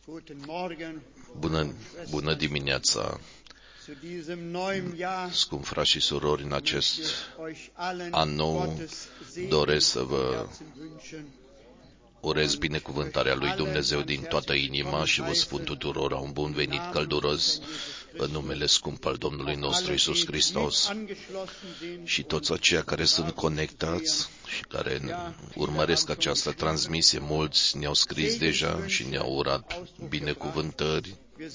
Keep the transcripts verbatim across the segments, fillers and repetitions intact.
Bună, bună dimineața, scumpi frați și surori, în acest an nou doresc să vă urez binecuvântarea lui Dumnezeu din toată inima și vă spun tuturor un bun venit călduros în numele scump al Domnului nostru Iisus Hristos. Și toți aceia care sunt conectați și care urmăresc această transmisie, mulți ne-au scris deja și ne-au urat binecuvântări.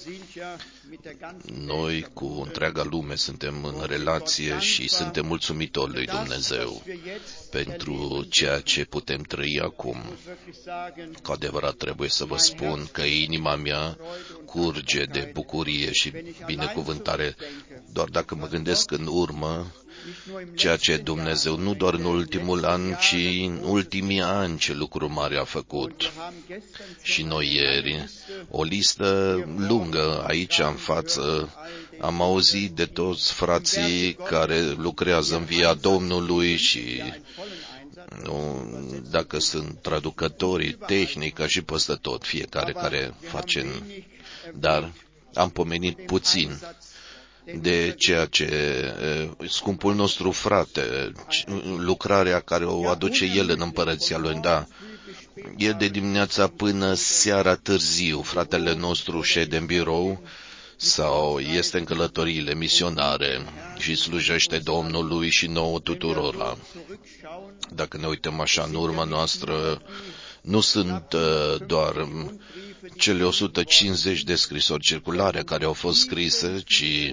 Noi cu întreaga lume suntem în relație și suntem mulțumitori lui Dumnezeu pentru ceea ce putem trăi acum. Cu adevărat trebuie să vă spun că inima mea curge de bucurie și binecuvântare doar dacă mă gândesc în urmă ceea ce Dumnezeu, nu doar în ultimul an, ci în ultimii ani, ce lucru mare a făcut. Și noi ieri, o listă lungă aici în față, am auzit de toți frații care lucrează în via Domnului și nu, dacă sunt traducătorii, tehnică și peste tot, fiecare care face, dar am pomenit puțin de ceea ce scumpul nostru frate, lucrarea care o aduce el în împărăția lui, da, el de dimineața până seara târziu, fratele nostru șede în birou sau este în călătoriile misionare și slujește Domnului și nouă tuturora. Dacă ne uităm așa în urma noastră, nu sunt uh, doar cele o sută cincizeci de scrisori circulare care au fost scrise, ci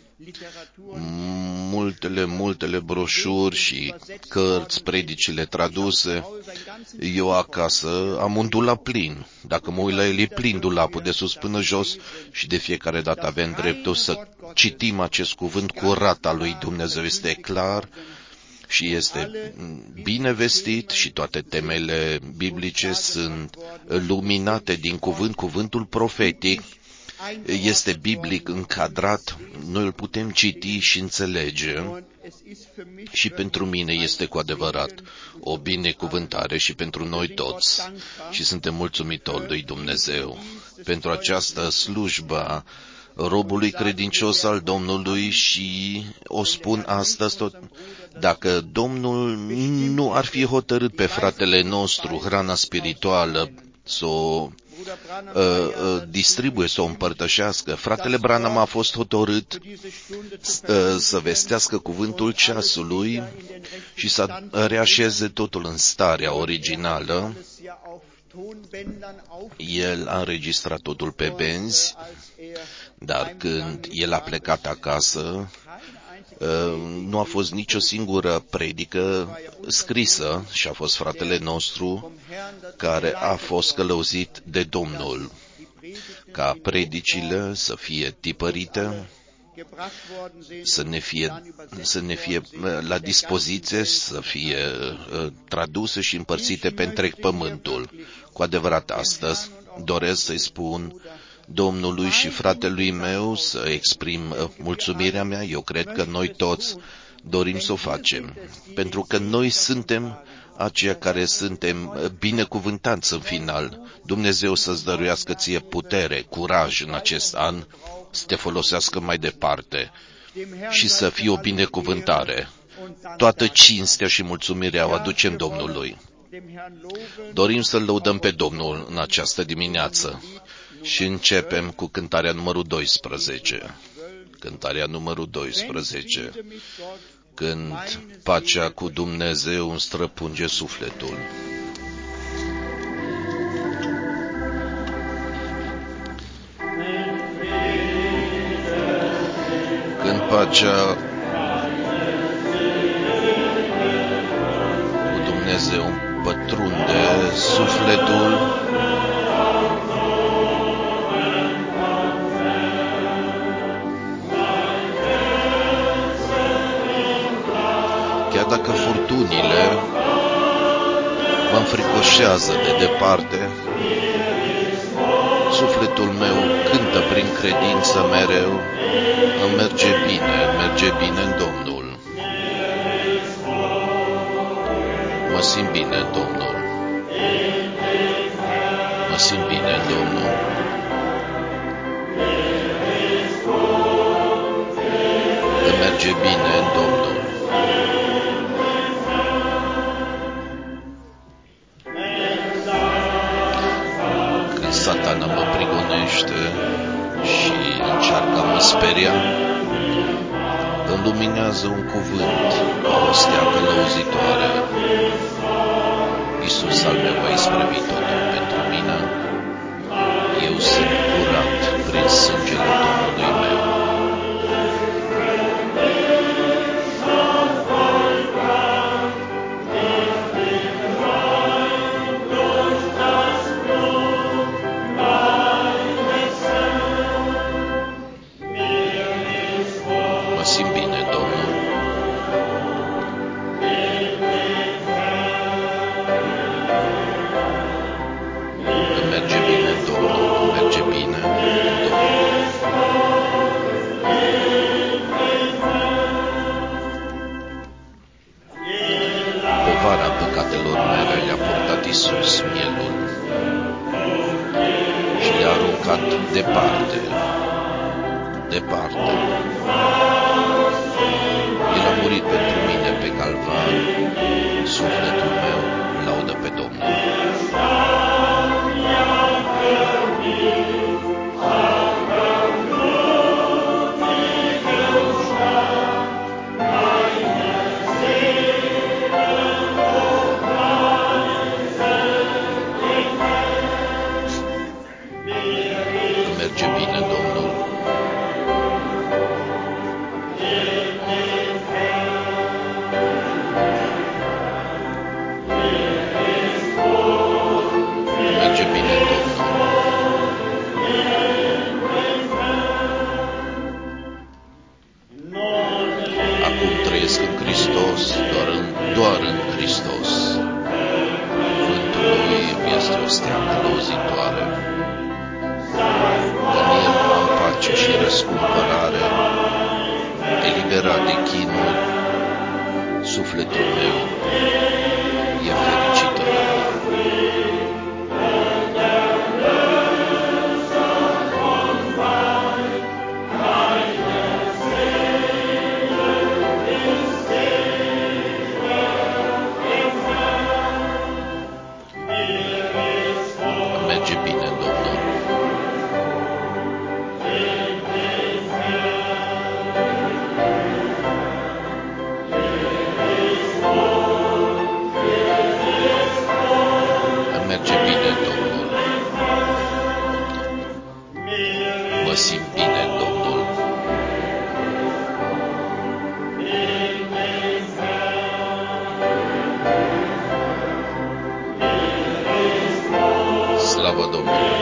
multele, multele broșuri și cărți, predicile traduse. Eu acasă am un dulap plin. Dacă mă uit la el, e plin dulapul de sus până jos și de fiecare dată avem dreptul să citim acest cuvânt curat al lui Dumnezeu. Este clar și este bine vestit și toate temele biblice sunt luminate din cuvânt, cuvântul profetic. Este biblic încadrat, noi îl putem citi și înțelege și pentru mine este cu adevărat o binecuvântare și pentru noi toți și suntem mulțumitori lui Dumnezeu pentru această slujbă robului credincios al Domnului și o spun astăzi tot, dacă Domnul nu ar fi hotărât pe fratele nostru hrana spirituală să o Uh, uh, distribuie, să o împărtășească. Fratele Branham a fost hotărât uh, să vestească cuvântul ceasului și să reașeze totul în starea originală. El a înregistrat totul pe benzi, dar când el a plecat acasă, nu a fost nicio singură predică scrisă și a fost fratele nostru care a fost călăuzit de Domnul ca predicile să fie tipărite, să ne fie, să ne fie la dispoziție, să fie traduse și împărțite pe întreg pământul. Cu adevărat astăzi doresc să-i spun Domnului și fratelui meu să exprim mulțumirea mea. Eu cred că noi toți dorim să o facem, pentru că noi suntem aceia care suntem binecuvântați în final. Dumnezeu să-ți dăruiască ție putere, curaj în acest an, să te folosească mai departe și să fie o binecuvântare. Toată cinstea și mulțumirea o aducem Domnului. Dorim să-L lăudăm pe Domnul în această dimineață. Și începem cu cântarea numărul doisprezece. Cântarea numărul doisprezece. Când pacea cu Dumnezeu îmi străpunge sufletul. Când pacea cu Dumnezeu îmi pătrunde sufletul, chiar dacă furtunile mă înfricoșează de departe, sufletul meu cântă prin credință mereu, îmi merge bine, merge bine în Domnul. Mă simt bine în Domnul. Mă simt bine în Domnul. Satana mă prigonește și încearcă a mă speria, îmi luminează un cuvânt ca o stea călăuzitoare. Iisus al meu a isprăvit totul pentru mine, eu sunt curat prin sângele Domnului meu. Mă simt bine, Domnul. Îmi merge bine, Domnul, îmi merge bine, Domnul. Povara păcatelor mele le-a purtat Iisus mielul și le-a aruncat departe, departe. El a murit pentru mine pe calvar, sufletul meu laudă pe Domnul. Îmi merge bine, Domnul. Îmi merge bine, Domnul. Acum trăiesc în Hristos, doar în, doar în Hristos. Cuvântul Lui îmi este o stea călăuzitoare. În El am pace și răscumpărare, eliberat de chinuri, sufletul meu e fericit în El. Îmi merge bine, Domnul. Îmi merge bine, Domnul. Mă simt bine, Domnul. Slavă Domnului!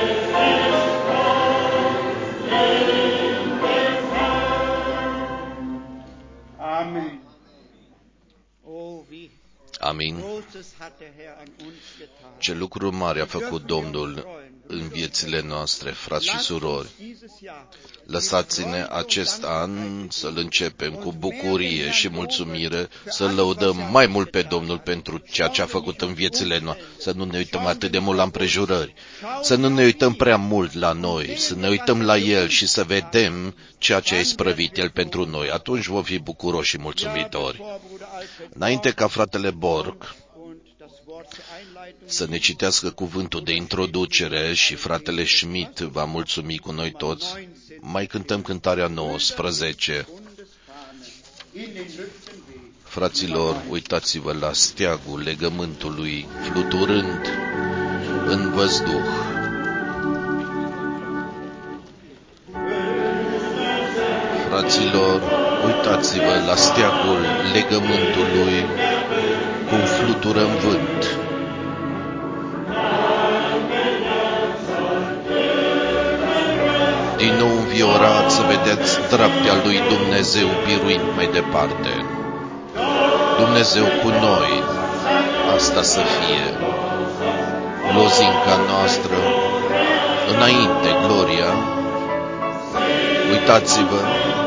Amen. Oh, wie Amin. Großes hat der Herr an uns getan. Ce lucruri mari a făcut Domnul în viețile noastre, frați și surori. Lăsați-ne acest an să-l începem cu bucurie și mulțumire, să-l lăudăm mai mult pe Domnul pentru ceea ce a făcut în viețile noastre, să nu ne uităm atât de mult la împrejurări, să nu ne uităm prea mult la noi, să ne uităm la El și să vedem ceea ce a isprăvit El pentru noi. Atunci vom fi bucuroși și mulțumitori. Înainte ca fratele Borg să ne citească cuvântul de introducere și fratele Schmidt va mulțumi cu noi toți, mai cântăm cântarea nouăsprezece. Fraților, uitați-vă la steagul legământului fluturând în văzduh. Fraților, uitați-vă la steagul legământului cum flutură în vânt. Din nou înviorat să vedeți dreapta lui Dumnezeu biruind mai departe. Dumnezeu cu noi, asta să fie. Lozinca noastră, înainte gloria, uitați-vă,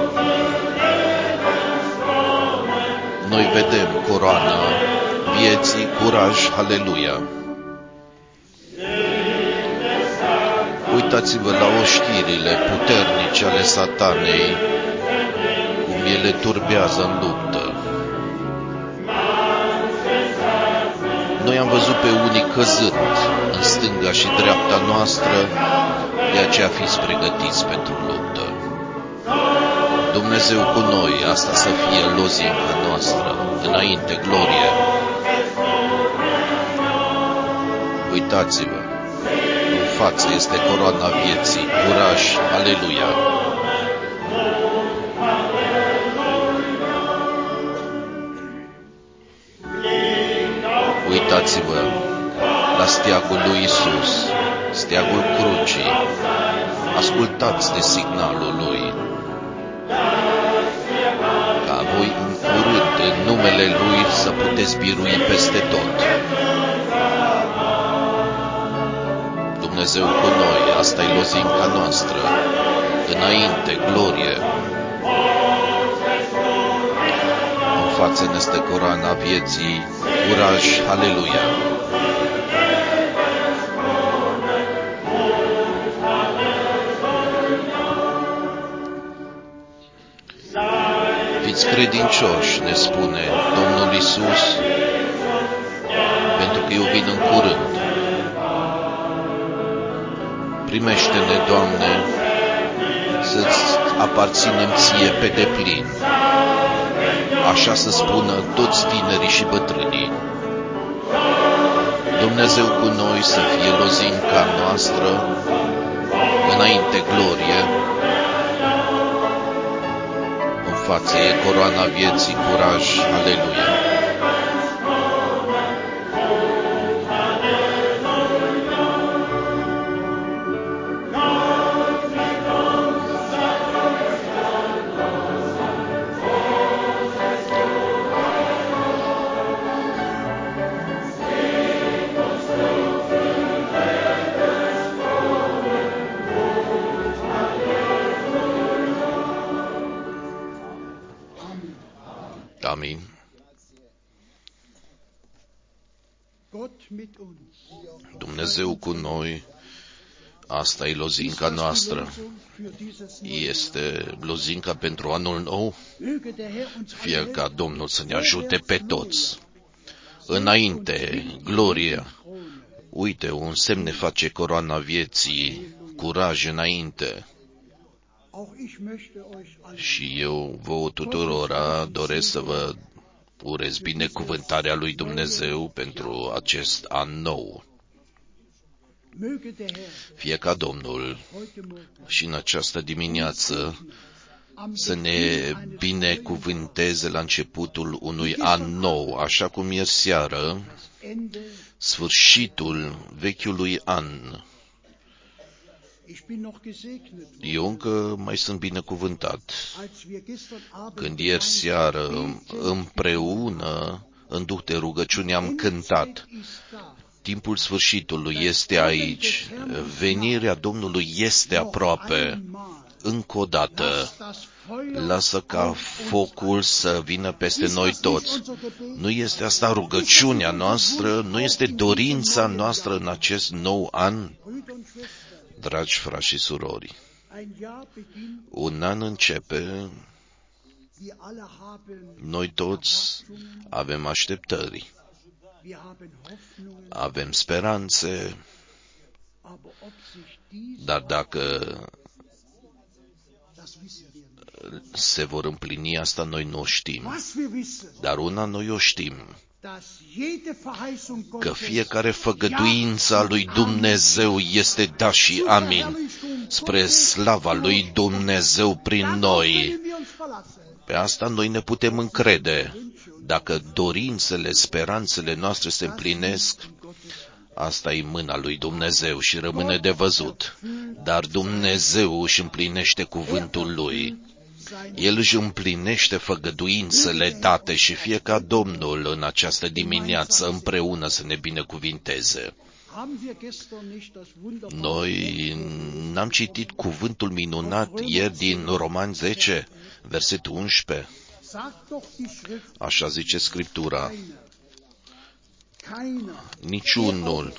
noi vedem coroana vieții, curaj, haleluia. Uitați-vă la oștirile puternice ale satanei, cum ele turbează în luptă. Noi am văzut pe unii căzând în stânga stânga și dreapta noastră, de aceea fiți pregătiți pentru luptă. Dumnezeu cu noi, asta să fie lozinca noastră, înainte glorie. Uitați-vă, în față este coroana vieții, curaj, aleluia! Uitați-vă la steagul lui Isus, steagul crucii, ascultați de signalul lui. Ca voi în curând, în numele lui, să puteți birui peste tot. Dumnezeu cu noi, asta e lozinca noastră, înainte, glorie. În față ne stă coroana vieții, curaj, aleluia. Fiți credincioși, ne spune Domnul Isus, pentru că eu vin în curând. Primește-ne, Doamne, să-ți aparținem ție pe deplin. Așa să spună toți tinerii și bătrânii. Dumnezeu cu noi să fie lozinca noastră, înainte glorie. În față e coroana vieții, curaj, aleluia. Amin. Dumnezeu cu noi, asta e lozinca noastră. Este lozinca pentru anul nou. Fie ca Domnul să ne ajute pe toți. Înainte, glorie. Uite, un semn ne face coroana vieții, curaj înainte. Și eu, vouă tuturora, doresc să vă urez binecuvântarea lui Dumnezeu pentru acest an nou. Fie ca Domnul și în această dimineață să ne binecuvânteze la începutul unui an nou, așa cum ieri seară, sfârșitul vechiului an. Eu încă mai sunt binecuvântat. Când ieri seară împreună, în duh de rugăciune, am cântat, timpul sfârșitului este aici, venirea Domnului este aproape. Încă o dată, lasă ca focul să vină peste noi toți. Nu este asta rugăciunea noastră, nu este dorința noastră în acest nou an? Dragi frați și surori, un an începe, noi toți avem așteptări, avem speranțe, dar dacă se vor împlini asta, noi nu o știm. Dar una noi o știm, că fiecare făgăduință a lui Dumnezeu este da și amin, spre slava lui Dumnezeu prin noi. Pe asta noi ne putem încrede. Dacă dorințele, speranțele noastre se împlinesc, asta e mâna lui Dumnezeu și rămâne de văzut. Dar Dumnezeu își împlinește cuvântul lui. El își împlinește făgăduințele date și fie ca Domnul în această dimineață împreună să ne binecuvinteze. Noi n-am citit cuvântul minunat ieri din Romani zece, versetul unsprezece. Așa zice Scriptura. Niciunul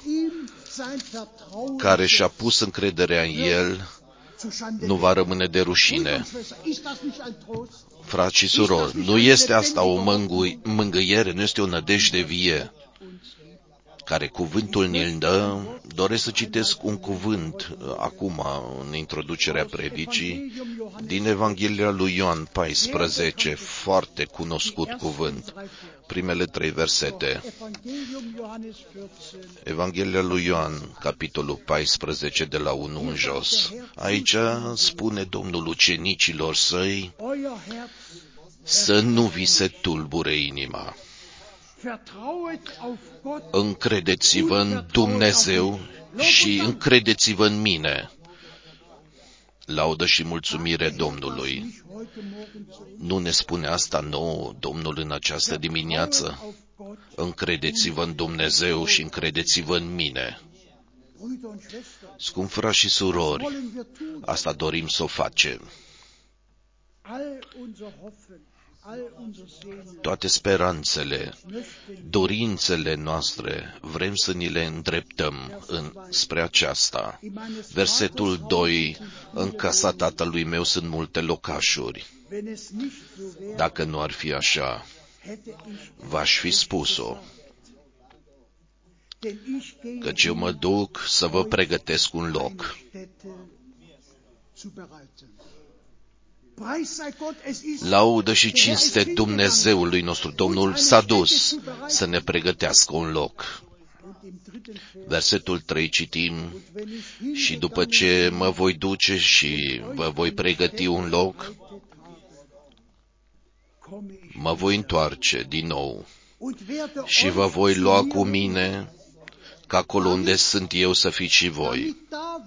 care și-a pus încrederea în El nu va rămâne de rușine. Frați și surori, nu este asta o mângâi, mângâiere, nu este o nădejde vie. care cuvântul ni-l dă, doresc să citesc un cuvânt acum, în introducerea predicii, din Evanghelia lui Ioan paisprezece, foarte cunoscut cuvânt, primele trei versete. Evanghelia lui Ioan, capitolul paisprezece, de la unu în jos. Aici spune Domnul ucenicilor săi să nu vi se tulbure inima. Încredeți-vă în Dumnezeu și încredeți-vă în mine. Laudă și mulțumire Domnului. Nu ne spune asta nouă Domnul în această dimineață? Încredeți-vă în Dumnezeu și încredeți-vă în mine. Scumpi frați și surori, asta dorim să o facem. Toate speranțele, dorințele noastre, vrem să ni le îndreptăm în, spre aceasta. Versetul doi, în casa tatălui meu sunt multe locașuri. Dacă nu ar fi așa, v-aș fi spus-o. Căci eu mă duc să vă pregătesc un loc. Laudă și cinste Dumnezeului nostru. Domnul s-a dus să ne pregătească un loc. Versetul trei citim, și după ce mă voi duce și vă voi pregăti un loc, mă voi întoarce din nou și vă voi lua cu mine, ca acolo unde sunt eu să fiți și voi.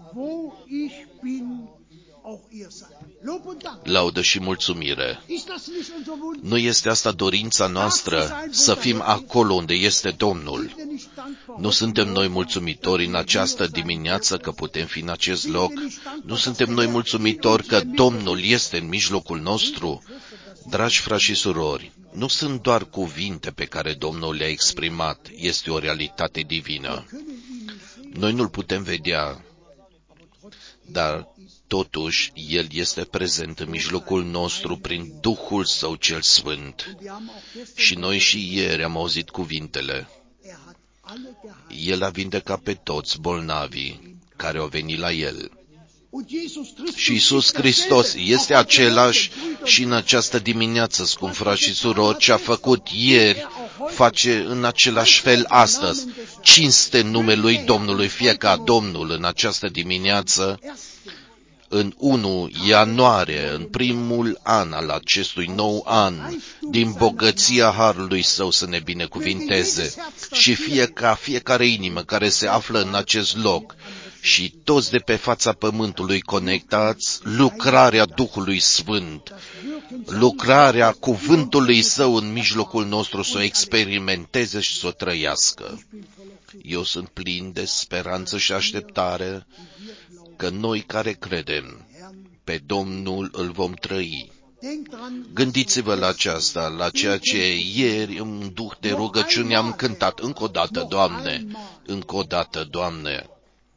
Laudă și mulțumire. Nu este asta dorința noastră, să fim acolo unde este Domnul? Nu suntem noi mulțumitori în această dimineață că putem fi în acest loc? Nu suntem noi mulțumitori că Domnul este în mijlocul nostru? Dragi frați și surori, nu sunt doar cuvinte pe care Domnul le-a exprimat, este o realitate divină. Noi nu-L putem vedea, dar totuși, El este prezent în mijlocul nostru prin Duhul Său cel Sfânt. Și noi și ieri am auzit cuvintele. El a vindecat pe toți bolnavii care au venit la El. Și Iisus Hristos este același și în această dimineață, scumpi frați și surori, ce a făcut ieri, face în același fel astăzi. Cinste numele lui Domnului, fie ca Domnul în această dimineață, în unu ianuarie, în primul an al acestui nou an, din bogăția harului Său să ne binecuvinteze și fie ca fiecare inimă care se află în acest loc și toți de pe fața pământului conectați, lucrarea Duhului Sfânt, lucrarea cuvântului Său în mijlocul nostru să o experimenteze și să o trăiască. Eu sunt plin de speranță și așteptare că noi care credem pe Domnul îl vom trăi. Gândiți-vă la aceasta, la ceea ce ieri în duh de rugăciune am cântat. Încă o dată, Doamne, încă o dată, Doamne.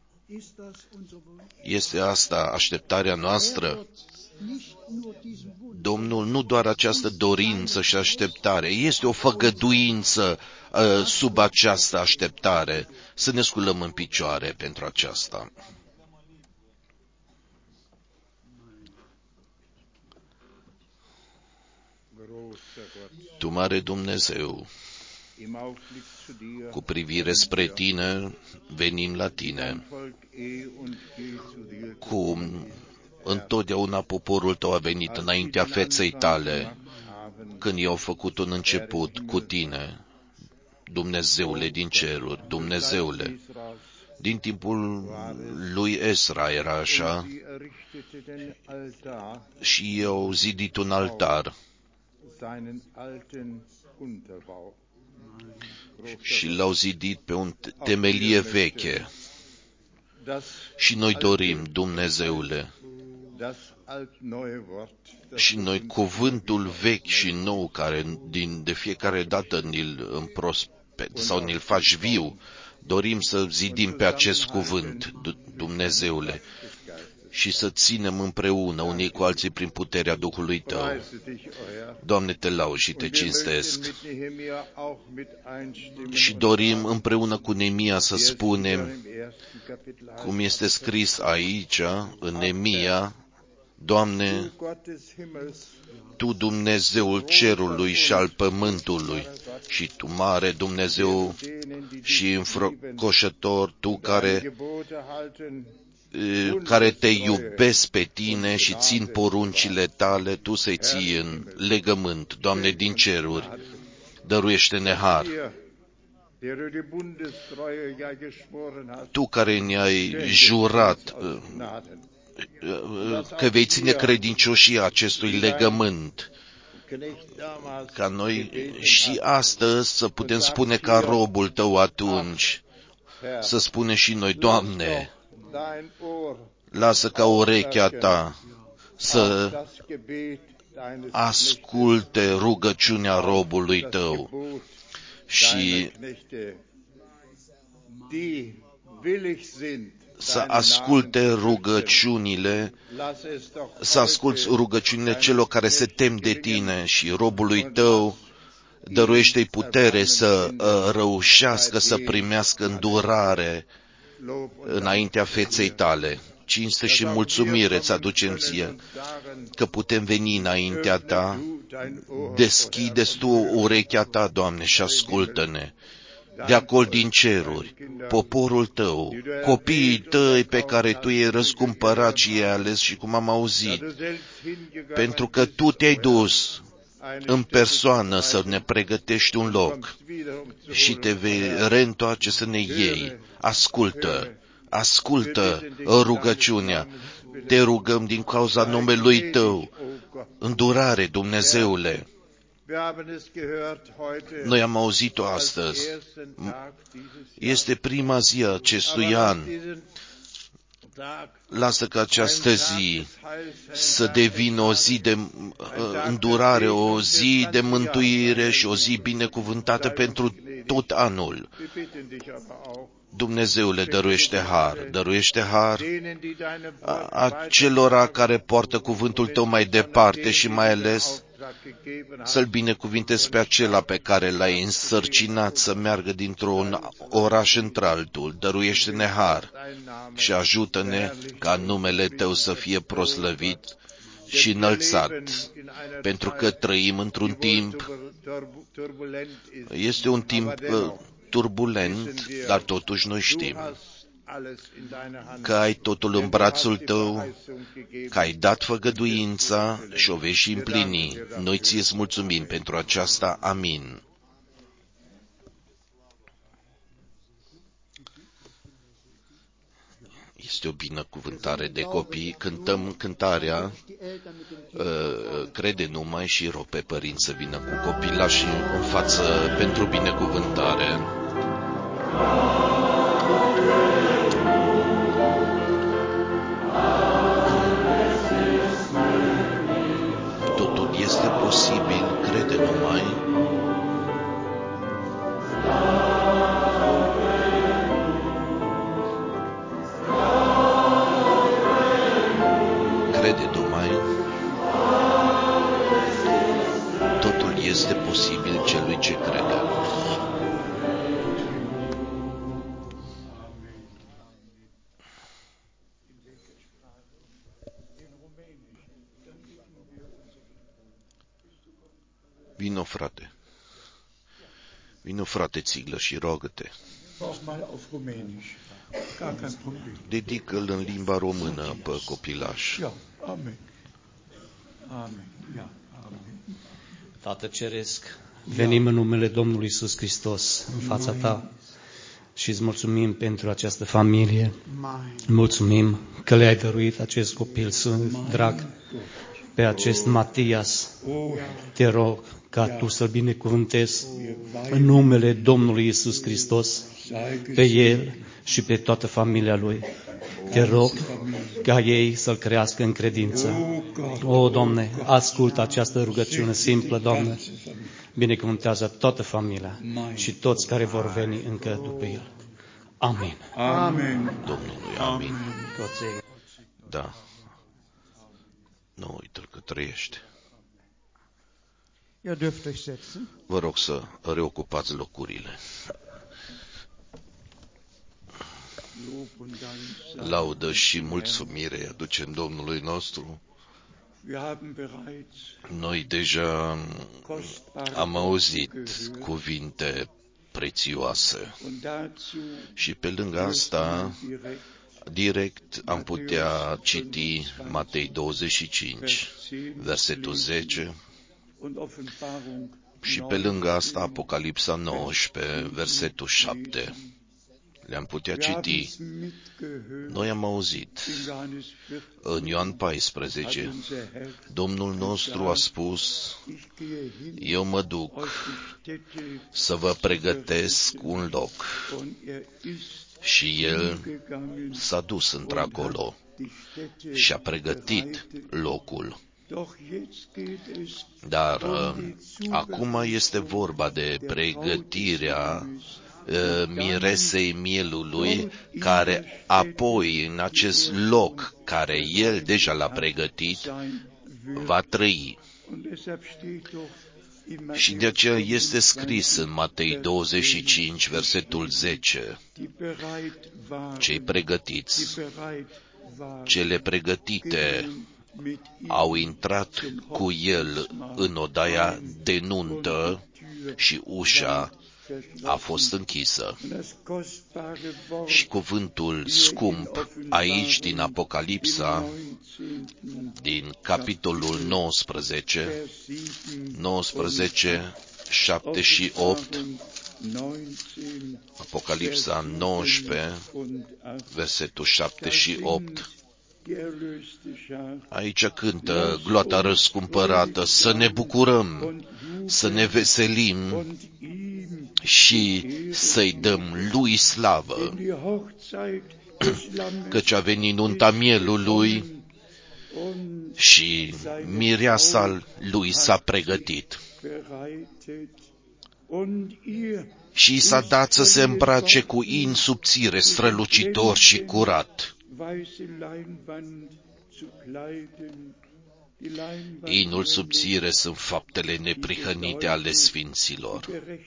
Este asta așteptarea noastră? Domnul nu doar această dorință și așteptare, este o făgăduință uh, sub această așteptare. Să ne sculăm în picioare pentru aceasta. Tu, mare Dumnezeu, cu privire spre Tine, venim la Tine. Cum întotdeauna poporul Tău a venit înaintea feței Tale, când i-au făcut un început cu Tine, Dumnezeule din ceruri, Dumnezeule. Din timpul lui Esra era așa și ei au zidit un altar și l-au zidit pe o temelie veche. Și noi dorim, Dumnezeule, și noi cuvântul vechi și nou, care din, de fiecare dată ni-l împrospet sau ni-l faci viu, dorim să zidim pe acest cuvânt, Dumnezeule. și să ținem împreună unii cu alții prin puterea Duhului Tău. Doamne, Te laud și Te cinstesc. Și dorim împreună cu Neemia să spunem, cum este scris aici, în Neemia, Doamne, Tu, Dumnezeul cerului și al pământului, și Tu, mare Dumnezeu și înfricoșător, Tu care, care Te iubesc pe Tine și țin poruncile Tale, Tu să-i ții în legământ, Doamne, din ceruri, dăruiește-ne har. Tu care ne-ai jurat că vei ține credincioșia acestui legământ, ca noi și astăzi să putem spune ca robul Tău atunci, să spunem și noi, Doamne, lasă ca urechea Ta să asculte rugăciunea robului Tău și să asculte rugăciunile, să asculți rugăciunile celor care se tem de Tine și robului Tău dăruiește-i putere să uh, reușească să primească îndurare înaintea feței Tale. Cinste și mulțumire îți aducem Ție că putem veni înaintea Ta. Deschide-ți Tu urechea Ta, Doamne, și ascultă-ne. De acolo din ceruri, poporul Tău, copiii Tăi pe care Tu i-ai răscumpărat și i-ai ales și cum am auzit, pentru că Tu Te-ai dus în persoană să ne pregătești un loc și Te vei reîntoarce să ne iei. Ascultă, ascultă rugăciunea. Te rugăm din cauza numelui Tău, îndurare, Dumnezeule. Noi am auzit-o astăzi. Este prima zi a acestui an. Lasă ca această zi să devină o zi de îndurare, o zi de mântuire și o zi binecuvântată pentru tot anul. Dumnezeule, dăruiește har, dăruiește har acelora care poartă cuvântul Tău mai departe și mai ales să-l binecuvintezi pe acela pe care l-ai însărcinat să meargă dintr-un oraș într-altul. Dăruiește-ne har și ajută-ne ca numele Tău să fie proslăvit și înălțat, pentru că trăim într-un timp, este un timp turbulent, dar totuși noi știm că ai totul în brațul Tău, că ai dat făgăduința și o vei și împlini. Noi Ție-ți mulțumim pentru aceasta. Amin. Este o binecuvântare de copii. Cântăm cântarea Crede numai și rog pe părinți să vină cu copilașii în față pentru binecuvântare. Totul este posibil, crede numai. Crede numai. Totul este posibil celui ce crede. Vino, frate. Vino, frate Țiglă, și roagă-te. Dedică-l în limba română pe copilaș. Tată Ceresc, venim în numele Domnului Iisus Hristos în fața Ta și îți mulțumim pentru această familie. Mulțumim că le-ai dăruit acest copil drag, pe acest Matias. Te rog ca Tu să-l binecuvântezi în numele Domnului Iisus Hristos, pe el și pe toată familia lui. Te rog ca ei să-l crească în credință. O, Doamne, ascultă această rugăciune simplă, Doamne. Binecuvântează toată familia și toți care vor veni încă după el. Amin. Amin. Domnului, amin. Da. Nu, uite-l că trăiește. Ihr dürft euch setzen. Vă rog să reocupați locurile. Laudă și mulțumire aducem Domnului nostru. Noi deja am auzit cuvinte prețioase și pe lângă asta direct am putea citi Matei douăzeci și cinci, versetul zece, și pe lângă asta Apocalipsa nouăsprezece, versetul șapte. Le-am putea citi. Noi am auzit în Ioan paisprezece, Domnul nostru a spus: eu mă duc să vă pregătesc un loc. Și El s-a dus într-acolo și a pregătit locul. Dar acum este vorba de pregătirea miresei mielului, care apoi în acest loc care El deja l-a pregătit va trăi. Și de aceea este scris în Matei douăzeci și cinci, versetul zece, cei pregătiți, cele pregătite au intrat cu El în odaia de nuntă și ușa a fost închisă. Și cuvântul scump aici din Apocalipsa, din capitolul nouăsprezece, nouăsprezece, șapte și opt, Apocalipsa nouăsprezece, versetul șapte și opt, aici cântă gloata răscumpărată: să ne bucurăm, să ne veselim și să-i dăm Lui slavă, căci a venit nunta mielului și mireasa Lui s-a pregătit. Și i s-a dat să se îmbrace cu in subțire, strălucitor și curat. Inul subțire sunt faptele neprihănite ale sfinților.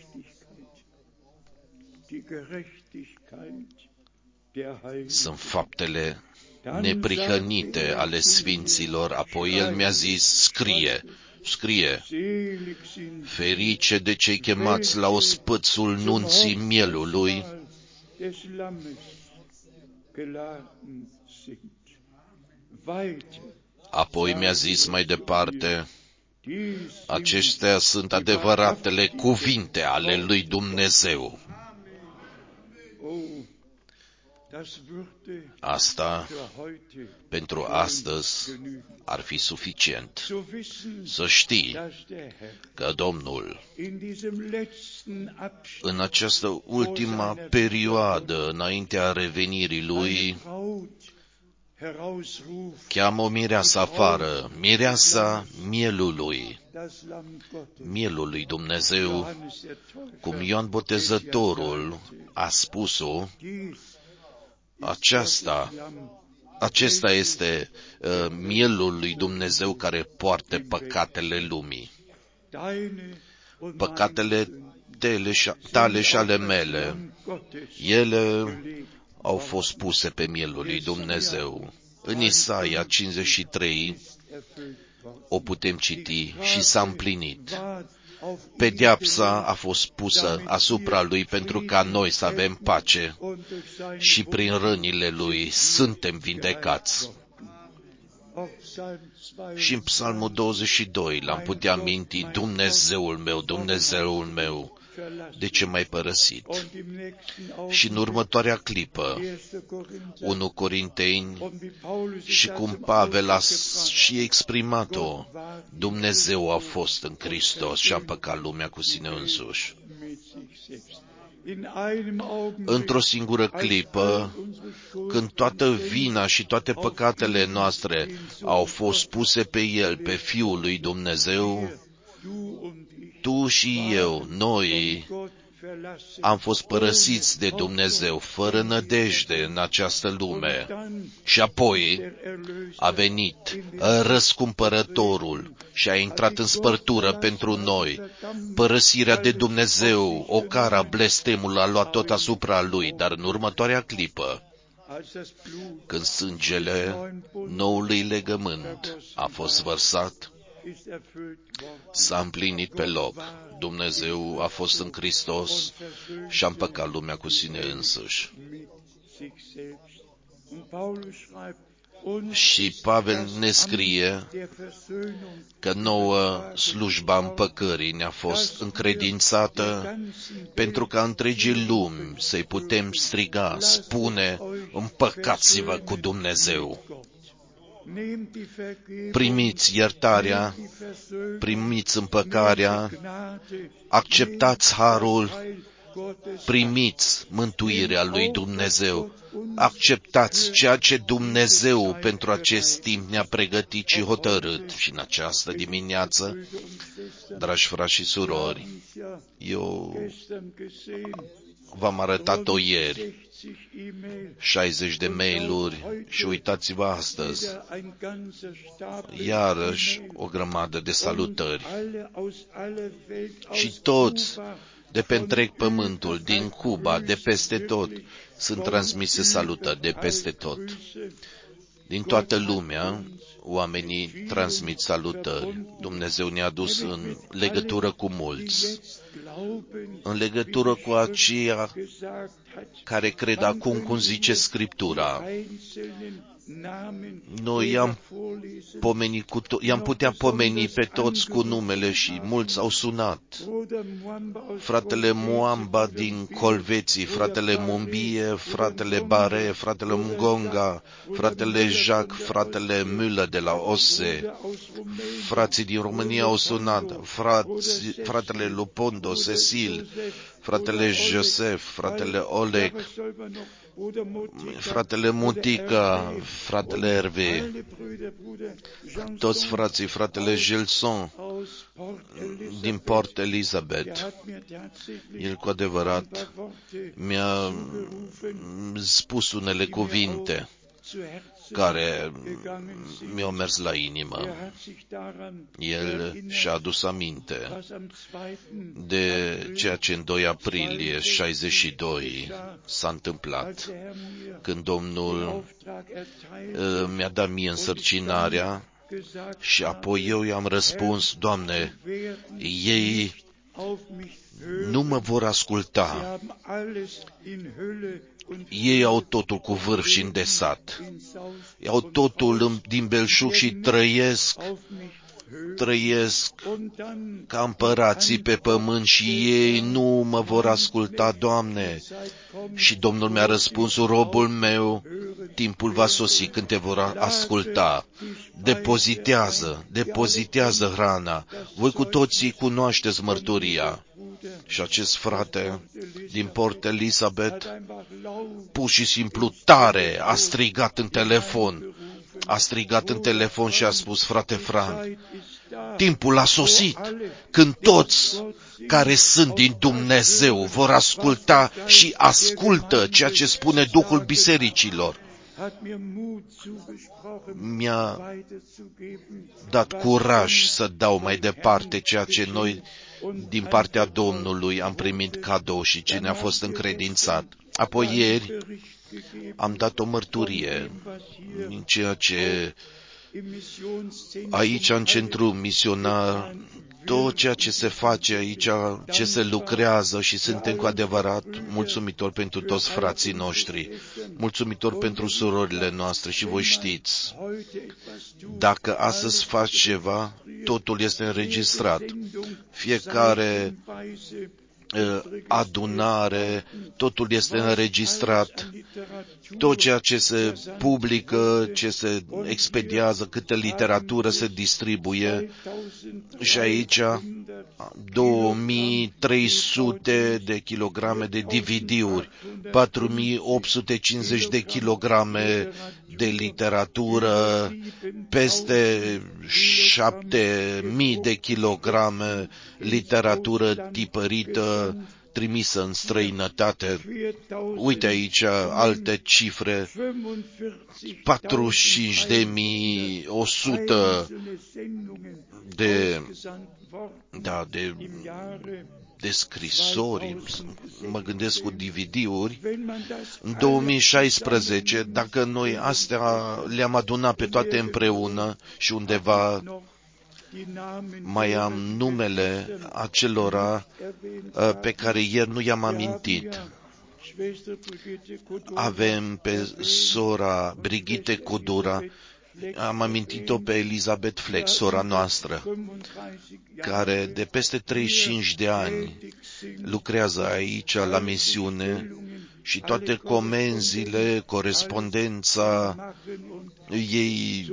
Sunt faptele neprihănite ale sfinților. Apoi El mi-a zis: scrie, scrie, ferice de cei chemați la ospățul nunții mielului. Apoi mi-a zis mai departe: acestea sunt adevăratele cuvinte ale lui Dumnezeu. Asta, pentru astăzi, ar fi suficient. Să știi că Domnul, în această ultima perioadă, înaintea revenirii Lui, cheamă o mireasă afară, mireasa mielului, mielul lui Dumnezeu, cum Ioan Botezătorul a spus-o. Aceasta, acesta este uh, mielul lui Dumnezeu care poartă păcatele lumii. Păcatele tale și, tale și ale mele, ele au fost puse pe mielul lui Dumnezeu. În Isaia cincizeci și trei o putem citi și s-a împlinit. Pedeapsa a fost pusă asupra Lui pentru ca noi să avem pace și prin rănile Lui suntem vindecați. Și în Psalmul douăzeci și doi l-am putea aminti: Dumnezeul meu, Dumnezeul meu, de ce m-ai părăsit? Și în următoarea clipă, unu Corinteni, și cum Pavel a și exprimat-o, Dumnezeu a fost în Hristos și a împăcat lumea cu sine însuși. Într-o singură clipă, când toată vina și toate păcatele noastre au fost puse pe El, pe Fiul lui Dumnezeu, tu și eu, noi, am fost părăsiți de Dumnezeu, fără nădejde în această lume. Și apoi a venit răscumpărătorul și a intrat în spărtură pentru noi. Părăsirea de Dumnezeu, ocara, blestemul a luat tot asupra lui, dar în următoarea clipă, când sângele noului legământ a fost vărsat, s-a împlinit pe loc. Dumnezeu a fost în Hristos și a împăcat lumea cu sine însuși. Și Pavel ne scrie că nouă slujba împăcării ne-a fost încredințată pentru ca întregii lumi să-i putem striga, spune, împăcați-vă cu Dumnezeu. Primiți iertarea, primiți împăcarea, acceptați harul, primiți mântuirea lui Dumnezeu, acceptați ceea ce Dumnezeu pentru acest timp ne-a pregătit și hotărât. Și în această dimineață, dragi frați și surori, eu v-am arătat-o ieri, șaizeci de mail-uri și uitați-vă astăzi, iarăși o grămadă de salutări. Și toți de pe întreg pământul, din Cuba, de peste tot, sunt transmise salutări de peste tot. Din toată lumea, oamenii transmit salutări. Dumnezeu ne-a dus în legătură cu mulți, în legătură cu aceia care cred acum cum zice Scriptura. Noi i-am, pomenit cu to- i-am putea pomeni pe toți cu numele și mulți au sunat. Fratele Muamba din Colveții, fratele Mumbie, fratele Bare, fratele Mungonga, fratele Jacques, fratele Müller de la Ose, frații din România au sunat, frați, fratele Lupondo, Cecil, fratele Joseph, fratele Oleg, fratele Mutica, fratele Hervé, toți frații, fratele Gelson din Port Elizabeth. El cu adevărat mi-a spus unele cuvinte care mi-au mers la inimă. El și-a adus aminte de ceea ce în doi aprilie șaizeci și doi s-a întâmplat, când Domnul mi-a dat mie însărcinarea și apoi eu i-am răspuns, Doamne, ei nu mă vor asculta. Ei au totul cu vârf și îndesat. Ei au totul din belșug și trăiesc, trăiesc ca împărații pe pământ și ei nu mă vor asculta, Doamne. Și Domnul mi-a răspuns, robul meu, timpul va sosi când te vor asculta. Depozitează, depozitează hrana. Voi cu toții cunoașteți mărturia. Și acest frate din Port Elizabeth, pur și simplu tare, a strigat în telefon. A strigat în telefon și a spus, frate Frank, timpul a sosit când toți care sunt din Dumnezeu vor asculta și ascultă ceea ce spune Duhul bisericilor. Mi-a dat curaj să dau mai departe ceea ce noi din partea Domnului am primit cadou și ce ne-a fost încredințat. Apoi ieri am dat o mărturie în ceea ce aici în centru misionar, tot ceea ce se face aici, ce se lucrează și suntem cu adevărat mulțumitori pentru toți frații noștri, mulțumitori pentru surorile noastre și voi știți, dacă astăzi faci ceva, totul este înregistrat. Fiecare adunare, totul este înregistrat, tot ceea ce se publică, ce se expediază, câtă literatură se distribuie. Și aici două mii trei sute de kilograme de D V D-uri, patru mii opt sute cincizeci de kilograme de literatură, peste șapte mii de kilograme literatură tipărită, trimisă în străinătate. Uite aici alte cifre, patruzeci și cinci de mii o sută de, da, de, de scrisori, mă gândesc cu D V D-uri. În două mii șaisprezece, dacă noi astea le-am adunat pe toate împreună și undeva mai am numele acelora pe care ieri nu i-am amintit. Avem pe sora Brigitte Codura, am amintit-o pe Elizabeth Fleck, sora noastră, care de peste treizeci și cinci de ani lucrează aici la misiune și toate comenzile, corespondența ei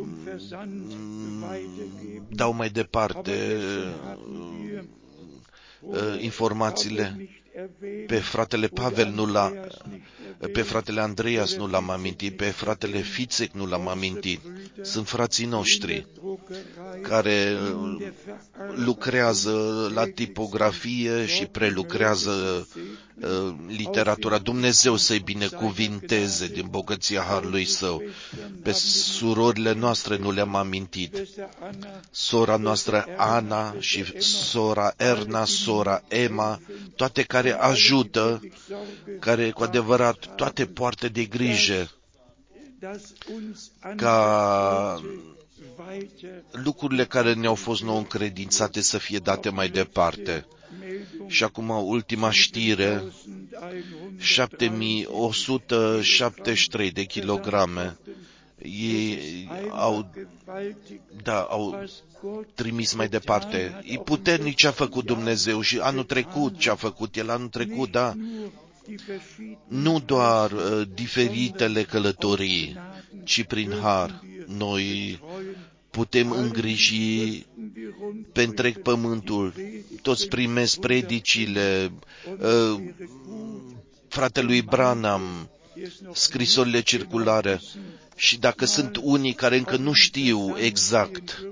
dau mai departe informațiile. Pe fratele Pavel nu l-a, pe fratele Andreas nu l-am amintit, pe fratele Fițec nu l-am amintit. Sunt frații noștri care lucrează la tipografie și prelucrează uh, literatura. Dumnezeu să-i binecuvinteze din bogăția harului său. Pe surorile noastre nu le-am amintit. Sora noastră Ana și sora Erna, sora Emma, toate care ajută, care cu adevărat toate poartă de grijă ca lucrurile care ne-au fost nouă încredințate să fie date mai departe. Și acum ultima știre, șapte mii o sută șaptezeci și trei de kilograme. Ei au, da, au trimis mai departe. E puternic ce a făcut Dumnezeu și anul trecut ce a făcut El anul trecut, da. Nu doar uh, diferitele călătorii, ci prin har. Noi putem îngriji pe întreg pământul. Toți primesc predicile uh, fratelui Branham, scrisorile circulare. Și dacă sunt unii care încă nu știu exact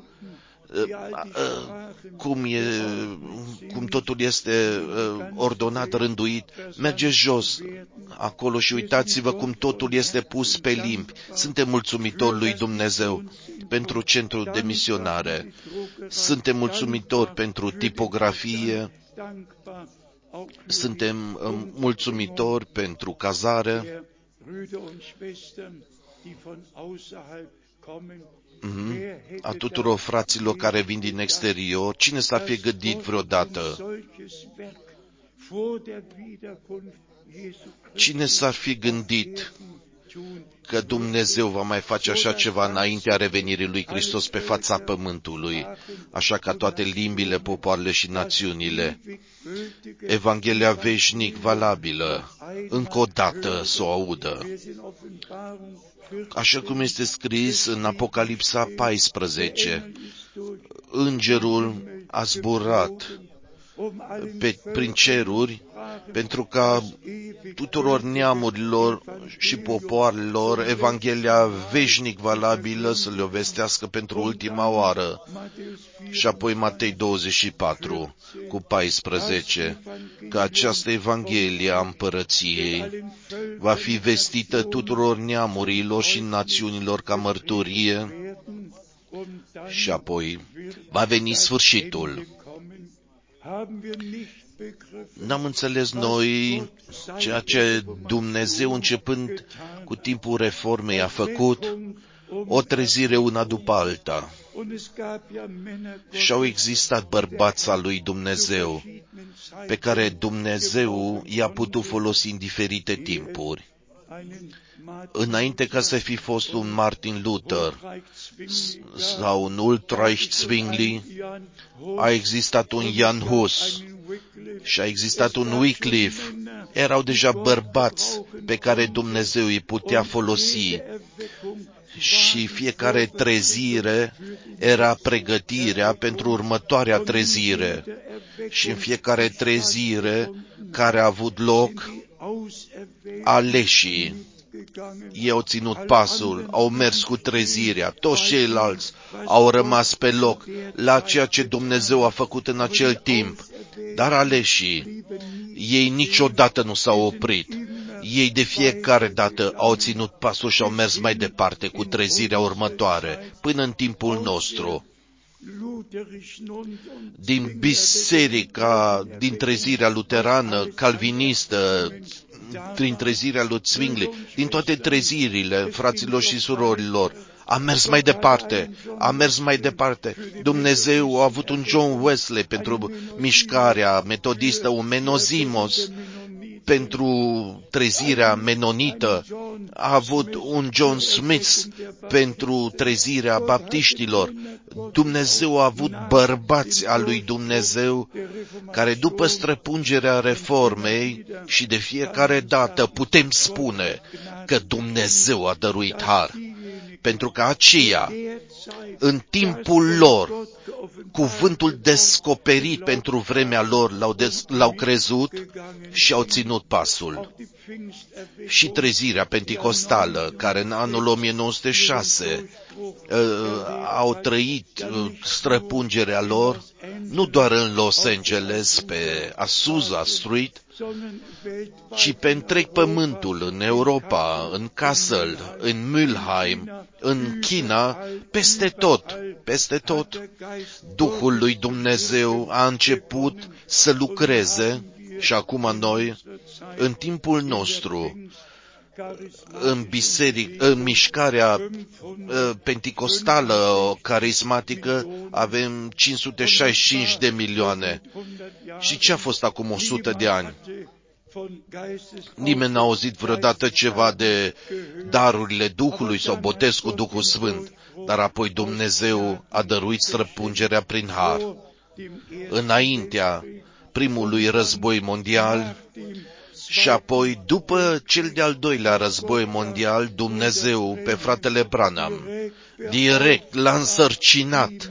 cum, e, cum totul este ordonat, rânduit, mergeți jos acolo și uitați-vă cum totul este pus pe limbi. Suntem mulțumitori lui Dumnezeu pentru centrul de misionare. Suntem mulțumitori pentru tipografie. Suntem mulțumitori pentru cazare. Mm-hmm. A tuturor fraților care vin din exterior, cine s-ar fi gândit vreodată? Cine s-ar fi gândit că Dumnezeu va mai face așa ceva înaintea revenirii lui Hristos pe fața pământului, așa ca toate limbile, popoarele și națiunile, Evanghelia veșnic valabilă, încă o dată să o audă. Așa cum este scris în Apocalipsa paisprezece, îngerul a zburat pe, prin ceruri pentru ca tuturor neamurilor și popoarelor Evanghelia veșnic valabilă să le vestească pentru ultima oară. Și apoi Matei douăzeci și patru cu paisprezece, că această Evanghelie a împărăției va fi vestită tuturor neamurilor și națiunilor ca mărturie și apoi va veni sfârșitul. N-am înțeles noi ceea ce Dumnezeu, începând cu timpul reformei, a făcut, o trezire una după alta. Și au existat bărbați al lui Dumnezeu, pe care Dumnezeu i-a putut folosi în diferite timpuri. Înainte ca să fi fost un Martin Luther sau un Ulrich Zwingli, a existat un Jan Hus și a existat un Wycliffe. Erau deja bărbați pe care Dumnezeu îi putea folosi și fiecare trezire era pregătirea pentru următoarea trezire. Și în fiecare trezire care a avut loc, aleșii, ei au ținut pasul, au mers cu trezirea, toți ceilalți au rămas pe loc la ceea ce Dumnezeu a făcut în acel timp. Dar aleșii, Ei niciodată nu s-au oprit. Ei de fiecare dată au ținut pasul și au mers mai departe cu trezirea următoare, până în timpul nostru. Din biserica, din trezirea luterană, calvinistă, din trezirea lui Zwingli, din toate trezirile, fraților și surorilor, a mers mai departe, a mers mai departe. Dumnezeu a avut un John Wesley pentru mișcarea metodistă, un Menozimos pentru trezirea menonită, a avut un John Smith pentru trezirea baptiștilor. Dumnezeu a avut bărbați al lui Dumnezeu care după străpungerea reformei și de fiecare dată putem spune că Dumnezeu a dăruit har. Pentru că aceia, în timpul lor, cuvântul descoperit pentru vremea lor l-au, des, l-au crezut și au ținut pasul. Și trezirea penticostală, care în anul o mie nouă sute șase uh, au trăit uh, străpungerea lor, nu doar în Los Angeles, pe Azusa Street, ci pe întreg pământul, în Europa, în Kassel, în Mülheim, în China, peste tot, peste tot, Duhul lui Dumnezeu a început să lucreze și acum noi, în timpul nostru, în biserică, în mișcarea uh, penticostală, carismatică, avem cinci sute șaizeci și cinci de milioane. Și ce a fost acum o sută de ani? Nimeni n-a auzit vreodată ceva de darurile Duhului sau botez cu Duhul Sfânt, dar apoi Dumnezeu a dăruit străpungerea prin har. Înaintea primului război mondial și apoi, după cel de-al doilea război mondial, Dumnezeu, pe fratele Branham, direct l-a însărcinat.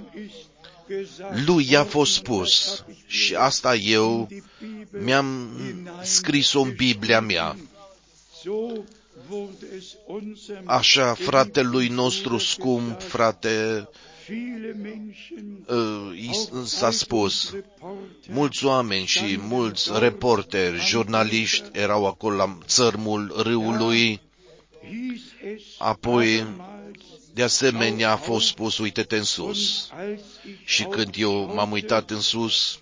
Lui i-a fost spus, și asta eu mi-am scris-o în Biblia mea. Așa, fratelui nostru scump, frate, s-a spus, mulți oameni și mulți reporteri, jurnaliști erau acolo la țărmul râului. Apoi, de asemenea, a fost spus, uite-te în sus. Și când eu m-am uitat în sus,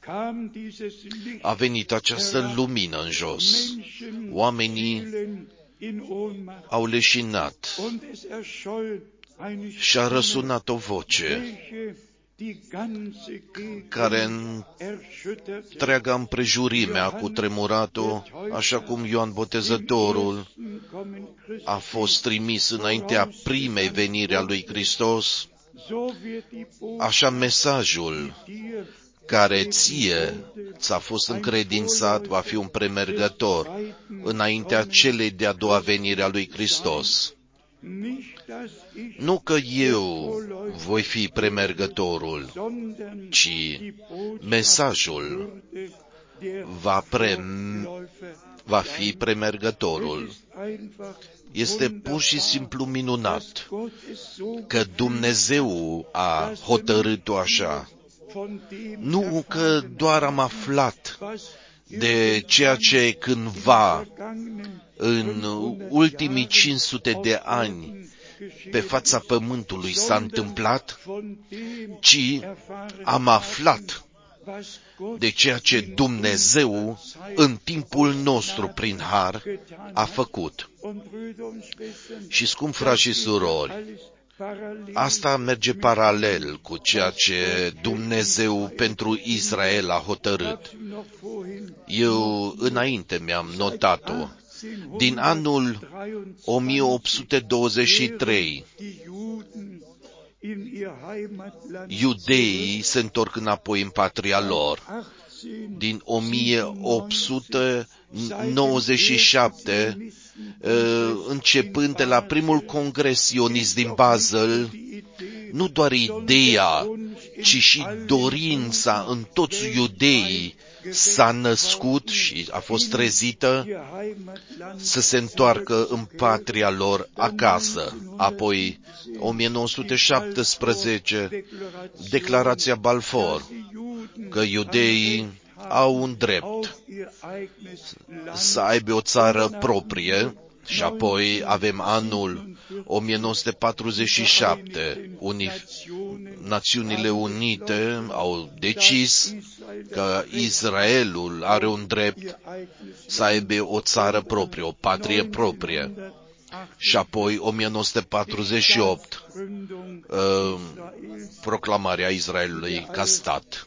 a venit această lumină în jos. Oamenii au leșinat și a răsunat o voce care în întreaga împrejurime a cutremurat-o, așa cum Ioan Botezătorul a fost trimis înaintea primei veniri a lui Hristos, așa mesajul care ție ți-a fost încredințat va fi un premergător înaintea celei de-a doua venire a lui Hristos. Nu că eu voi fi premergătorul, ci mesajul va, pre, va fi premergătorul. Este pur și simplu minunat că Dumnezeu a hotărât-o așa. Nu că doar am aflat de ceea ce cândva, în ultimii cinci sute de ani, pe fața pământului s-a întâmplat, ci am aflat de ceea ce Dumnezeu, în timpul nostru, prin har, a făcut. Și, scump frați și surori, asta merge paralel cu ceea ce Dumnezeu pentru Israel a hotărât. Eu înainte mi-am notat-o. Din anul o mie opt sute douăzeci și trei, iudeii se întorc înapoi în patria lor. Din o mie opt sute nouăzeci și șapte, începând de la primul congres sionist din Basel, nu doar ideea, ci și dorința în toți iudeii s-a născut și a fost trezită să se întoarcă în patria lor acasă. Apoi, o mie nouă sute șaptesprezece, Declarația Balfour, că iudeii au un drept să aibă o țară proprie. Și apoi avem anul o mie nouă sute patruzeci și șapte. Unif- Națiunile Unite au decis că Israelul are un drept să aibă o țară proprie, o patrie proprie. Și apoi o mie nouă sute patruzeci și opt, uh, proclamarea Israelului ca stat.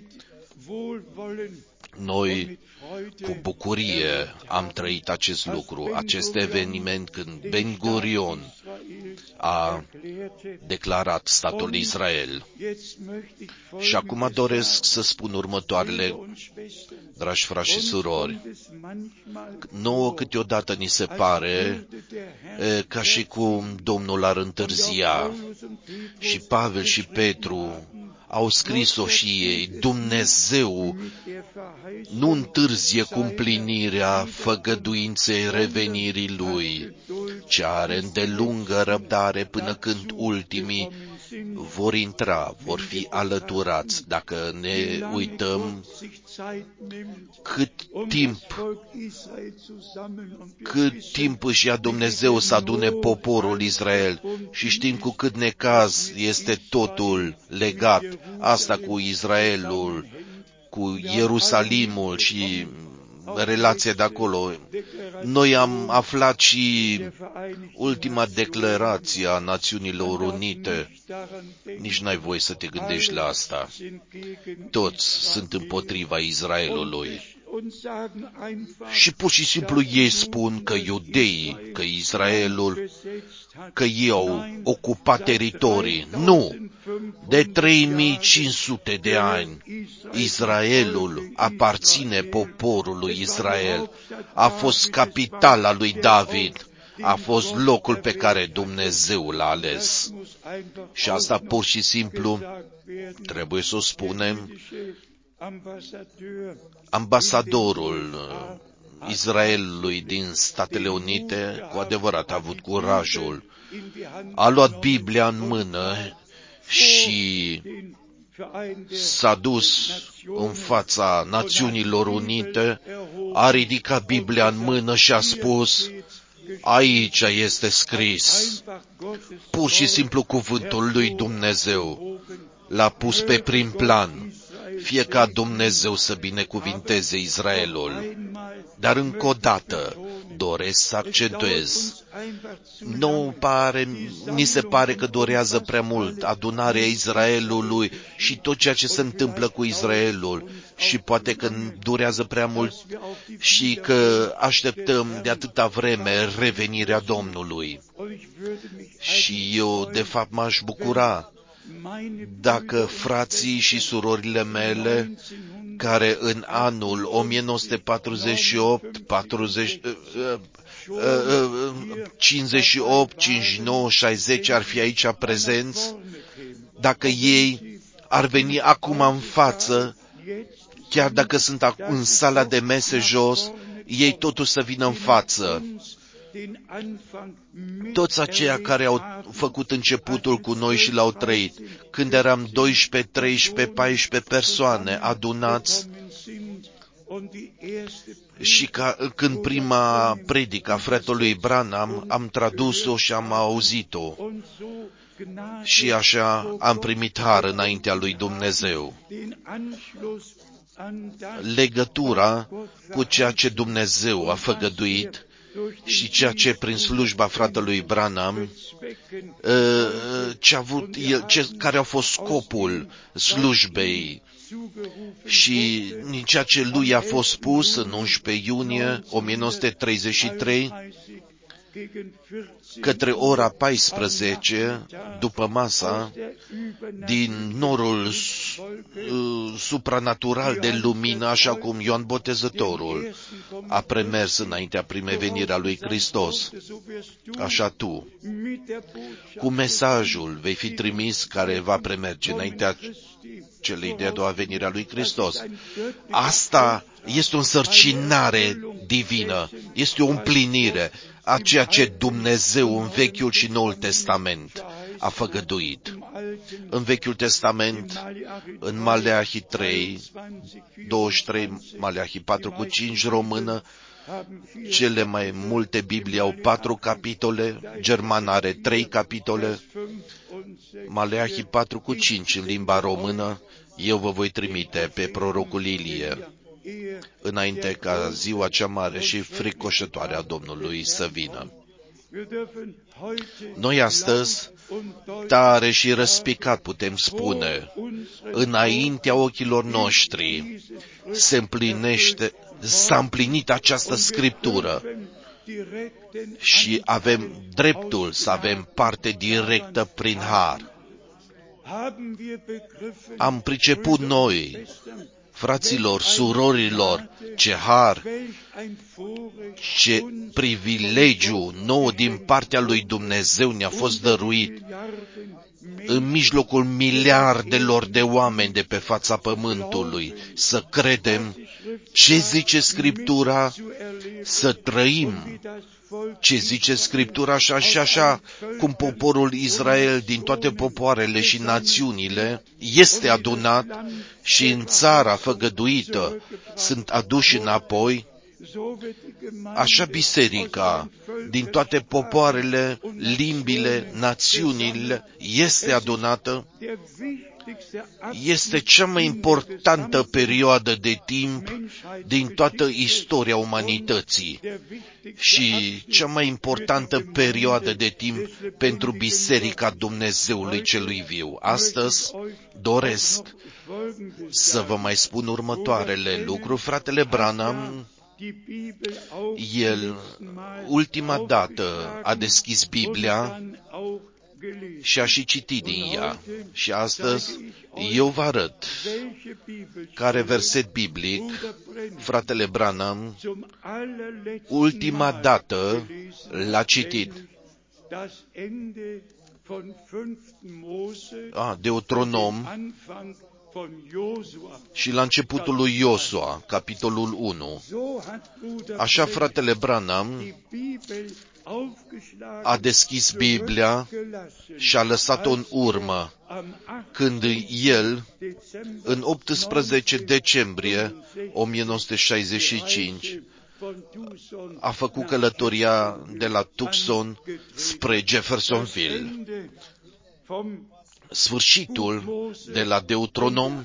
Noi cu bucurie am trăit acest lucru, acest eveniment când Ben Gurion a declarat statul Israel. Și acum doresc să spun următoarele, dragi frați și surori. Nouă câteodată ni se pare e, ca și cum Domnul ar întârzia. Și Pavel și Petru au scris-o și ei, Dumnezeu nu întârzie cu împlinirea făgăduinței revenirii Lui, ci are îndelungă răbdare până când ultimii vor intra, vor fi alăturați. Dacă ne uităm cât timp, cât timp își ia Dumnezeu să adune poporul Israel și știm cu cât necaz este totul legat, asta cu Israelul, cu Ierusalimul și relația de acolo. Noi am aflat și ultima declarație a Națiunilor Unite. Nici n-ai voie să te gândești la asta. Toți sunt împotriva Israelului. Și pur și simplu ei spun că iudeii, că Israelul, că ei au ocupat teritorii. Nu! De trei mii cinci sute de ani, Israelul aparține poporului Israel. A fost capitala lui David. A fost locul pe care Dumnezeu l-a ales. Și asta pur și simplu trebuie să o spunem. Ambasadorul Israelului din Statele Unite cu adevărat a avut curajul. A luat Biblia în mână și s-a dus în fața Națiunilor Unite, a ridicat Biblia în mână și a spus, aici este scris. Pur și simplu cuvântul lui Dumnezeu l-a pus pe prim plan. Fie ca Dumnezeu să binecuvinteze Israelul. Dar încă o dată doresc să accentuez. Nu pare, ni se pare că dorează prea mult adunarea Israelului și tot ceea ce se întâmplă cu Israelul și poate că durează prea mult și că așteptăm de atâta vreme revenirea Domnului. Și eu, de fapt, m-aș bucura dacă frații și surorile mele, care în anul o mie nouă sute patruzeci și opt, patruzeci, cincizeci și opt, cincizeci și nouă, șaizeci ar fi aici prezenți, dacă ei ar veni acum în față, chiar dacă sunt în sala de mese jos, ei totuși să vină în față. Toți aceia care au făcut începutul cu noi și l-au trăit, când eram doisprezece, treisprezece, paisprezece persoane adunați și ca, când prima predică a fratelui Branham am tradus-o și am auzit-o și așa am primit har înaintea lui Dumnezeu. Legătura cu ceea ce Dumnezeu a făgăduit și ceea ce prin slujba fratelui Branham, ce a avut el, ce, care a fost scopul slujbei și din ceea ce lui a fost spus în unsprezece iunie o mie nouă sute treizeci și trei, către ora paisprezece, după masa, din norul supranatural de lumină, așa cum Ioan Botezătorul a premers înaintea primei veniri a lui Hristos. Așa tu, cu mesajul vei fi trimis care va premerge înaintea celei de-a doua venire a lui Hristos. Asta este o însărcinare divină, este o împlinire a ceea ce Dumnezeu în Vechiul și Noul Testament a făgăduit. În Vechiul Testament, în Maleahi trei, douăzeci și trei, Maleahi patru cu cinci, română, cele mai multe Biblii au patru capitole, germana are trei capitole, Maleahi patru cu cinci în limba română. Eu vă voi trimite pe prorocul Ilie, înainte ca ziua cea mare și fricoșătoare a Domnului să vină. Noi astăzi, tare și răspicat putem spune, înaintea ochilor noștri se împlinește, s-a împlinit această scriptură și avem dreptul să avem parte directă prin har. Am priceput noi, fraților, surorilor, ce har, ce privilegiu nou din partea lui Dumnezeu ne-a fost dăruit în mijlocul miliardelor de oameni de pe fața pământului, să credem ce zice Scriptura, să trăim ce zice Scriptura și așa, așa cum poporul Israel din toate popoarele și națiunile este adunat și în țara făgăduită sunt aduși înapoi, așa biserica din toate popoarele, limbile, națiunile este adunată. Este cea mai importantă perioadă de timp din toată istoria umanității și cea mai importantă perioadă de timp pentru Biserica Dumnezeului Celui Viu. Astăzi doresc să vă mai spun următoarele lucruri. Fratele Branham, el ultima dată a deschis Biblia și a și citit din ea. Și astăzi eu vă arăt care verset biblic fratele Branham ultima dată l-a citit. A, Deuteronom și la începutul lui Iosua, capitolul unu. Așa fratele Branham a deschis Biblia și a lăsat-o în urmă, când el, în optsprezece decembrie o mie nouă sute șaizeci și cinci, a făcut călătoria de la Tucson spre Jeffersonville. Sfârșitul de la Deuteronom,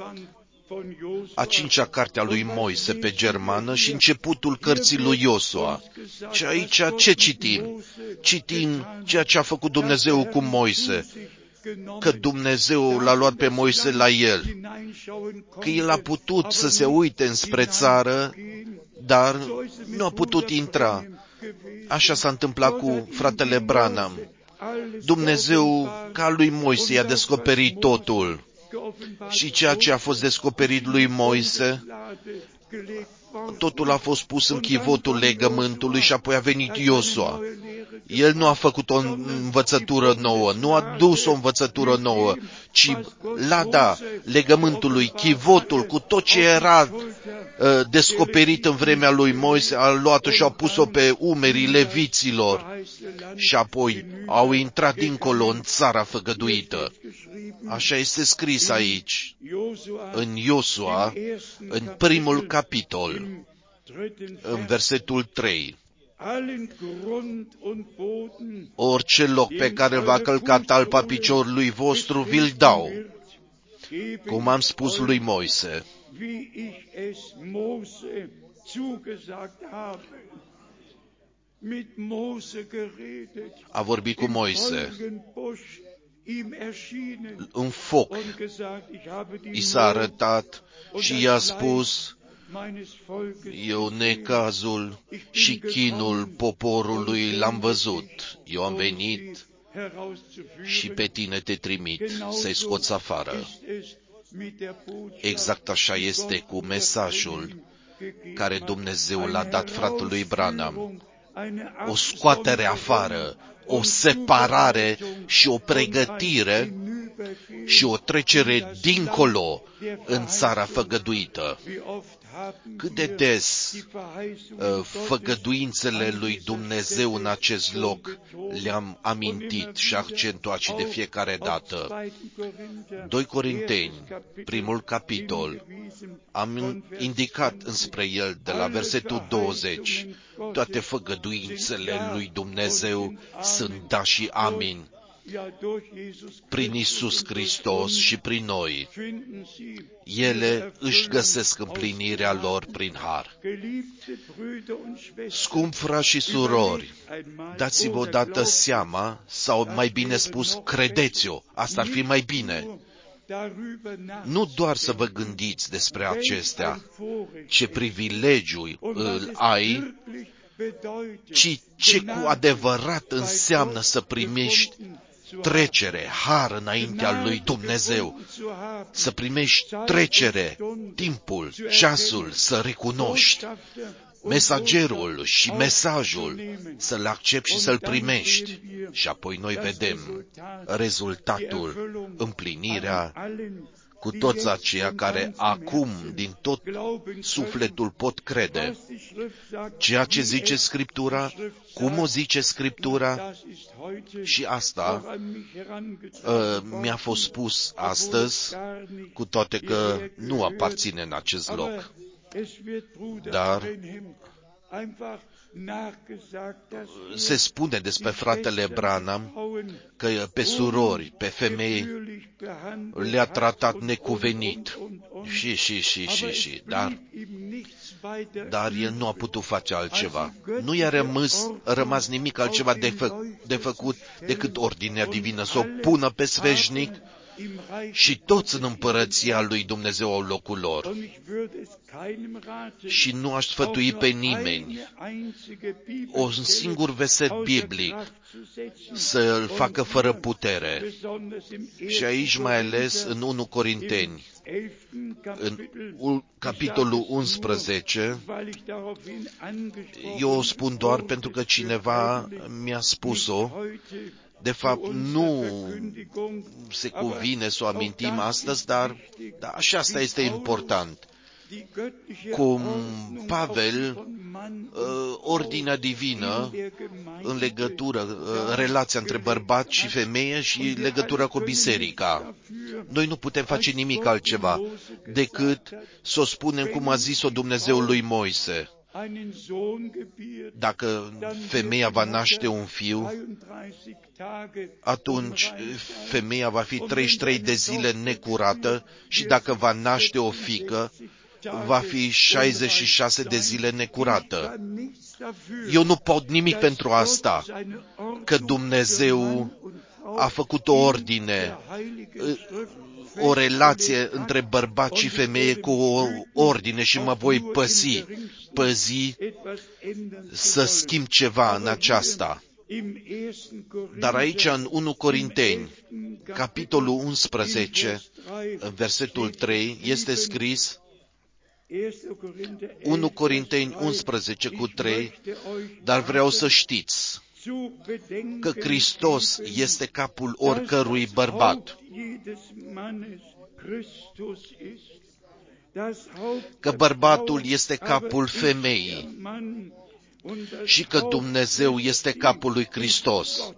a cincea carte a lui Moise pe germană și începutul cărții lui Iosua. Și aici ce citim? Citim ceea ce a făcut Dumnezeu cu Moise, că Dumnezeu l-a luat pe Moise la el, că el a putut să se uite înspre țară, dar nu a putut intra. Așa s-a întâmplat cu fratele Branham. Dumnezeu, ca lui Moise, i-a descoperit totul. Și ceea ce a fost descoperit lui Moise, totul a fost pus în chivotul legământului și apoi a venit Iosua. El nu a făcut o învățătură nouă, nu a dus o învățătură nouă, ci lada legământului, chivotul, cu tot ce era uh, descoperit în vremea lui Moise, a luat-o și a pus-o pe umerii leviților și apoi au intrat dincolo în țara făgăduită. Așa este scris aici, în Iosua, în primul capitol, în versetul trei. Orice loc pe care va călca talpa piciorului vostru, vi-l dau, cum am spus lui Moise. A vorbit cu Moise. În foc i s-a arătat și i-a spus: eu necazul și chinul poporului l-am văzut. Eu am venit și pe tine te trimit să-i scoți afară. Exact așa este cu mesajul care Dumnezeu l-a dat fratelui Branham. O scoatere afară, o separare și o pregătire și o trecere dincolo în țara făgăduită. Cât de des uh, făgăduințele lui Dumnezeu în acest loc le-am amintit și accentuat și de fiecare dată. doi Corinteni, primul capitol, am indicat înspre el de la versetul douăzeci. Toate făgăduințele lui Dumnezeu sunt da și amin prin Iisus Hristos și prin noi. Ele își găsesc împlinirea lor prin har. Scump frați și surori, dați-vă odată seama, sau mai bine spus, credeți-o, asta ar fi mai bine. Nu doar să vă gândiți despre acestea, ce privilegiu îl ai, ci ce cu adevărat înseamnă să primești trecere, har înaintea lui Dumnezeu, să primești trecere, timpul, ceasul, să recunoști mesagerul și mesajul, să-l accepti și să-l primești. Și apoi noi vedem rezultatul, împlinirea cu toți aceia care acum din tot sufletul pot crede. Ceea ce zice Scriptura, cum o zice Scriptura, și asta uh, mi-a fost spus astăzi, cu toate că nu aparține în acest loc. Dar se spune despre fratele Branham că pe surori, pe femei le-a tratat necuvenit. Și, și, și, și, și, dar, dar el nu a putut face altceva. Nu i-a rămas, rămas nimic altceva de, fă, de făcut decât ordinea divină, să o pună pe sfeșnic și toți în împărăția lui Dumnezeu au locul lor. Și nu aș sfătui pe nimeni un singur verset biblic să îl facă fără putere. Și aici mai ales în unu Corinteni, în capitolul unsprezece, eu o spun doar pentru că cineva mi-a spus-o. De fapt, nu se cuvine să o amintim astăzi, dar, dar și asta este important. Cum Pavel, ordinea divină în legătură, relația între bărbat și femeie și legătura cu biserica. Noi nu putem face nimic altceva decât să o spunem cum a zis-o Dumnezeul lui Moise. Dacă femeia va naște un fiu, atunci femeia va fi treizeci și trei de zile necurată și dacă va naște o fiică, va fi șaizeci și șase de zile necurată. Eu nu pot nimic pentru asta, că Dumnezeu a făcut o ordine, o relație între bărbat și femeie cu o ordine și mă voi păzi, păzi să schimb ceva în aceasta. Dar aici, în unu Corinteni, capitolul unsprezece, în versetul trei, este scris, unu Corinteni unsprezece cu trei, dar vreau să știți că Hristos este capul oricărui bărbat, că bărbatul este capul femeii și că Dumnezeu este capul lui Hristos.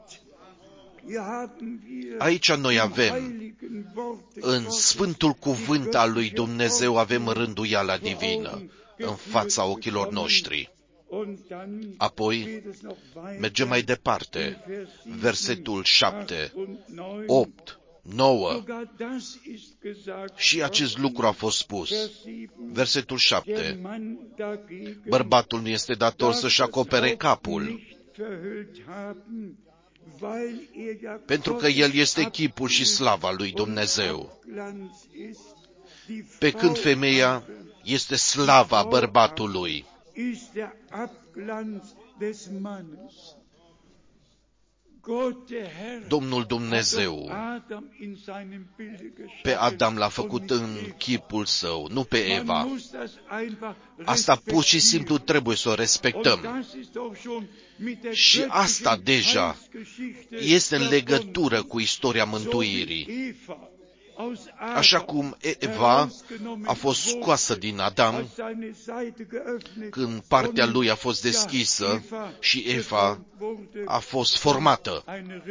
Aici noi avem, în Sfântul Cuvânt al lui Dumnezeu, avem rânduiala divină în fața ochilor noștri. Apoi mergem mai departe, versetul șapte, opt, nouă. Și acest lucru a fost spus. Versetul șapte. Bărbatul nu este dator să-și acopere capul, pentru că el este chipul și slava lui Dumnezeu, pe când femeia este slava bărbatului. Domnul Dumnezeu pe Adam l-a făcut în chipul său, nu pe Eva. Asta pur și simplu trebuie să o respectăm. Și asta deja este în legătură cu istoria mântuirii. Așa cum Eva a fost scoasă din Adam când partea lui a fost deschisă și Eva a fost formată.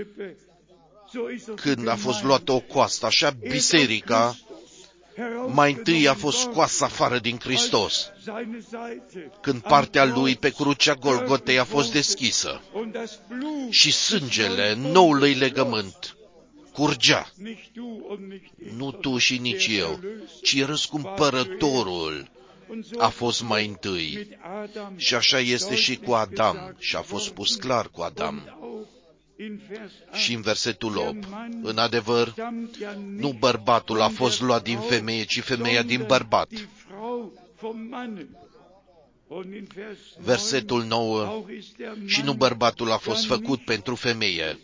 Când a fost luată o coastă, așa biserica mai întâi a fost scoasă afară din Hristos, când partea lui pe crucea Golgotei a fost deschisă și sângele noului legământ curgea. Nu tu și nici eu, ci răscumpărătorul a fost mai întâi. Și așa este și cu Adam, și a fost spus clar cu Adam. Și în versetul opt, în adevăr, nu bărbatul a fost luat din femeie, ci femeia din bărbat. Versetul nouă, și nu bărbatul a fost făcut pentru femeie,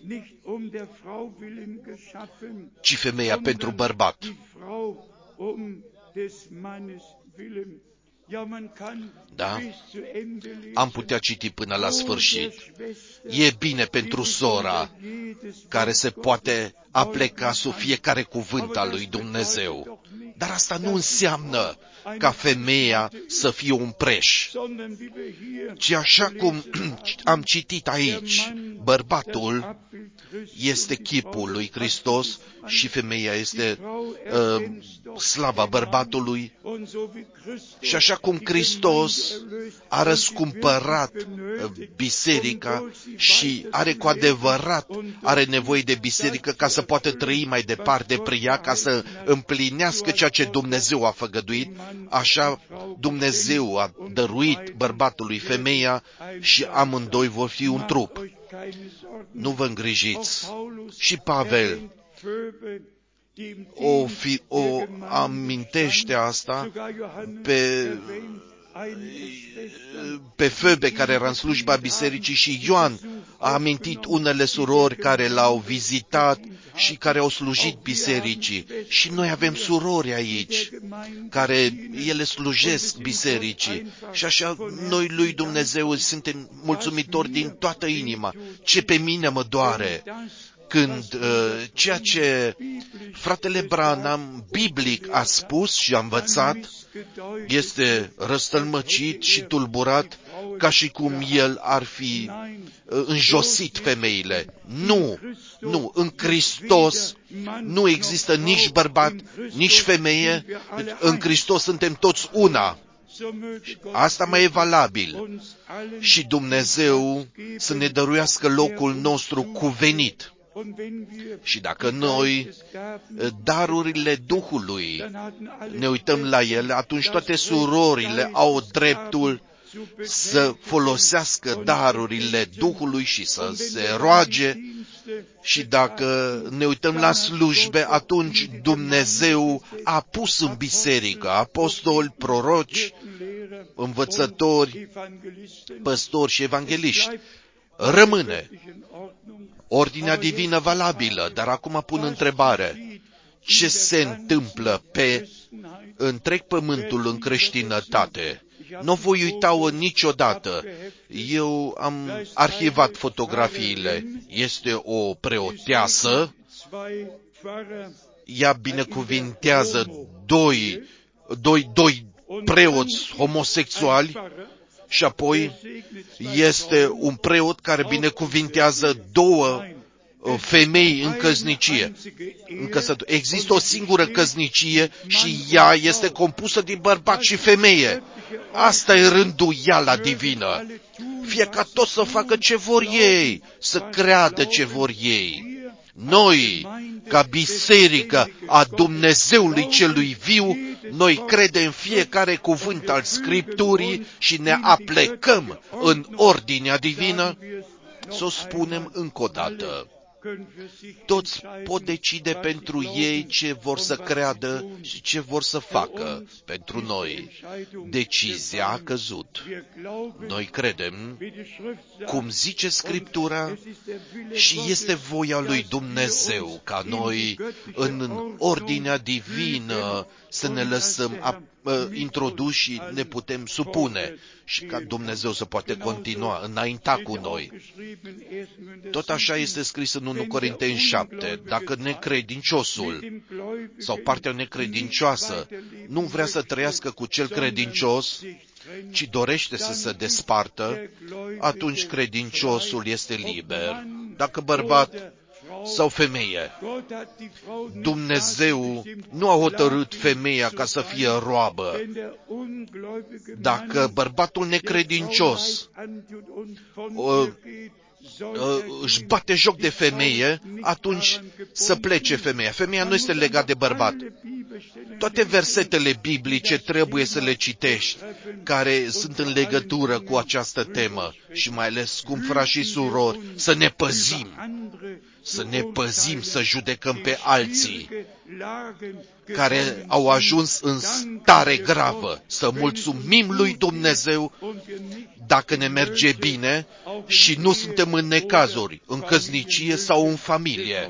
ci femeia pentru bărbat. Da? Am putea citi până la sfârșit. E bine pentru sora care se poate apleca sub fiecare cuvânt al lui Dumnezeu. Dar asta nu înseamnă ca femeia să fie un preș, ci așa cum am citit aici, bărbatul este chipul lui Hristos și femeia este uh, slava bărbatului. Și așa cum Hristos a răscumpărat biserica și are cu adevărat, are nevoie de biserică ca să poată trăi mai departe prin ea, ca să împlinească ceea ce Dumnezeu a făgăduit, așa Dumnezeu a dăruit bărbatului femeia și amândoi vor fi un trup. Nu vă îngrijiți. Și Pavel o, fi, o amintește asta pe, pe Febe, care era în slujba bisericii, și Ioan a amintit unele surori care l-au vizitat și care au slujit bisericii. Și noi avem surori aici, care ele slujesc bisericii. Și așa noi lui Dumnezeu suntem mulțumitori din toată inima. Ce pe mine mă doare când uh, ceea ce fratele Branham biblic a spus și a învățat este răstălmăcit și tulburat, ca și cum el ar fi uh, înjosit femeile. Nu, nu, în Hristos nu există nici bărbat, nici femeie, în Hristos suntem toți una. Asta mai e valabil. Și Dumnezeu să ne dăruiască locul nostru cuvenit. Și dacă noi, darurile Duhului, ne uităm la ele, atunci toate surorile au dreptul să folosească darurile Duhului și să se roage. Și dacă ne uităm la slujbe, atunci Dumnezeu a pus în biserică apostoli, proroci, învățători, păstori și evangeliști. Rămâne ordinea divină valabilă, dar acum pun întrebare. Ce se întâmplă pe întreg pământul în creștinătate? Nu voi uita-o niciodată. Eu am arhivat fotografiile. Este o preoteasă. Ea binecuvintează doi, doi, doi preoți homosexuali. Și apoi este un preot care binecuvintează două femei în căsnicie. În căsător- Există o singură căsnicie și ea este compusă din bărbat și femeie. Asta e rânduiala divină. Fie ca toți să facă ce vor ei, să creadă ce vor ei. Noi, ca biserică a Dumnezeului celui viu, noi credem fiecare cuvânt al Scripturii și ne aplecăm în ordinea divină. Să o spunem încă o dată. Toți pot decide pentru ei ce vor să creadă și ce vor să facă. Pentru noi, decizia a căzut. Noi credem, cum zice Scriptura, și este voia lui Dumnezeu ca noi, în ordinea divină, să ne lăsăm introduși și ne putem supune și ca Dumnezeu să poate continua, înainta cu noi. Tot așa este scris în unu Corinteni șapte. Dacă necredinciosul sau partea necredincioasă nu vrea să trăiască cu cel credincios, ci dorește să se despartă, atunci credinciosul este liber. Dacă bărbat sau femeie, Dumnezeu nu a hotărât femeia ca să fie roabă. Dacă bărbatul necredincios uh, își bate joc de femeie, atunci să plece femeia. Femeia nu este legată de bărbat. Toate versetele biblice trebuie să le citești, care sunt în legătură cu această temă și mai ales, cum frați și surori, să ne păzim, să ne păzim, să judecăm pe alții care au ajuns în stare gravă, să mulțumim lui Dumnezeu dacă ne merge bine și nu suntem în necazuri, în căsnicie sau în familie.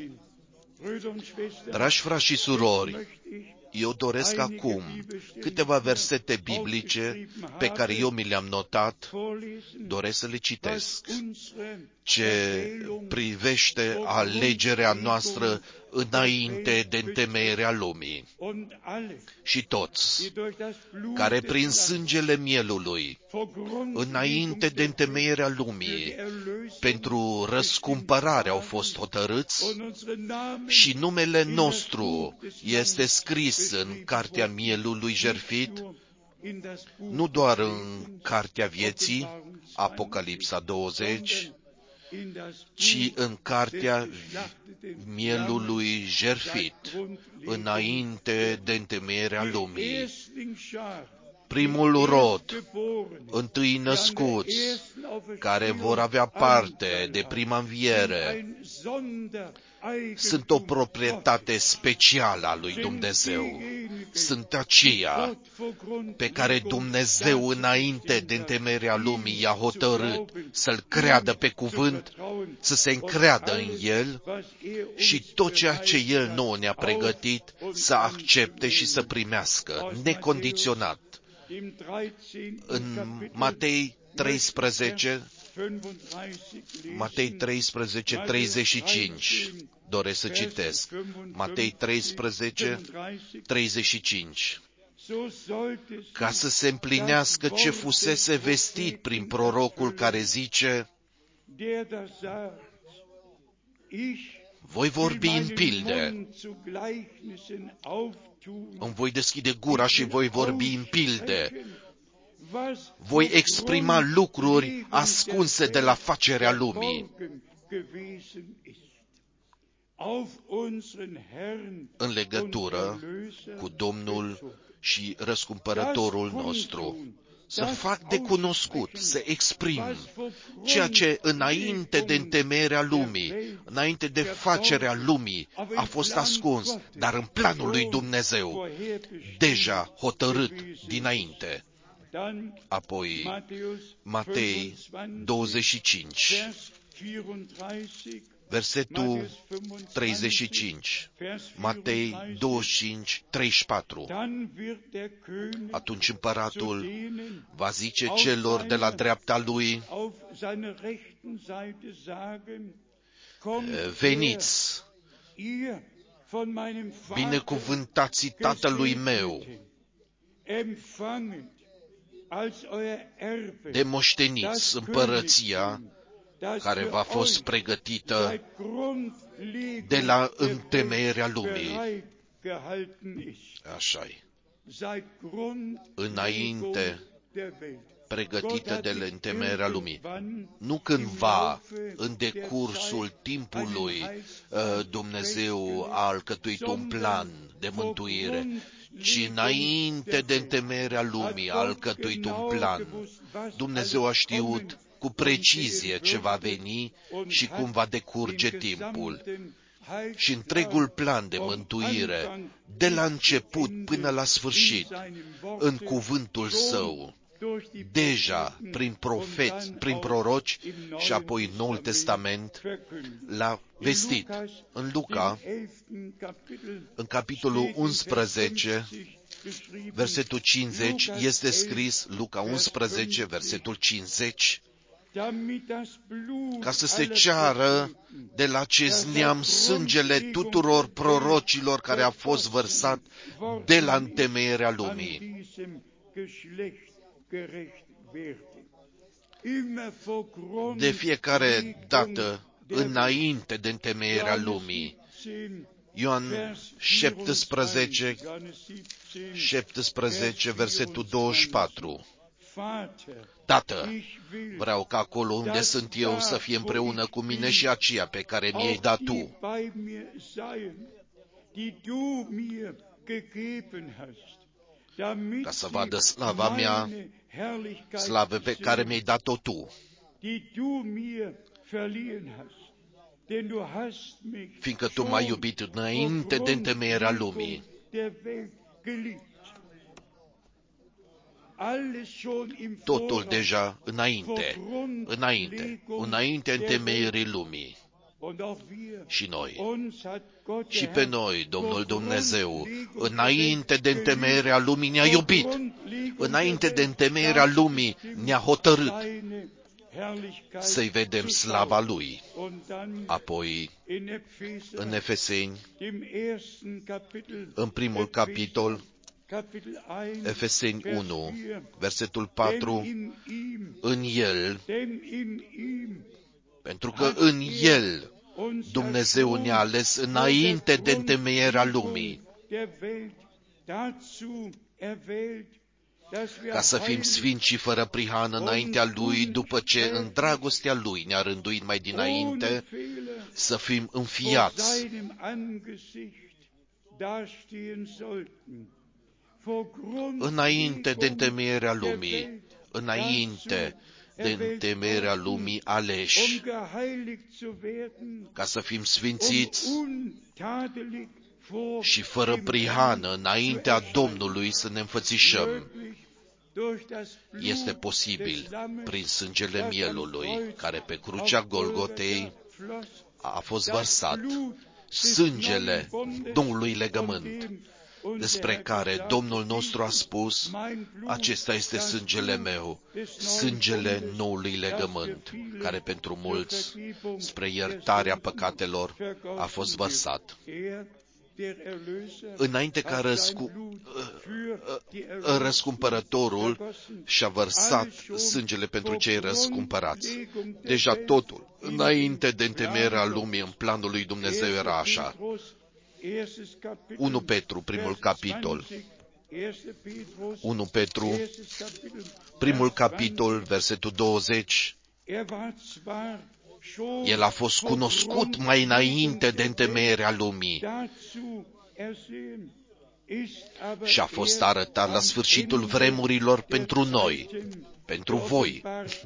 Dragi frați și surori, eu doresc acum câteva versete biblice pe care eu mi le-am notat, doresc să le citesc, ce privește alegerea noastră înainte de întemeierea lumii. Și toți care prin sângele mielului, înainte de întemeierea lumii, pentru răscumpărare au fost hotărâți și numele nostru este scris în cartea mielului jertfit, nu doar în cartea vieții, Apocalipsa douăzeci, ci în cartea mielului jertfit, înainte de întemeierea lumii. Primul rod, întâi născuți, care vor avea parte de prima înviere, sunt o proprietate specială a lui Dumnezeu. Sunt aceia pe care Dumnezeu, înainte de întemeierea lumii, i-a hotărât să-L creadă pe cuvânt, să se încreadă în El și tot ceea ce El nouă ne-a pregătit să accepte și să primească, necondiționat. În Matei treisprezece, Matei treisprezece, treizeci și cinci, doresc să citesc. Matei treisprezece, treizeci și cinci. Ca să se împlinească ce fusese vestit prin prorocul care zice: voi vorbi în pilde, îmi voi deschide gura și voi vorbi în pilde, voi exprima lucruri ascunse de la facerea lumii. În legătură cu Domnul și Răscumpărătorul nostru, să fac de cunoscut, să exprim ceea ce înainte de întemeierea lumii, înainte de facerea lumii, a fost ascuns, dar în planul lui Dumnezeu, deja hotărât dinainte. Apoi, Matei douăzeci și cinci, versetul treizeci și cinci, Matei douăzeci și cinci, treizeci și patru. Atunci împăratul va zice celor de la dreapta lui: veniți, binecuvântații tatălui meu, demoșteniți împărăția care v-a fost pregătită de la întemeierea lumii. Așa-i. Înainte pregătită de la întemeierea lumii. Nu cândva, în decursul timpului, Dumnezeu a alcătuit un plan de mântuire, ci înainte de întemeierea lumii a alcătuit un plan. Dumnezeu a știut cu precizie ce va veni și cum va decurge timpul. Și întregul plan de mântuire, de la început până la sfârșit, în cuvântul Său, deja prin profeți, prin proroci și apoi în Noul Testament, l-a vestit. În Luca, în capitolul unsprezece, versetul cincizeci, este scris, Luca unsprezece, versetul cincizeci, ca să se ceară de la acest neam sângele tuturor prorocilor care a fost vărsat de la întemeierea lumii. De fiecare dată, înainte de întemeierea lumii. Ioan șaptesprezece, șaptesprezece, versetul douăzeci și patru. Tată, vreau ca acolo unde sunt eu să fie împreună cu mine și aceea pe care mi-ai dat Tu, ca să vadă slava mea, slavă pe care mi-ai dat-o Tu, fiindcă Tu m-ai iubit înainte de întemeierea lumii. Totul deja înainte, înainte, înainte întemeierii lumii. Și noi, și pe noi, Domnul Dumnezeu, înainte de întemeierea lumii ne-a iubit, înainte de întemeierea lumii ne-a hotărât să-i vedem slava Lui. Apoi, în Efeseni, în primul capitol, Efeseni unu, versetul patru, în El, pentru că în El Dumnezeu ne-a ales înainte de întemeierea lumii, ca să fim sfinți și fără prihană înaintea Lui, după ce în dragostea Lui ne-a rânduit mai dinainte să fim înfiați. Înainte de întemeierea lumii, înainte de întemeierea lumii aleși, ca să fim sfințiți și fără prihană înaintea Domnului să ne înfățișăm. Este posibil prin sângele mielului, care pe crucea Golgotei a fost vărsat, sângele noului legământ, despre care Domnul nostru a spus, acesta este sângele meu, sângele noului legământ, care pentru mulți, spre iertarea păcatelor, a fost vărsat. Înainte ca răscu... răscumpărătorul și-a vărsat sângele pentru cei răscumpărați. Deja totul, înainte de întemeierea lumii, în planul lui Dumnezeu era așa. unu Petru, primul capitol. unu Petru, primul capitol, versetul douăzeci. El a fost cunoscut mai înainte de întemeierea lumii și a fost arătat la sfârșitul vremurilor pentru noi, pentru voi.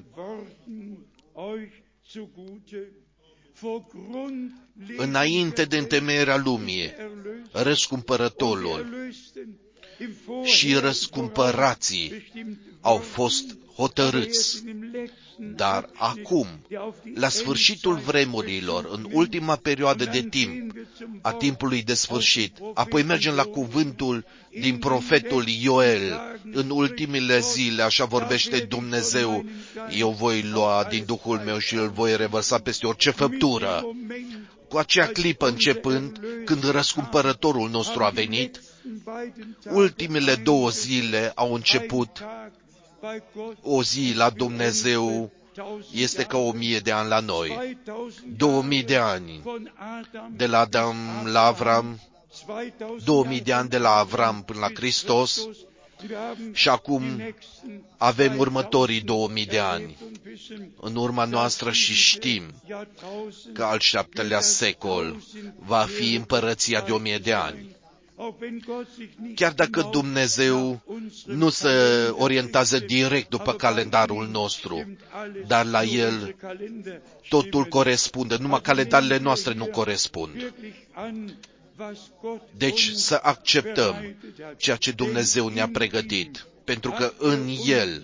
Înainte de întemeierea lumii, răscumpărătorul și răscumpărații au fost hotărâți. Dar acum, la sfârșitul vremurilor, în ultima perioadă de timp, a timpului de sfârșit, apoi mergem la cuvântul din profetul Ioel, în ultimele zile, așa vorbește Dumnezeu, eu voi lua din Duhul meu și îl voi revărsa peste orice făptură. Cu acea clipă începând, când răscumpărătorul nostru a venit, ultimele două zile au început. O zi la Dumnezeu este ca o mie de ani la noi. Două mii de ani de la Adam la Avram, două mii de ani de la Avram până la Hristos și acum avem următorii două mii de ani în urma noastră și știm că al șaptelea secol va fi împărăția de o mie de ani. Chiar dacă Dumnezeu nu se orientează direct după calendarul nostru, dar la El totul corespunde, numai calendarele noastre nu corespund. Deci să acceptăm ceea ce Dumnezeu ne-a pregătit, pentru că în El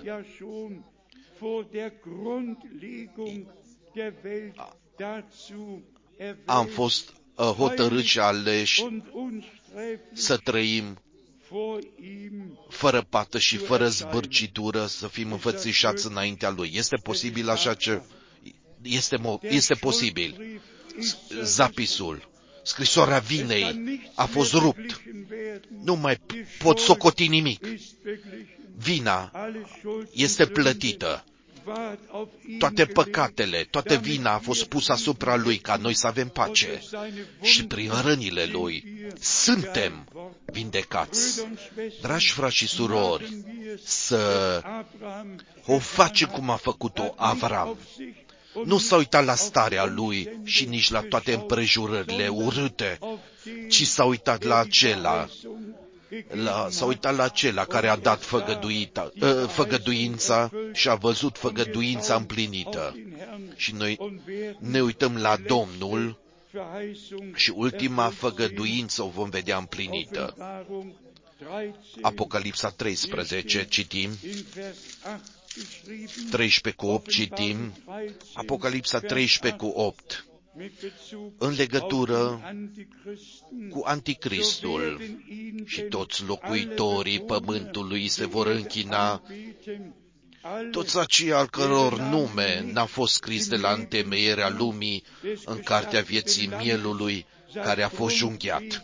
am fost hotărâți și aleși să trăim fără pată și fără zbârcitură, să fim înfățișați înaintea Lui. Este posibil așa ce... Este, este posibil. Zapisul, scrisoarea vinei a fost rupt. Nu mai pot socoti nimic. Vina este plătită. Toate păcatele, toată vina a fost pusă asupra Lui ca noi să avem pace. Și prin rănile Lui suntem vindecați. Dragi frați și surori, să o facem cum a făcut-o Avram. Nu s-a uitat la starea lui și nici la toate împrejurările urâte, ci s-a uitat la acela, la, s-a uitat la acela care a dat făgăduita, uh, făgăduința și a văzut făgăduința împlinită. Și noi ne uităm la Domnul și ultima făgăduință o vom vedea împlinită. Apocalipsa treisprezece, citim, treisprezece cu opt, citim, Apocalipsa treisprezece cu opt, în legătură cu Anticristul, și toți locuitorii pământului se vor închina, toți aceia al căror nume n-a fost scris de la întemeierea lumii în cartea vieții mielului care a fost junghiat.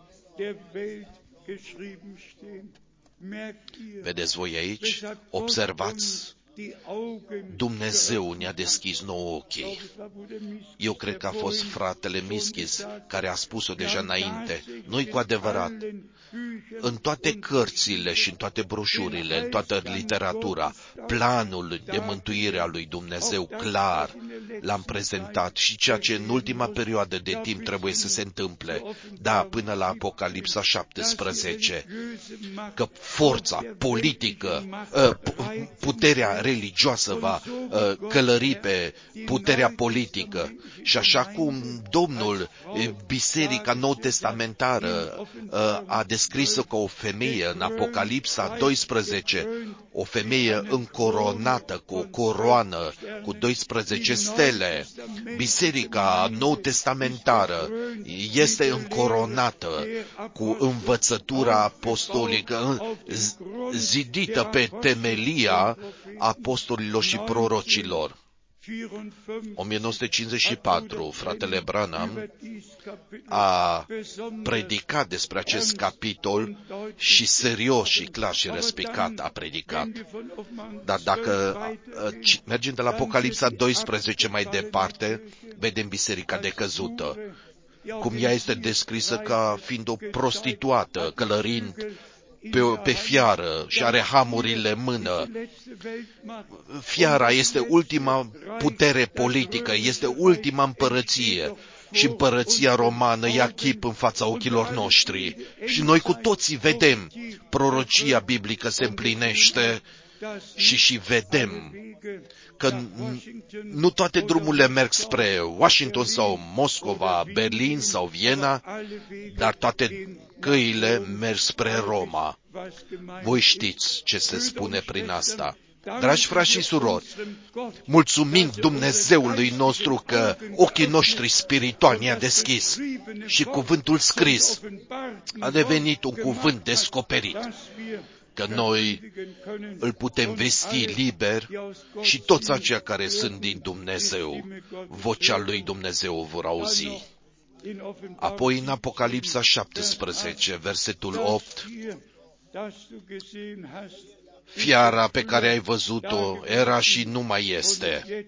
Vedeți voi aici? Observați? Dumnezeu ne-a deschis nouă ochii. Eu cred că a fost fratele Mischis care a spus-o deja înainte. Noi cu adevărat, în toate cărțile și în toate broșurile, în toată literatura, planul de mântuire a lui Dumnezeu clar l-am prezentat și ceea ce în ultima perioadă de timp trebuie să se întâmple, da, până la Apocalipsa șaptesprezece, că forța politică, puterea religioasă va călări pe puterea politică și așa cum Domnul, Biserica Nou-Testamentară a descris-o ca o femeie în Apocalipsa doisprezece, o femeie încoronată cu o coroană, cu doisprezece stele. Biserica Nou-Testamentară este încoronată cu învățătura apostolică, zidită pe temelia apostolilor și prorocilor. o mie nouă sute cincizeci și patru, fratele Branham a predicat despre acest capitol și serios și clar și respicat a predicat. Dar dacă mergem de la Apocalipsa doisprezece mai departe, vedem biserica decăzută, cum ea este descrisă ca fiind o prostituată, călărind pe, pe fiară și are hamurile în mână. Fiara este ultima putere politică, este ultima împărăție și împărăția romană ia chip în fața ochilor noștri. Și noi cu toții vedem prorocia biblică se împlinește și și vedem că nu toate drumurile merg spre Washington sau Moscova, Berlin sau Viena, dar toate căile merg spre Roma. Voi știți ce se spune prin asta. Dragi frați și surori, mulțumim Dumnezeului nostru că ochii noștri spirituali ne-a deschis și cuvântul scris a devenit un cuvânt descoperit, că noi îl putem vesti liber și toți aceia care sunt din Dumnezeu, vocea lui Dumnezeu o vor auzi. Apoi în Apocalipsa șaptesprezece, versetul opt, fiara pe care ai văzut-o era și nu mai este.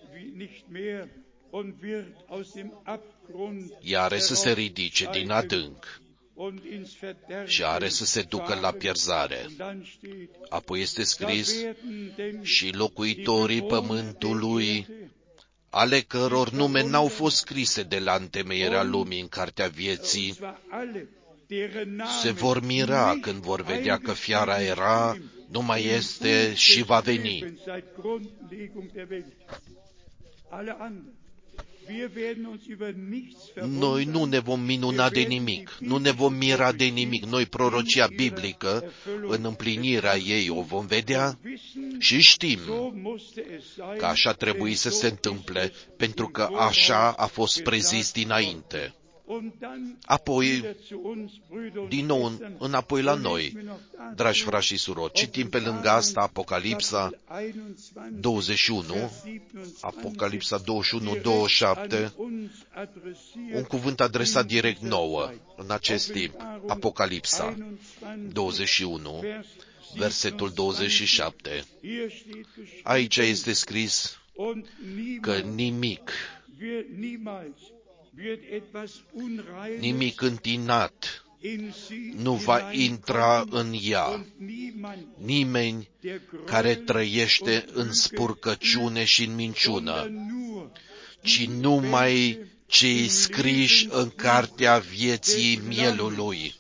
Ea are să se ridice din adânc și are să se ducă la pierzare. Apoi este scris, și locuitorii pământului, ale căror nume n-au fost scrise de la întemeierea lumii în cartea vieții, se vor mira când vor vedea că fiara era, nu mai este și va veni. Noi nu ne vom minuna de nimic, nu ne vom mira de nimic. Noi prorocia biblică, în împlinirea ei o vom vedea și știm că așa trebuie să se întâmple, pentru că așa a fost prezis dinainte. Apoi, din nou, înapoi la noi, dragi frați și surori, citim pe lângă asta Apocalipsa douăzeci și unu, Apocalipsa douăzeci și unu, douăzeci și șapte, un cuvânt adresat direct nouă în acest timp. Apocalipsa douăzeci și unu, versetul douăzeci și șapte. Aici este scris că nimic, nimic întinat nu va intra în ea, nimeni care trăiește în spurcăciune și în minciună, ci numai cei scriși în cartea vieții mielului.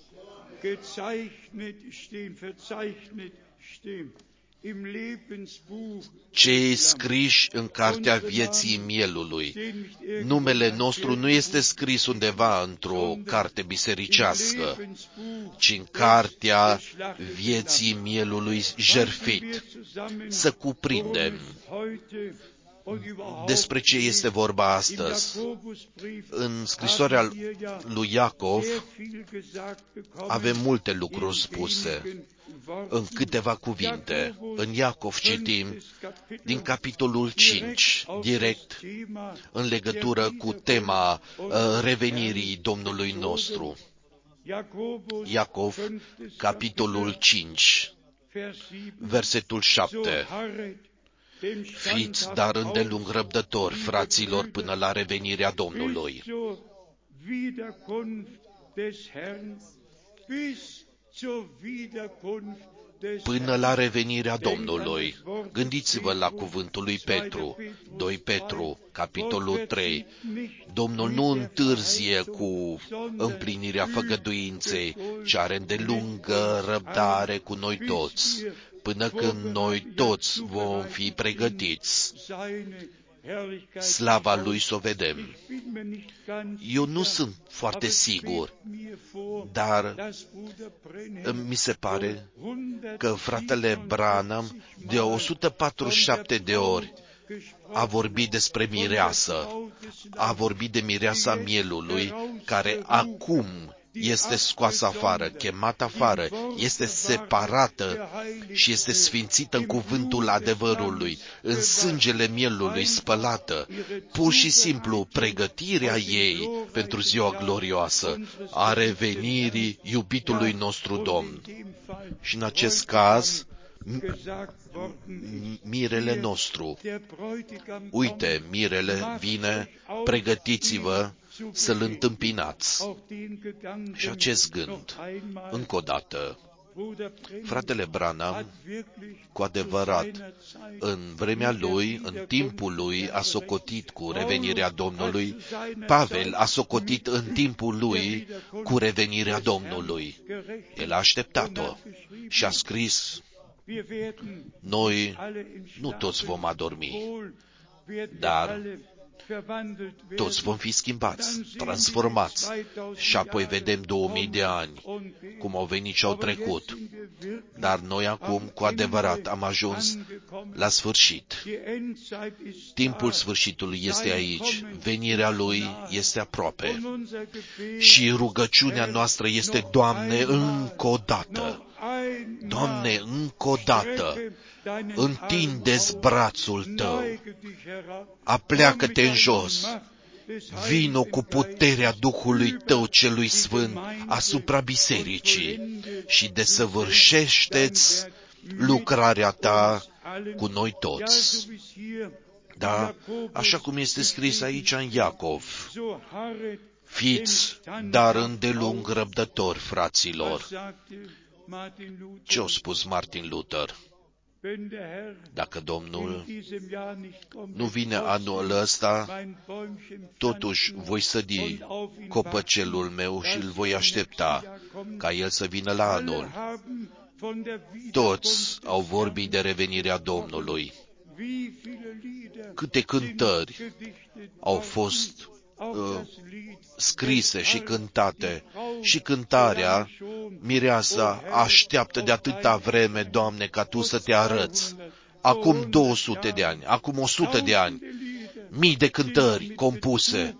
Cei scriși în cartea vieții mielului. Numele nostru nu este scris undeva într-o carte bisericească, ci în cartea vieții mielului jertfit. Să cuprindem despre ce este vorba astăzi. În scrisoarea lui Iacov avem multe lucruri spuse. În câteva cuvinte, în Iacov citim din capitolul cinci, direct în legătură cu tema uh, revenirii Domnului nostru. Iacov, capitolul cinci, versetul șapte. Fiți dar îndelung răbdători, fraților, până la revenirea Domnului. Până la revenirea Domnului. Gândiți-vă la cuvântul lui Petru, doi Petru, capitolul trei. Domnul nu întârzie cu împlinirea făgăduinței, ci are îndelungă răbdare cu noi toți, până când noi toți vom fi pregătiți. Slava Lui să o vedem. Eu nu sunt foarte sigur, dar mi se pare că fratele Branham de o sută patruzeci și șapte de ori a vorbit despre mireasă, a vorbit de mireasa mielului, care acum este scoasă afară, chemată afară, este separată și este sfințită în cuvântul adevărului, în sângele mielului spălată, pur și simplu pregătirea ei pentru ziua glorioasă a revenirii iubitului nostru Domn. Și în acest caz, mirele nostru, uite, mirele vine, pregătiți-vă să-l întâmpinați. Și acest gând, încă o dată, fratele Branham, cu adevărat, în vremea lui, în timpul lui, a socotit cu revenirea Domnului. Pavel a socotit în timpul lui cu revenirea Domnului. El a așteptat-o și a scris: noi nu toți vom adormi, dar toți vom fi schimbați, transformați. Și apoi vedem două mii de ani, cum au venit și au trecut. Dar noi acum, cu adevărat, am ajuns la sfârșit. Timpul sfârșitului este aici. Venirea Lui este aproape. Și rugăciunea noastră este: Doamne, încă o dată, Doamne, încă o dată, întinde-ți brațul Tău, apleacă-te în jos, vino cu puterea Duhului Tău celui Sfânt asupra bisericii și desăvârșește-ți lucrarea Ta cu noi toți. Da, așa cum este scris aici în Iacov: fiți dar îndelung răbdători, fraților. Ce-a spus Martin Luther? Dacă Domnul nu vine anul ăsta, totuși voi sădi copăcelul meu și îl voi aștepta ca el să vină la anul. Toți au vorbit de revenirea Domnului. Câte cântări au fost uh, scrise și cântate. Și cântarea, mireasa, așteaptă de atâta vreme, Doamne, ca Tu să Te arăți. Acum două sute de ani, acum o sută de ani, mii de cântări compuse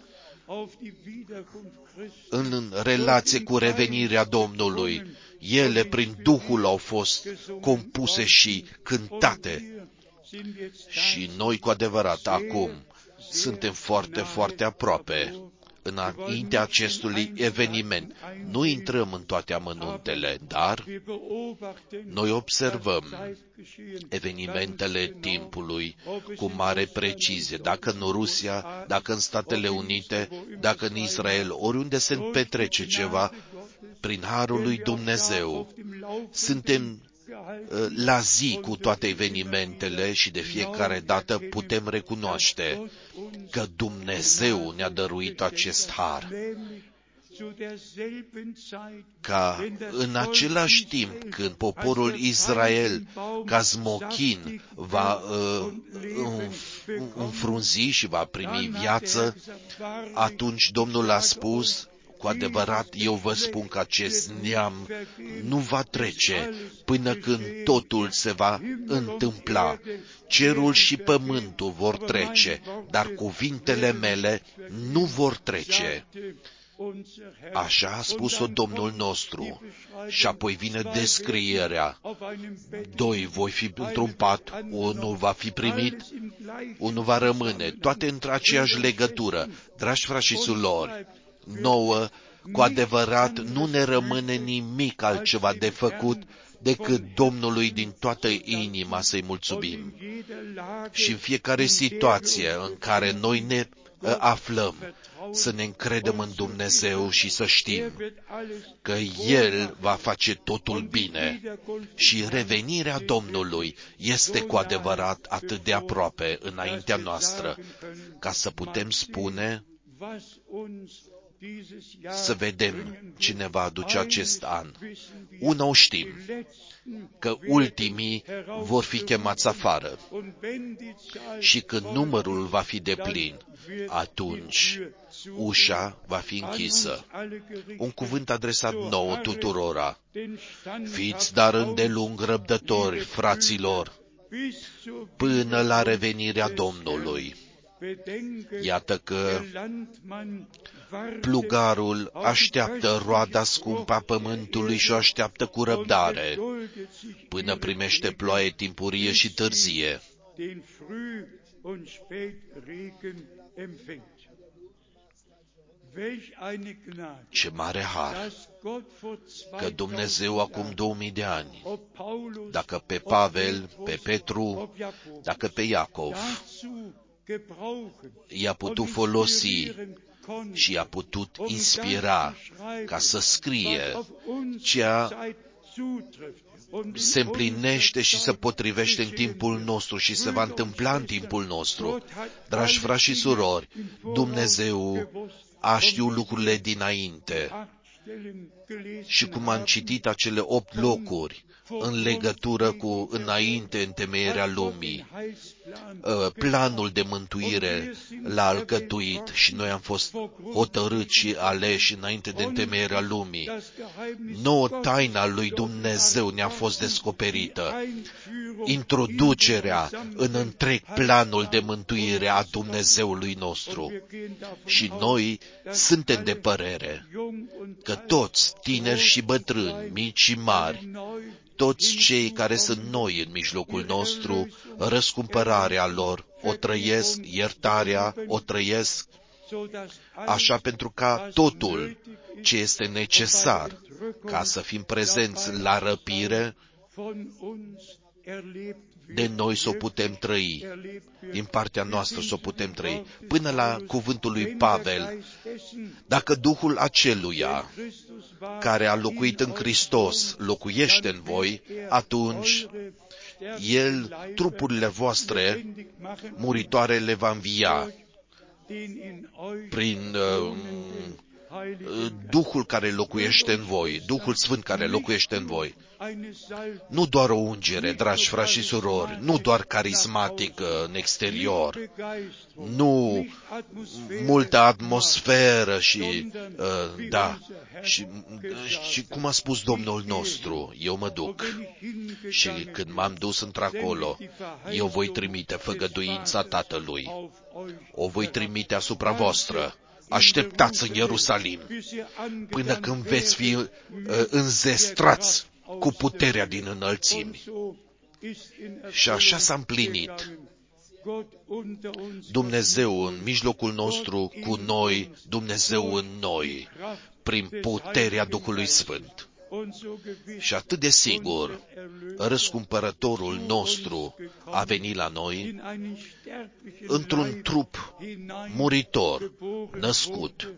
în relație cu revenirea Domnului. Ele, prin Duhul, au fost compuse și cântate. Și noi, cu adevărat, acum, suntem foarte, foarte aproape înaintea acestui eveniment. Nu intrăm în toate amănuntele, dar noi observăm evenimentele timpului cu mare precizie. Dacă în Rusia, dacă în Statele Unite, dacă în Israel, oriunde se petrece ceva, prin harul lui Dumnezeu, suntem la zi cu toate evenimentele și de fiecare dată putem recunoaște că Dumnezeu ne-a dăruit acest har. Ca în același timp când poporul Israel, ca smochin, va uh, înfrunzi și va primi viață, atunci Domnul a spus: cu adevărat, eu vă spun că acest neam nu va trece până când totul se va întâmpla. Cerul și pământul vor trece, dar cuvintele mele nu vor trece. Așa a spus-o Domnul nostru. Și apoi vine descrierea. Doi voi fi într-un pat, unul va fi primit, unul va rămâne, toate într aceeași legătură. Dragi frați și surori, nouă, cu adevărat, nu ne rămâne nimic altceva de făcut decât Domnului din toată inima să-i mulțumim. Și în fiecare situație în care noi ne aflăm, să ne încredem în Dumnezeu și să știm că El va face totul bine și revenirea Domnului este cu adevărat atât de aproape înaintea noastră, ca să putem spune: să vedem ce ne va aduce acest an. Una o știm, că ultimii vor fi chemați afară. Și când numărul va fi deplin, atunci ușa va fi închisă. Un cuvânt adresat nouă tuturora. Fiți dar îndelung răbdători, fraților, până la revenirea Domnului. Iată că plugarul așteaptă roada scumpă a pământului și o așteaptă cu răbdare, până primește ploaie timpurie și târzie. Ce mare har că Dumnezeu acum două mii de ani, dacă pe Pavel, pe Petru, dacă pe Iacov, i-a putut folosi și i-a putut inspira ca să scrie ceea se împlinește și se potrivește în timpul nostru și se va întâmpla în timpul nostru. Dragi frați și surori, Dumnezeu a știut lucrurile dinainte. Și cum am citit acele opt locuri în legătură cu înainte întemeierea lumii, planul de mântuire l-a alcătuit și noi am fost hotărâți și aleși înainte de întemeierea lumii. Nouă taina lui Dumnezeu ne-a fost descoperită. Introducerea în întreg planul de mântuire a Dumnezeului nostru. Și noi suntem de părere că toți, tineri și bătrâni, mici și mari, toți cei care sunt noi în mijlocul nostru, răscumpărarea lor o trăiesc, iertarea o trăiesc, așa pentru ca totul ce este necesar ca să fim prezenți la răpire, de noi să o putem trăi, din partea noastră să o putem trăi. Până la cuvântul lui Pavel, dacă Duhul aceluia care a locuit în Hristos locuiește în voi, atunci El trupurile voastre muritoare le va învia prin uh, Duhul care locuiește în voi, Duhul Sfânt care locuiește în voi. Nu doar o ungere, dragi frați și surori, nu doar carismatică în exterior, nu multă atmosferă și, uh, da, și, și cum a spus Domnul nostru, eu mă duc și când m-am dus într-acolo, eu voi trimite făgăduința Tatălui, o voi trimite asupra voastră. Așteptați în Ierusalim până când veți fi uh, înzestrați cu puterea din înălțimi. Și așa s-a împlinit. Dumnezeu în mijlocul nostru, cu noi, Dumnezeu în noi, prin puterea Duhului Sfânt. Și atât de sigur, răscumpărătorul nostru a venit la noi într-un trup muritor, născut,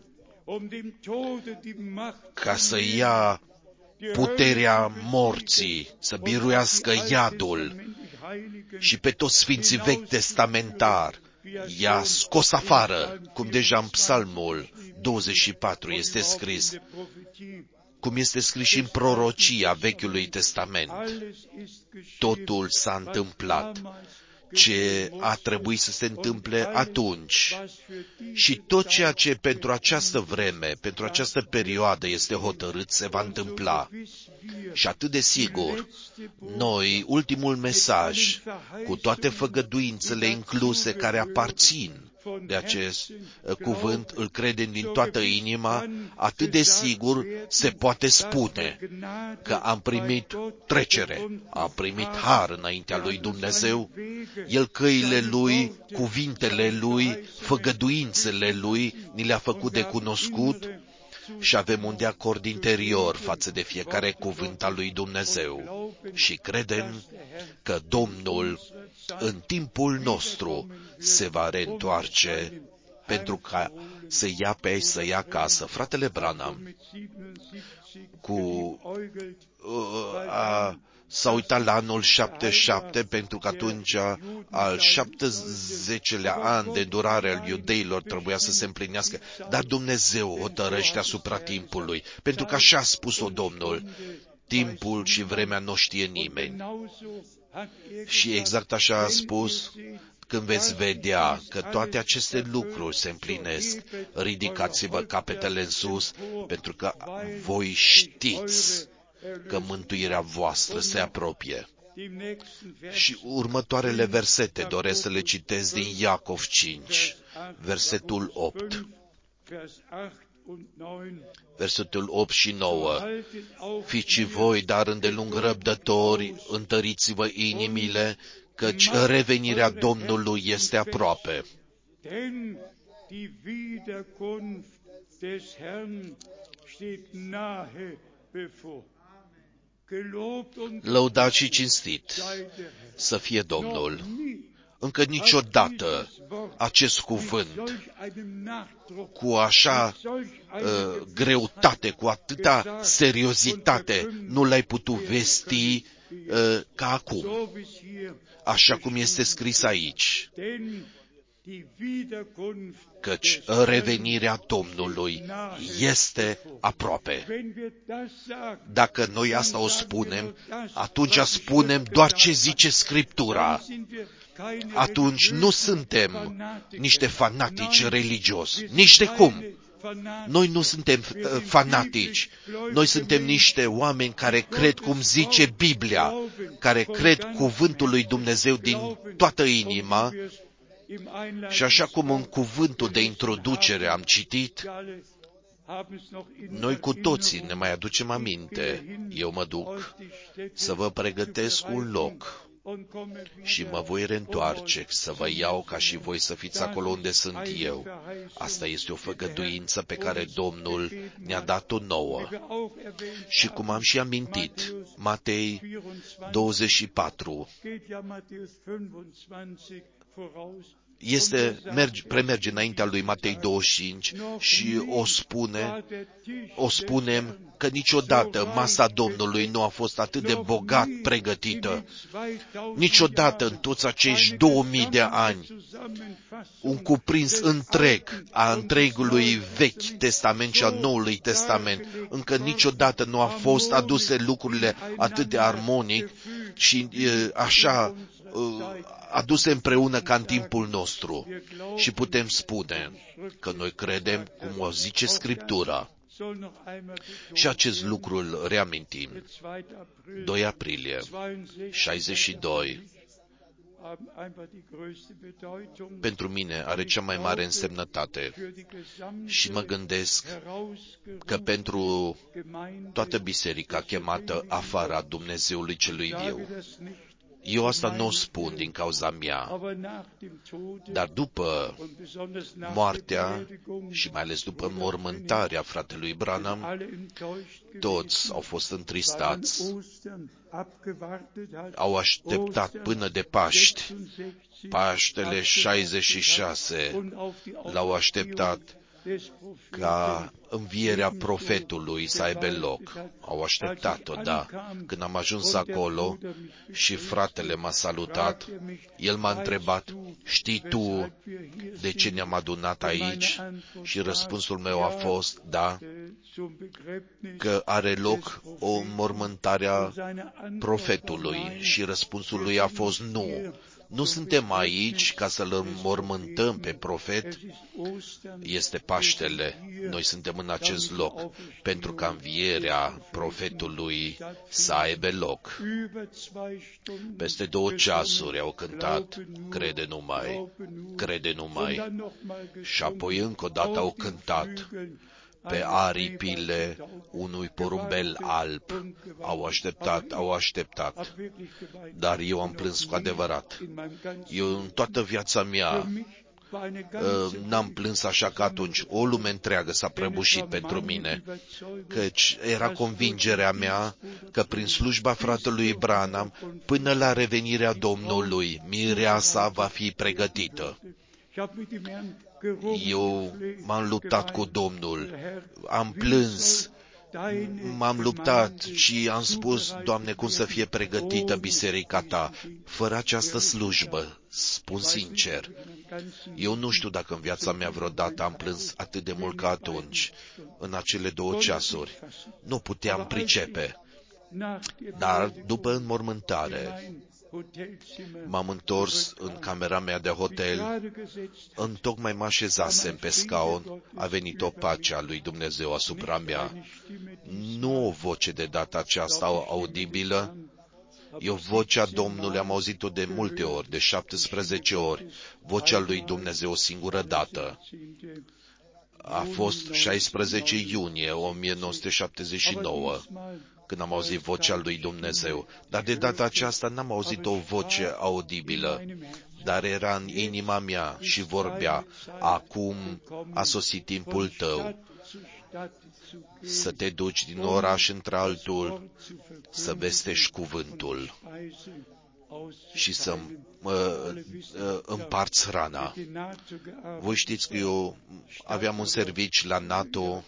ca să ia puterea morții, să biruiască iadul și pe toți sfinții vechi testamentar i-a scos afară, cum deja în Psalmul douăzeci și patru este scris, cum este scris și în prorocia Vechiului Testament. Totul s-a întâmplat ce a trebuit să se întâmple atunci. Și tot ceea ce pentru această vreme, pentru această perioadă este hotărât, se va întâmpla. Și atât de sigur, noi, ultimul mesaj, cu toate făgăduințele incluse care aparțin de acest cuvânt, îl credem din toată inima, atât de sigur se poate spune că am primit trecere, am primit har înaintea lui Dumnezeu, El căile Lui, cuvintele Lui, făgăduințele Lui, ni le-a făcut de cunoscut și avem un de acord interior față de fiecare cuvânt al lui Dumnezeu. Și credem că Domnul în timpul nostru se va reîntoarce pentru ca să ia pe ei, să ia acasă. Fratele Branham cu, uh, a, s-a uitat la anul șaptezeci și șapte pentru că atunci al șaptezecelea an de durare al iudeilor trebuia să se împlinească. Dar Dumnezeu hotărăște asupra timpului, pentru că așa a spus-o Domnul. Timpul și vremea nu știe nimeni. Și exact așa a spus, când veți vedea că toate aceste lucruri se împlinesc, ridicați-vă capetele în sus, pentru că voi știți că mântuirea voastră se apropie. Și următoarele versete doresc să le citesc din Iacov cinci, versetul opt. Versetul opt și nouă. Fiți și voi, dar îndelung răbdători, întăriți-vă inimile, căci revenirea Domnului este aproape. Lăudat și cinstit să fie Domnul. Încă niciodată acest cuvânt cu așa uh, greutate, cu atâta seriozitate, nu l-ai putut vesti uh, ca acum, așa cum este scris aici. Căci revenirea Domnului este aproape. Dacă noi asta o spunem, atunci spunem doar ce zice Scriptura. Atunci nu suntem niște fanatici religioși, nici de cum. Noi nu suntem fanatici, noi suntem niște oameni care cred cum zice Biblia, care cred cuvântul lui Dumnezeu din toată inima. Și așa cum în cuvântul de introducere am citit, noi cu toții ne mai aducem aminte. Eu mă duc să vă pregătesc un loc și mă voi reîntoarce să vă iau ca și voi să fiți acolo unde sunt eu. Asta este o făgăduință pe care Domnul ne-a dat-o nouă. Și cum am și amintit, Matei douăzeci și patru este, merge, premerge înaintea lui Matei douăzeci și cinci și o spune, o spunem că niciodată masa Domnului nu a fost atât de bogat pregătită. Niciodată în toți acești două mii de ani, un cuprins întreg a întregului Vechi Testament și a Noului Testament, încă niciodată nu a fost aduse lucrurile atât de armonic și așa aduse împreună ca în timpul nostru. Și putem spune că noi credem, cum o zice Scriptura, și acest lucru îl reamintim. doi aprilie șaizeci și doi pentru mine are cea mai mare însemnătate și mă gândesc că pentru toată biserica chemată afara Dumnezeului celui viu. Eu asta nu o spun din cauza mea, dar după moartea și mai ales după mormântarea fratelui Branham, toți au fost întristați, au așteptat până de Paști, Paștele șaizeci și șase, l-au așteptat ca învierea profetului să aibă loc. Au așteptat-o, da. Când am ajuns acolo și fratele m-a salutat, el m-a întrebat, știi tu de ce ne-am adunat aici? Și răspunsul meu a fost, da, că are loc o înmormântare a profetului. Și răspunsul lui a fost nu. Nu suntem aici ca să-l înmormântăm pe profet, este Paștele. Noi suntem în acest loc pentru ca învierea profetului să aibă loc. Peste două ceasuri au cântat, crede numai, crede numai. Și apoi încă o dată au cântat pe aripile unui porumbel alb. Au așteptat, au așteptat, dar eu am plâns cu adevărat. Eu în toată viața mea n-am plâns așa ca atunci. O lume întreagă s-a prăbușit pentru mine, căci era convingerea mea că prin slujba fratelui Branham, până la revenirea Domnului, mireasa va fi pregătită. Eu m-am luptat cu Domnul, am plâns, m-am luptat și am spus, Doamne, cum să fie pregătită biserica Ta. Fără această slujbă, spun sincer, eu nu știu dacă în viața mea vreodată am plâns atât de mult ca atunci, în acele două ceasuri. Nu puteam pricepe. Dar după înmormântare, m-am întors în camera mea de hotel, întocmai mă așezasem pe scaun, a venit o pace a lui Dumnezeu asupra mea. Nu o voce de data aceasta audibilă, eu vocea Domnului am auzit-o de multe ori, de șaptesprezece ori, vocea lui Dumnezeu o singură dată. A fost șaisprezece iunie o mie nouă sute șaptezeci și nouă. Când am auzit vocea lui Dumnezeu, dar de data aceasta n-am auzit o voce audibilă, dar era în inima mea și vorbea, acum a sosit timpul tău să te duci din oraș într-altul, să vestești cuvântul și să uh, uh, împarți hrana. Voi știți că eu aveam un serviciu la NATO,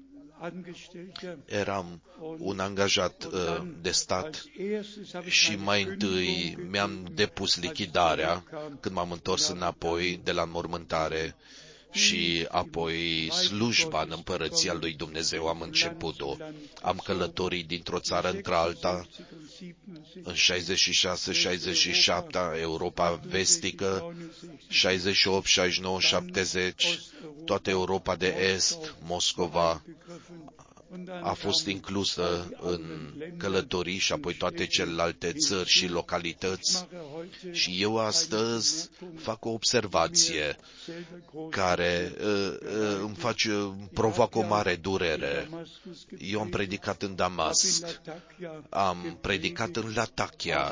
eram un angajat uh, de stat și mai întâi mi-am depus lichidarea când m-am întors înapoi de la înmormântare și apoi slujba în împărăția lui Dumnezeu am început-o. Am călătorit dintr-o țară într-alta, în șaizeci și șase șaizeci și șapte, Europa vestică, șaizeci și opt șaizeci și nouă șaptezeci, toată Europa de Est, Moscova, a fost inclusă în călătorii și apoi toate celelalte țări și localități. Și eu astăzi fac o observație care uh, uh, îmi face, îmi provoacă o mare durere. Eu am predicat în Damasc, am predicat în Latakia,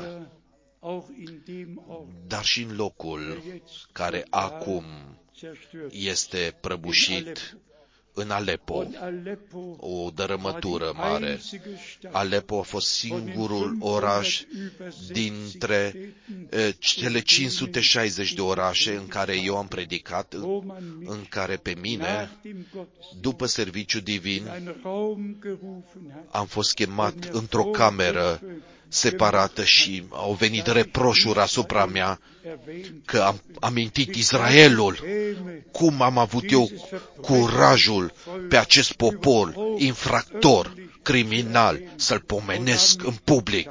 dar și în locul care acum este prăbușit, în Aleppo, o dărâmătură mare. Aleppo a fost singurul oraș dintre uh, cele cinci sute șaizeci de orașe în care eu am predicat, în, în care pe mine, după serviciu divin, am fost chemat într-o cameră separată și au venit reproșuri asupra mea că am amintit Israelul, cum am avut eu curajul pe acest popor infractor, criminal, să-l pomenesc în public.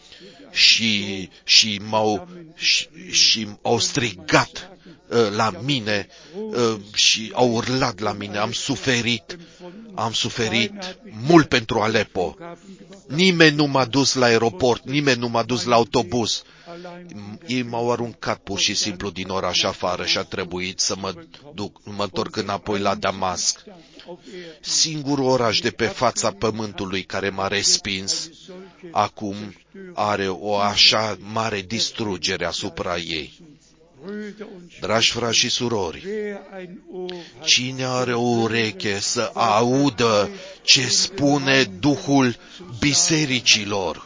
Și, și m-au și, și au strigat uh, la mine uh, și au urlat la mine. Am suferit, am suferit mult pentru Aleppo. Nimeni nu m-a dus la aeroport, nimeni nu m-a dus la autobuz. Ei m-au aruncat pur și simplu din oraș afară și a trebuit să mă duc, mă întorc înapoi la Damasc. Singurul oraș de pe fața pământului care m-a respins, acum are o așa mare distrugere asupra ei. Dragi frați și surori, cine are o ureche să audă ce spune Duhul bisericilor,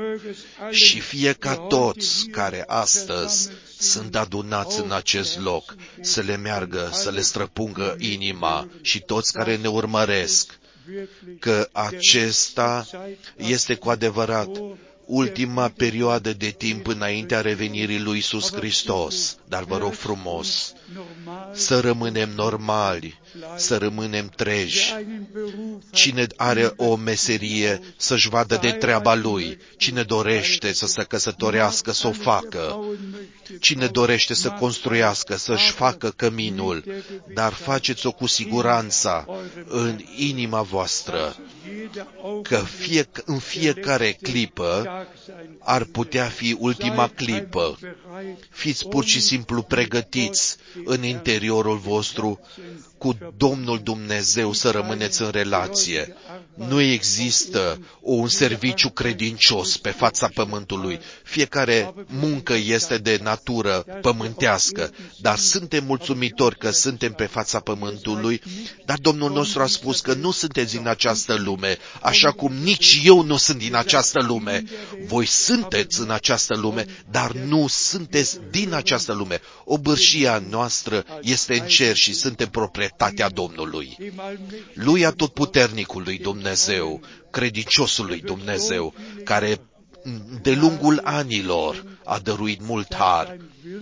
și fie ca toți care astăzi sunt adunați în acest loc să le meargă, să le străpungă inima, și toți care ne urmăresc, că acesta este cu adevărat ultima perioadă de timp înaintea revenirii lui Iisus Hristos. Dar vă rog frumos să rămânem normali, să rămânem treji. Cine are o meserie să-și vadă de treaba lui, cine dorește să se căsătorească, să o facă, cine dorește să construiască, să-și facă căminul, dar faceți-o cu siguranța în inima voastră, că fie, în fiecare clipă ar putea fi ultima clipă. Fiți pur și simplu pregătiți în interiorul vostru cu Domnul Dumnezeu să rămâneți în relație. Nu există un serviciu credincios pe fața pământului. Fiecare muncă este de natură pământească, dar suntem mulțumitori că suntem pe fața pământului, dar Domnul nostru a spus că nu sunteți din această lume, așa cum nici eu nu sunt din această lume. Voi sunteți în această lume, dar nu sunteți din această lume. Obârșia noastră este în cer și suntem proprietatea Domnului. Lui Atotputernicului Dumnezeu, credinciosului Dumnezeu, care de lungul anilor a dăruit mult har,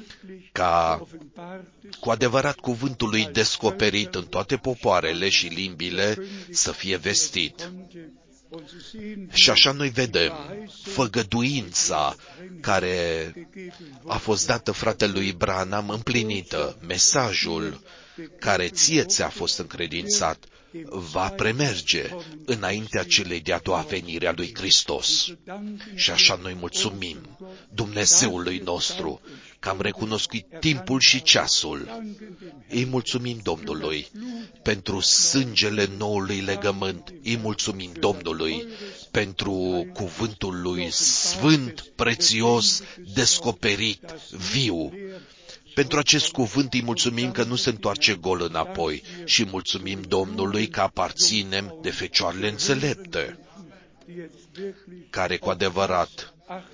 ca cu adevărat cuvântul lui descoperit în toate popoarele și limbile să fie vestit. Și așa noi vedem făgăduința care a fost dată fratelui Branham împlinită. Mesajul care ție ți-a fost încredințat va premerge înaintea celei de-a doua venire a lui Hristos. Și așa noi mulțumim Dumnezeului nostru că am recunoscut timpul și ceasul. Îi mulțumim Domnului pentru sângele noului legământ. Îi mulțumim Domnului pentru cuvântul lui sfânt, prețios, descoperit, viu. Pentru acest cuvânt îi mulțumim că nu se întoarce gol înapoi și mulțumim Domnului că aparținem de fecioarele înțelepte, care cu adevărat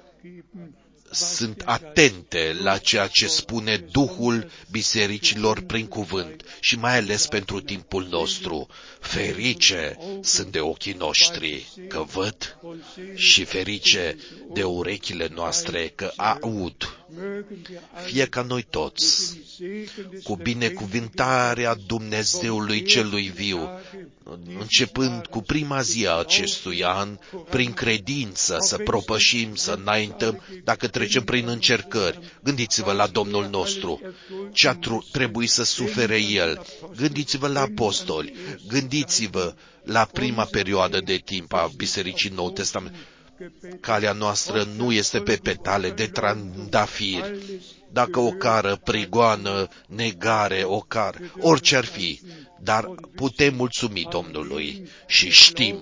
sunt atente la ceea ce spune Duhul bisericilor prin cuvânt și mai ales pentru timpul nostru. Ferice sunt de ochii noștri că văd și ferice de urechile noastre că aud. Fie ca noi toți, cu binecuvântarea Dumnezeului celui viu, începând cu prima zi a acestui an, prin credință să propășim, să înaintăm, dacă trecem prin încercări. Gândiți-vă la Domnul nostru, ce a trebuit să sufere El. Gândiți-vă la apostoli, gândiți-vă la prima perioadă de timp a Bisericii Nou Testament. Calea noastră nu este pe petale de trandafir. Dacă o cară, prigoană, negare, o cară, orice ar fi, dar putem mulțumi Domnului și știm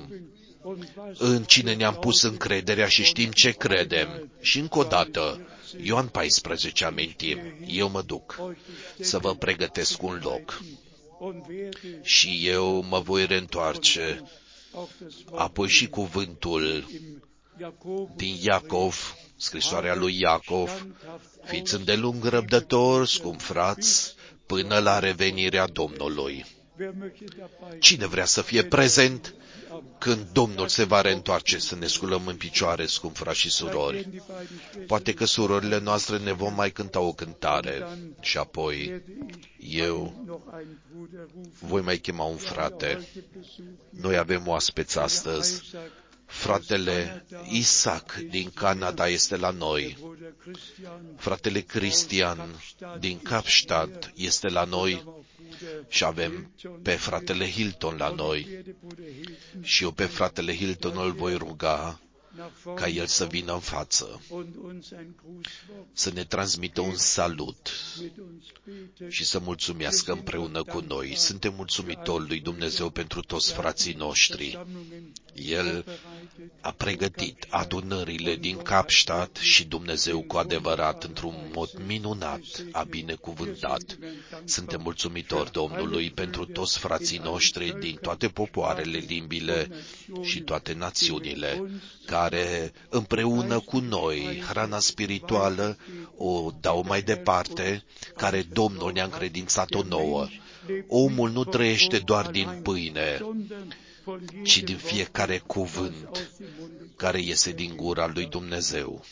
în cine ne-am pus încrederea și știm ce credem. Și încă o dată, Ioan paisprezece amintim, eu mă duc să vă pregătesc un loc. și eu mă voi reîntoarce. Apoi și cuvântul din Iacov, scrisoarea lui Iacov: fiți îndelung răbdători, scumpi frați, până la revenirea Domnului. Cine vrea să fie prezent când Domnul se va reîntoarce? Să ne sculăm în picioare, scumpi frați și surori. Poate că surorile noastre ne vom mai cânta o cântare și apoi eu voi mai chema un frate. Noi avem oaspeți astăzi. Fratele Isaac din Canada este la noi. Fratele Cristian din Kapstadt este la noi. Și avem pe fratele Hilton la noi. Și eu pe fratele Hilton îl voi ruga ca el să vină în față, să ne transmită un salut și să mulțumească împreună cu noi. Suntem mulțumitori lui Dumnezeu pentru toți frații noștri. El a pregătit adunările din Kapstadt și Dumnezeu cu adevărat, într-un mod minunat, a binecuvântat. Suntem mulțumitori Domnului pentru toți frații noștri din toate popoarele, limbile și toate națiunile, care împreună cu noi hrana spirituală o dau mai departe, care Domnul ne-a încredințat-o nouă. Omul nu trăiește doar din pâine, ci din fiecare cuvânt care iese din gura lui Dumnezeu.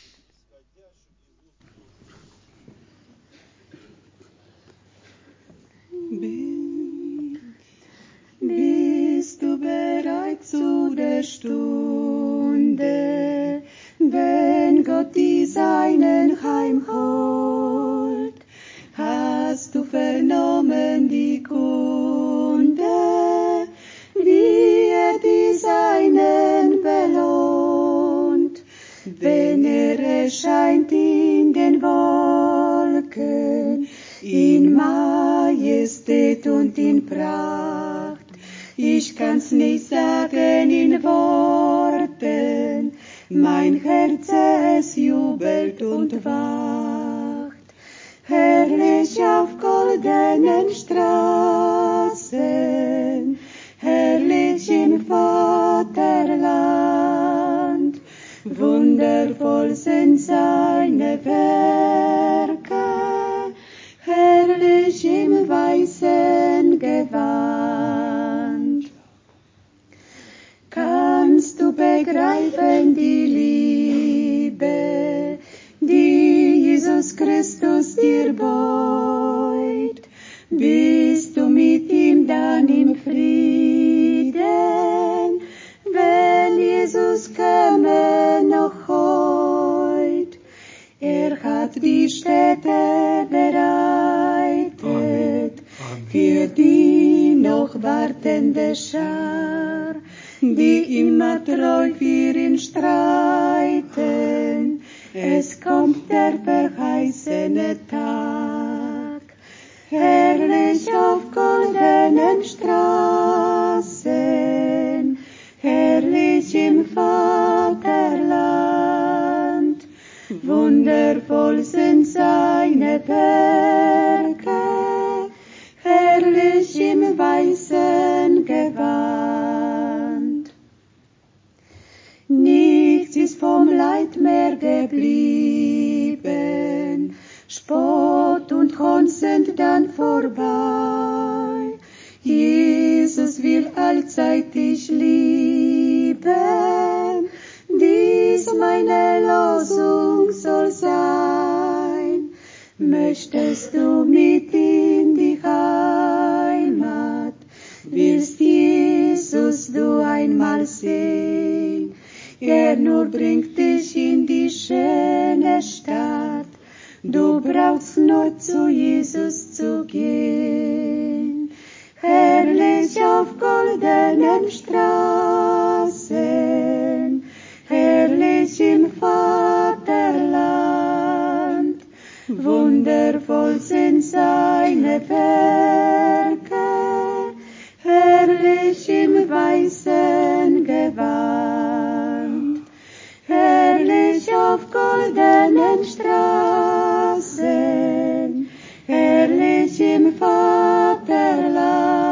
Bist du bereit zu der Stunde, wenn Gott die Seinen heimholt? Hast du vernommen die Kunde, wie er die Seinen belohnt, wenn er erscheint in den Wolken, in Majestät und in Pracht? Ich kann's nicht sagen in Worten, mein Herz es jubelt und wacht. Herrlich auf goldenen Straßen, herrlich im Vaterland, wundervoll sind seine Werke, herrlich im weißen Gewand. Kannst du begreifen die Liebe, die Jesus Christus dir beugt? Bist du mit ihm dann im Frieden, wenn Jesus käme noch heut? Er hat die Städte bereitet, Amen. Amen. Für die noch wartende Schar, die immer treu für ihn streiten. Es kommt der verheißene Tag, herrlich auf goldenen Straßen, herrlich im Vaterland, wundervoll sind seine Werke, herrlich im weißen Gewand. Nichts ist vom Leid mehr geblieben, Spott und Hohn sind dann vorbei. Jesus will allzeit dich lieben, dies meine Losung soll sein. Möchtest du mit in die Heimat, willst Jesus du einmal sehen? Er nur bringt dich in die schöne Stadt, du brauchst nur zu Jesus zu gehen. Herrlich auf goldenen Straßen, herrlich im Vaterland, wundervoll sind seine Werke, herrlich im weißen Gewand, herrlich auf goldenen Straßen, herrlich im Vaterland,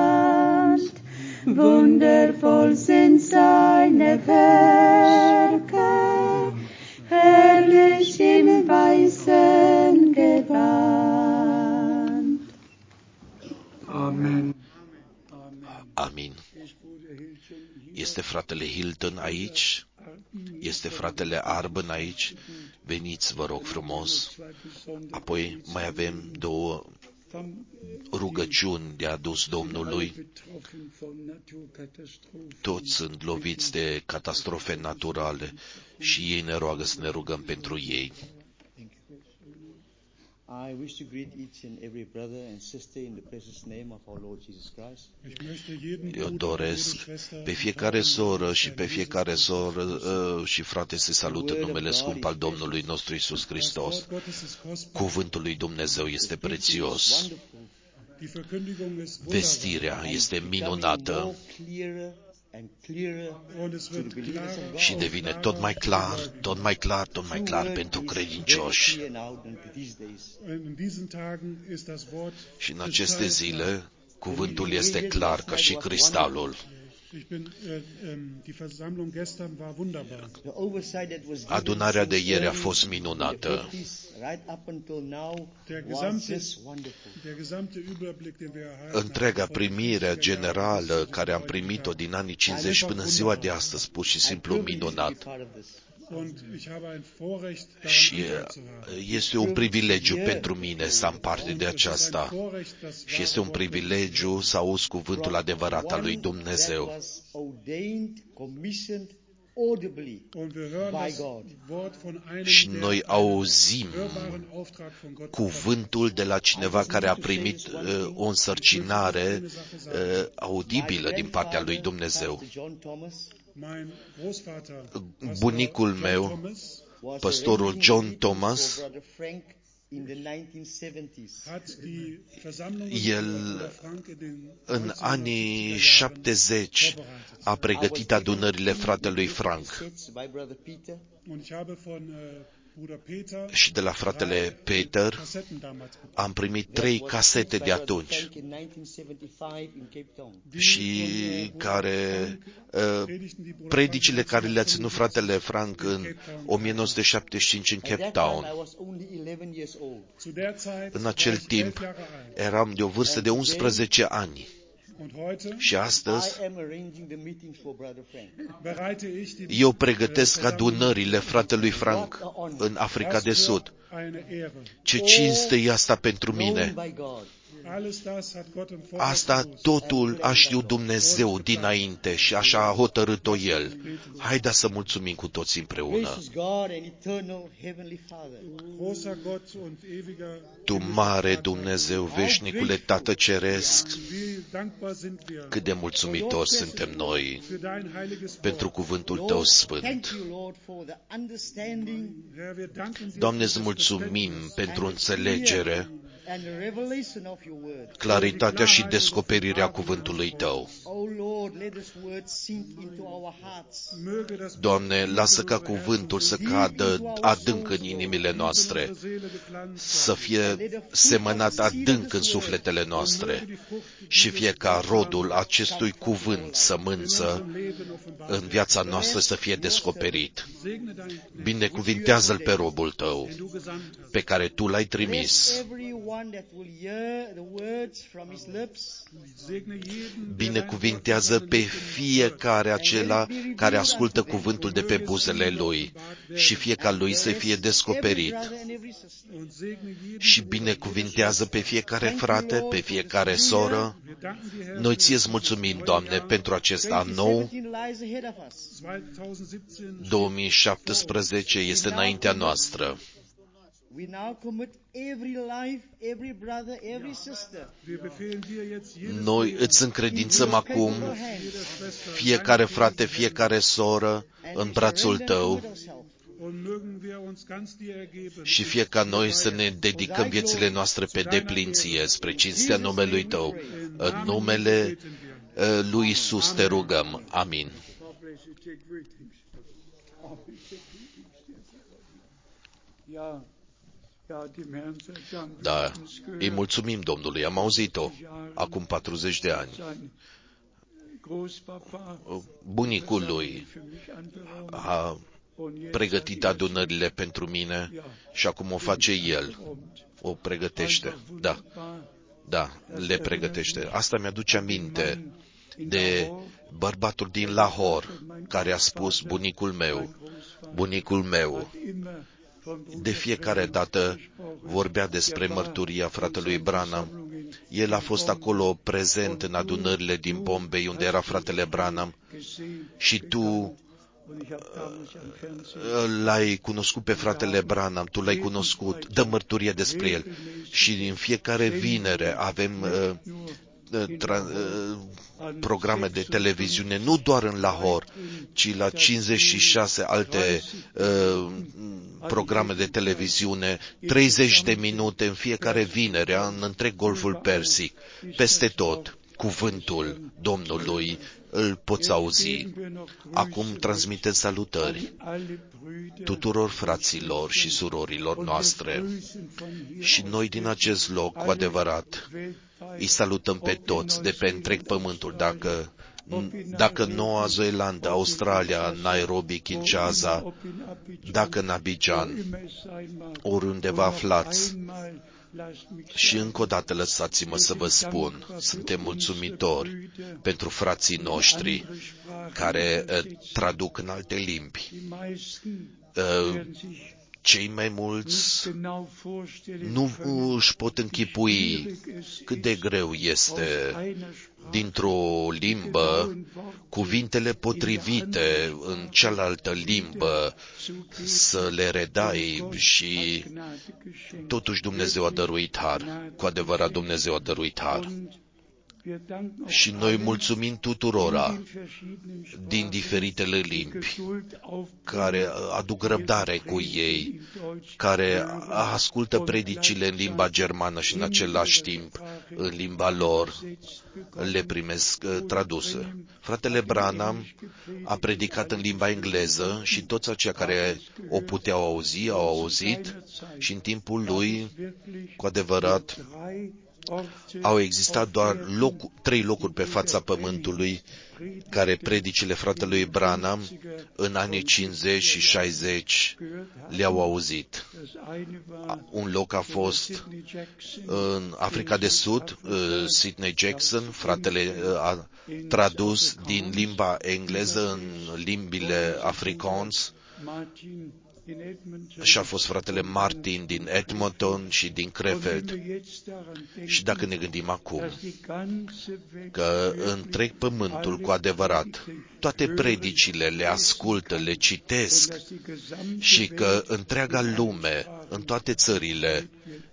Arden aici? Este fratele Arben aici? Veniți, vă rog frumos. Apoi mai avem două rugăciuni de adus Domnului. Toți sunt loviți de catastrofe naturale și ei ne roagă să ne rugăm pentru ei. I wish to greet each and every brother and sister in the precious name of our Lord Jesus Christ. Eu doresc pe fiecare soră și pe fiecare soră uh, și frate să salut în numele scump al Domnului nostru Iisus Hristos. Cuvântul lui Dumnezeu este prețios. Vestirea este minunată și devine tot mai clar, tot mai clar, tot mai clar pentru credincioși. Și în aceste zile, cuvântul este clar ca și cristalul. Adunarea de ieri a fost minunată. Întreaga primire generală care am primit-o din anii cincizeci până în ziua de astăzi, pur și simplu minunat. Și este un privilegiu pentru mine să am parte de aceasta. Și este un privilegiu să auzi cuvântul adevărat al lui Dumnezeu. Și noi auzim cuvântul de la cineva care a primit uh, o însărcinare uh, audibilă din partea lui Dumnezeu. Bunicul meu, pastorul John Thomas, el în anii șaptezeci a pregătit adunările fratelui Frank. Și de la fratele Peter am primit trei casete de atunci și care uh, predicile care le-a ținut fratele Frank în o mie nouă sute șaptezeci și cinci în Cape Town. În acel timp eram de o vârstă de unsprezece ani. Și astăzi eu pregătesc adunările fratelui Frank în Africa de Sud. Ce cinste e asta pentru mine! Asta totul a știut Dumnezeu dinainte și așa a hotărât-o El. Haideți să mulțumim cu toți împreună. Tu mare Dumnezeu, veșnicule Tată Ceresc, cât de mulțumitori suntem noi pentru cuvântul Tău Sfânt. Doamne, îți mulțumim pentru înțelegere, claritatea și descoperirea cuvântului Tău. Doamne, lasă ca cuvântul să cadă adânc în inimile noastre, să fie semănat adânc în sufletele noastre și fie ca rodul acestui cuvânt, sămânță, în viața noastră să fie descoperit. Binecuvintează-l pe robul Tău, pe care Tu l-ai trimis. Binecuvintează pe fiecare acela care ascultă cuvântul de pe buzele lui și fie ca lui să fie descoperit. Și binecuvintează pe fiecare frate, pe fiecare soră. Noi Ție-ți mulțumim, Doamne, pentru acest an nou. două mii șaptesprezece este înaintea noastră. Noi îți încredințăm acum fiecare frate, fiecare soră în brațul Tău și fie ca noi să ne dedicăm viețile noastre pe deplin Ție, spre cinstea numelui Tău. În numele lui Iisus te rugăm. Amin. Da, îi mulțumim Domnului, am auzit-o acum patruzeci de ani. Bunicul lui a pregătit adunările pentru mine și acum o face el, o pregătește. Da, da, le pregătește. Asta mi-aduce aminte de bărbatul din Lahore, care a spus bunicul meu, bunicul meu, de fiecare dată vorbea despre mărturia fratelui Branham. El a fost acolo prezent în adunările din Bombay, unde era fratele Branham, și tu l-ai cunoscut pe fratele Branham, tu l-ai cunoscut, dă mărturie despre el. Și în fiecare vinere avem uh, tra- uh, programe de televiziune, nu doar în Lahore, ci la cincizeci și șase alte uh, programe de televiziune, treizeci de minute în fiecare vinere, în întreg Golful Persic, peste tot, cuvântul Domnului îl poți auzi. Acum transmiteți salutări tuturor fraților și surorilor noastre și noi din acest loc, cu adevărat, îi salutăm pe toți de pe întreg pământul, dacă, dacă Noua Zeelandă, Australia, Nairobi, Kinshasa, dacă în Abidjan, oriunde vă aflați. Și încă o dată lăsați-mă să vă spun, suntem mulțumitori pentru frații noștri care uh, traduc în alte limbi. Uh, cei mai mulți nu își pot închipui cât de greu este dintr-o limbă cuvintele potrivite în cealaltă limbă să le redai, și totuși Dumnezeu a dăruit har. Cu adevărat Dumnezeu a dăruit har. Și noi mulțumim tuturora din diferitele limbi care aduc răbdare cu ei, care ascultă predicile în limba germană și în același timp în limba lor le primesc traduse. Fratele Branham a predicat în limba engleză și toți aceia care o puteau auzi, au auzit, și în timpul lui, cu adevărat, au existat doar loc, trei locuri pe fața pământului care predicile fratelui Branham în anii cincizeci și șaizeci le-au auzit. Un loc a fost în Africa de Sud, Sidney Jackson, fratele a tradus din limba engleză în limbile afrikaans, și a fost fratele Martin din Edmonton și din Krefeld. Și dacă ne gândim acum că întreg pământul, cu adevărat, toate predicile le ascultă, le citesc, și că întreaga lume, în toate țările,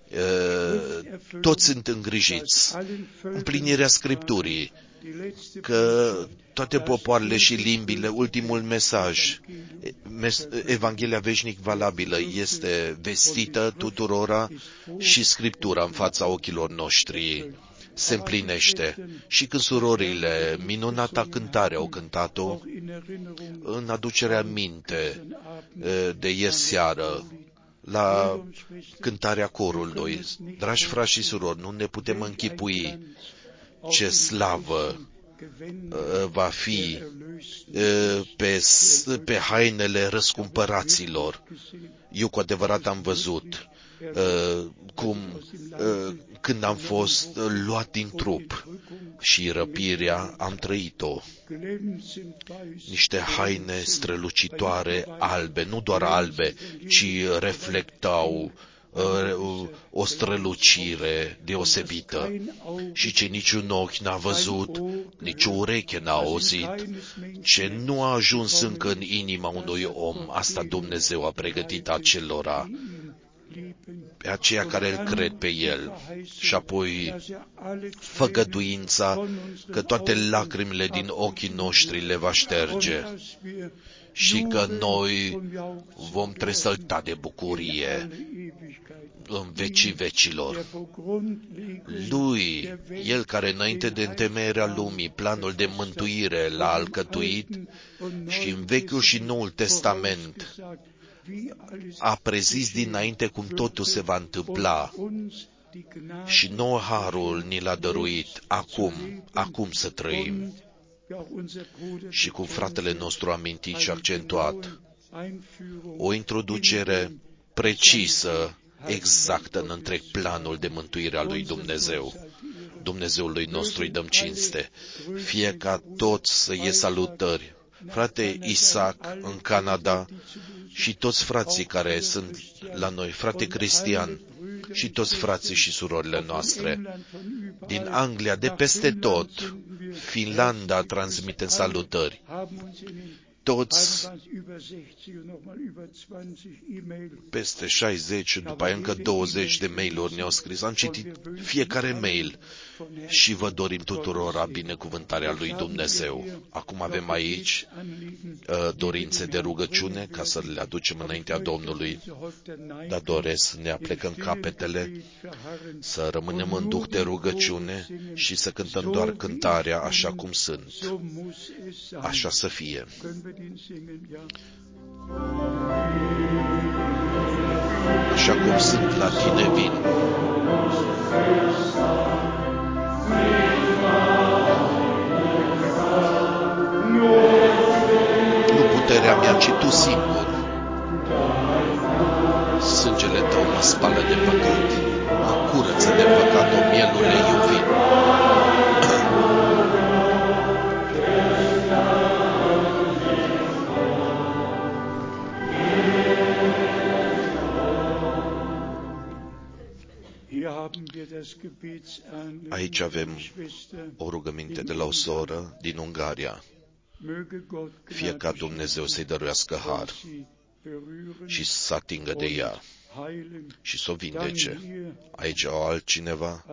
toți sunt îngrijiți, împlinirea Scripturii, că toate popoarele și limbile, ultimul mesaj, Evanghelia veșnic valabilă, este vestită tuturora și Scriptura în fața ochilor noștri se împlinește. Și când surorile, minunata cântare, au cântat-o, în aducerea minte de ieri seară, la cântarea corului, dragi frați și surori, nu ne putem închipui ce slavă va fi pe, pe hainele răscumpăraților. Eu cu adevărat am văzut cum când am fost luat din trup și răpirea, am trăit-o. Niște haine strălucitoare, albe, nu doar albe, ci reflectau o strălucire deosebită, și ce niciun ochi n-a văzut, nici o ureche n-a auzit, ce nu a ajuns încă în inima unui om, asta Dumnezeu a pregătit acelora, pe aceia care îl cred pe El. Și apoi făgăduința că toate lacrimile din ochii noștri le va șterge și că noi vom tresălta de bucurie în vecii vecilor. Lui, El care înainte de întemeierea lumii planul de mântuire l-a alcătuit, și în Vechiul și Noul Testament a prezis dinainte cum totul se va întâmpla, și nouă harul ni l-a dăruit acum, acum să trăim. Și cum fratele nostru a amintit și accentuat, o introducere precisă, exactă în întreg planul de mântuire a lui Dumnezeu. Dumnezeului nostru îi dăm cinste. Fie ca toți să iei salutări. Frate Isaac în Canada și toți frații care sunt la noi, frate Cristian și toți frații și surorile noastre. Din Anglia, de peste tot, Finlanda transmite salutări. Toți peste șaizeci și după aia încă douăzeci de mail-uri ne-au scris. Am citit fiecare mail și vă dorim tuturor binecuvântarea lui Dumnezeu. Acum avem aici uh, dorințe de rugăciune ca să le aducem înaintea Domnului, dar doresc să ne aplecăm capetele, să rămânem în duh de rugăciune și să cântăm doar cântarea așa cum sunt. Așa să fie. Așa cum sunt la tine vin. Nu puterea mea, ci tu singur. Sângele tău mă spală de păcat, mă curăță de păcat, o mielule iubit. Aici avem o rugăminte de la o soră din Ungaria. Fie ca Dumnezeu să-i dăruiască har și să atingă de ea și să o vindece. Aici au altcineva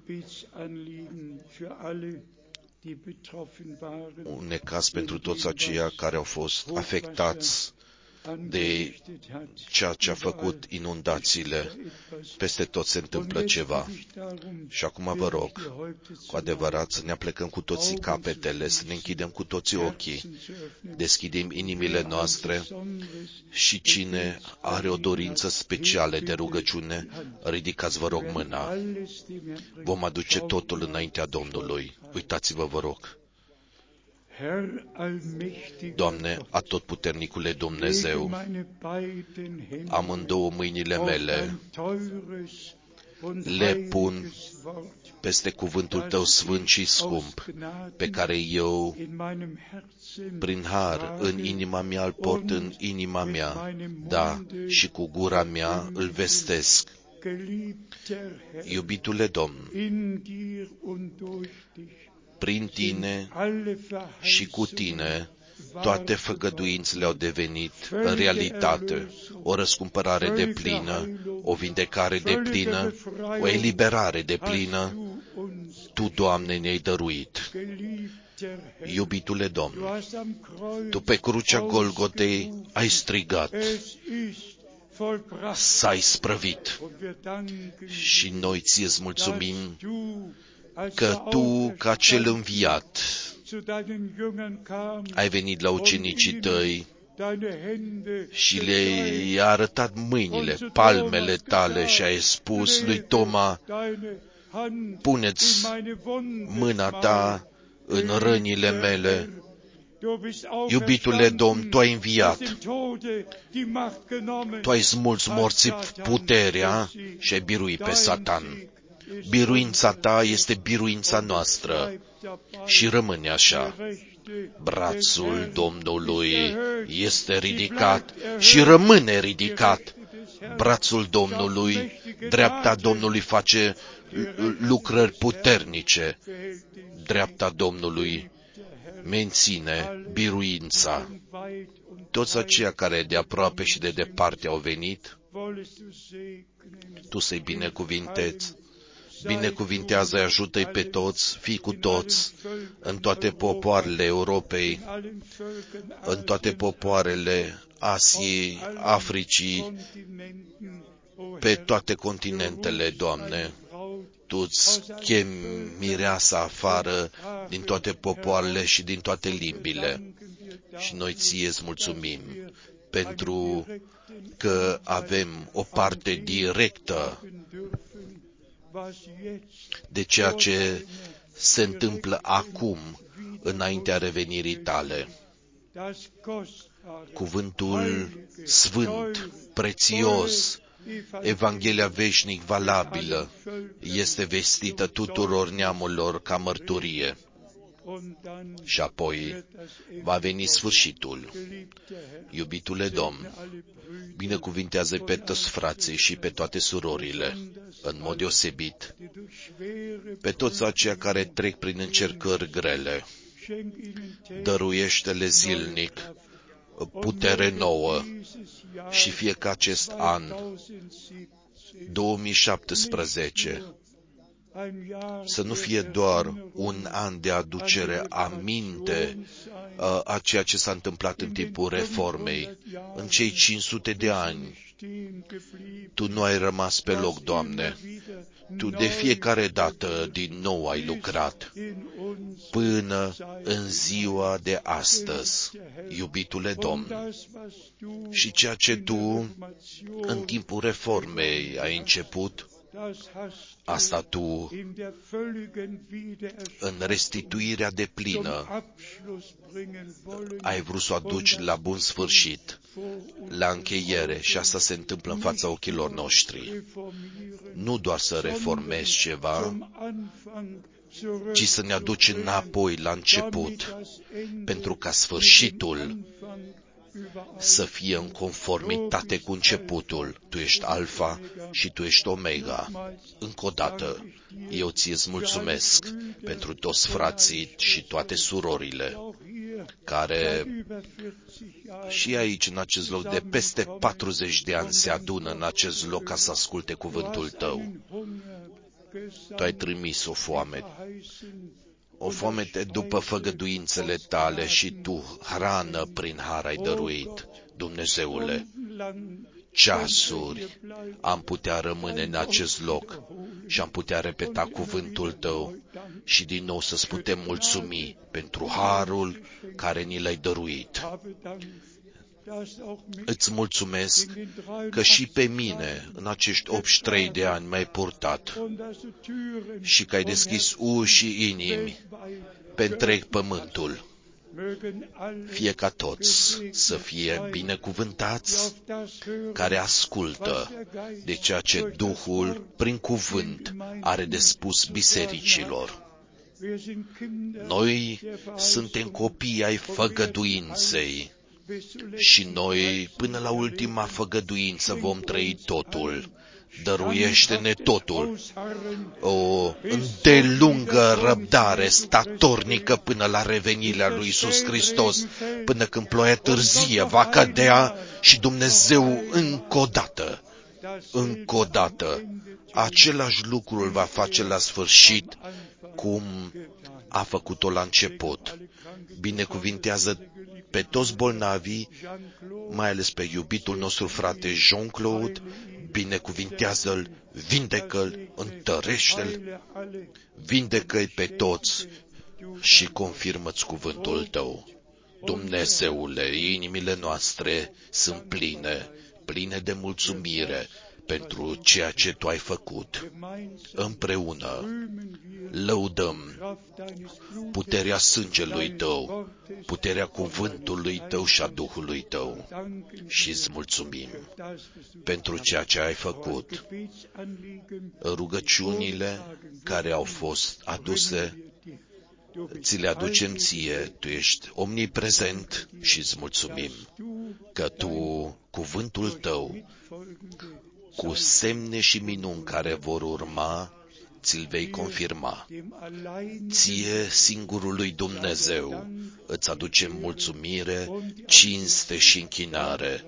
un necaz pentru toți aceia care au fost afectați de ceea ce a făcut inundațiile. Peste tot se întâmplă ceva. Și acum vă rog, cu adevărat, să ne aplecăm cu toții capetele, să ne închidem cu toții ochii, deschidem inimile noastre și cine are o dorință specială de rugăciune, ridicați, vă rog, mâna. Vom aduce totul înaintea Domnului. Uitați-vă, vă rog. Doamne, atotputernicule Dumnezeu, amândouă mâinile mele le pun peste cuvântul Tău sfânt și scump, pe care eu, prin har, în inima mea îl port în inima mea, da, și cu gura mea îl vestesc. Iubitule Domn, prin Tine și cu Tine, toate făgăduințele au devenit în realitate, o răscumpărare deplină, o vindecare deplină, o eliberare deplină. Tu, Doamne, ne-ai dăruit. Iubitule Domn, Tu pe crucea Golgotei ai strigat, s-a isprăvit și noi Ție-ți mulțumim că Tu, ca cel înviat, ai venit la ucenicii Tăi și le-ai arătat mâinile, palmele Tale și ai spus lui Toma, pune-ți mâna Ta în rănile mele. Iubitule Domn, Tu ai înviat, Tu ai smulț morții puterea și ai biruit pe Satan. Biruința Ta este biruința noastră și rămâne așa. Brațul Domnului este ridicat și rămâne ridicat. Brațul Domnului, dreapta Domnului face lucrări puternice. Dreapta Domnului menține biruința. Toți aceia care de aproape și de departe au venit, Tu să-i binecuvintezi. Binecuvintează-i, ajută-i pe toți, fii cu toți, în toate popoarele Europei, în toate popoarele Asiei, Africii, pe toate continentele, Doamne. Tu-ți chemi mireasa afară din toate popoarele și din toate limbile. Și noi Ție-ți mulțumim pentru că avem o parte directă de ceea ce se întâmplă acum, înaintea revenirii Tale. Cuvântul sfânt, prețios, Evanghelia veșnic valabilă este vestită tuturor neamurilor ca mărturie. Și apoi va veni sfârșitul. Iubitule Domn, binecuvintează pe toți frații și pe toate surorile, în mod deosebit, pe toți aceia care trec prin încercări grele. Dăruiește-le zilnic putere nouă și fie ca acest an două mii șaptesprezece să nu fie doar un an de aducere aminte a ceea ce s-a întâmplat în timpul reformei. În cei cinci sute de ani, Tu nu ai rămas pe loc, Doamne. Tu de fiecare dată din nou ai lucrat până în ziua de astăzi, iubitule Domn. Și ceea ce Tu în timpul reformei ai început, asta Tu, în restituirea deplină, ai vrut să o aduci la bun sfârșit, la încheiere, și asta se întâmplă în fața ochilor noștri. Nu doar să reformezi ceva, ci să ne aduci înapoi la început, pentru ca sfârșitul să fie în conformitate cu începutul. Tu ești Alfa și Tu ești Omega. Încă o dată, eu Ție-ți mulțumesc pentru toți frații și toate surorile care și aici, în acest loc, de peste patruzeci de ani se adună în acest loc ca să asculte cuvântul Tău. Tu ai trimis o foame, o foamete după făgăduințele Tale și Tu hrană prin har ai dăruit. Dumnezeule, ceasuri am putea rămâne în acest loc și am putea repeta cuvântul Tău și din nou să-ți putem mulțumi pentru harul care ni l-ai dăruit. Îți mulțumesc că și pe mine, în acești optzeci și trei de ani, m-ai purtat și că ai deschis uși și inimi pe întreg pământul. Fie ca toți să fie binecuvântați care ascultă de ceea ce Duhul, prin cuvânt, are de spus bisericilor. Noi suntem copii ai făgăduinței și noi, până la ultima făgăduință, vom trăi totul. Dăruiește-ne totul, o îndelungă răbdare statornică până la revenirea lui Iisus Hristos, până când ploaia târzie va cădea și Dumnezeu încă o dată, încă o dată, același lucru îl va face la sfârșit cum a făcut-o la început. Binecuvintează pe toți bolnavii, mai ales pe iubitul nostru frate Jean-Claude, binecuvintează-l, vindecă-l, întărește-l, vindecă-i pe toți și confirmă-ți cuvântul Tău. Dumnezeule, inimile noastre sunt pline, pline de mulțumire pentru ceea ce Tu ai făcut. Împreună lăudăm puterea sângelui Tău, puterea cuvântului Tău și a Duhului Tău și îți mulțumim pentru ceea ce ai făcut. Rugăciunile care au fost aduse, ți le aducem Ție, Tu ești omniprezent și îți mulțumim că Tu, cuvântul Tău, cu semne și minuni care vor urma, ți-l vei confirma. Ție, singurului Dumnezeu, îți aducem mulțumire, cinste și închinare.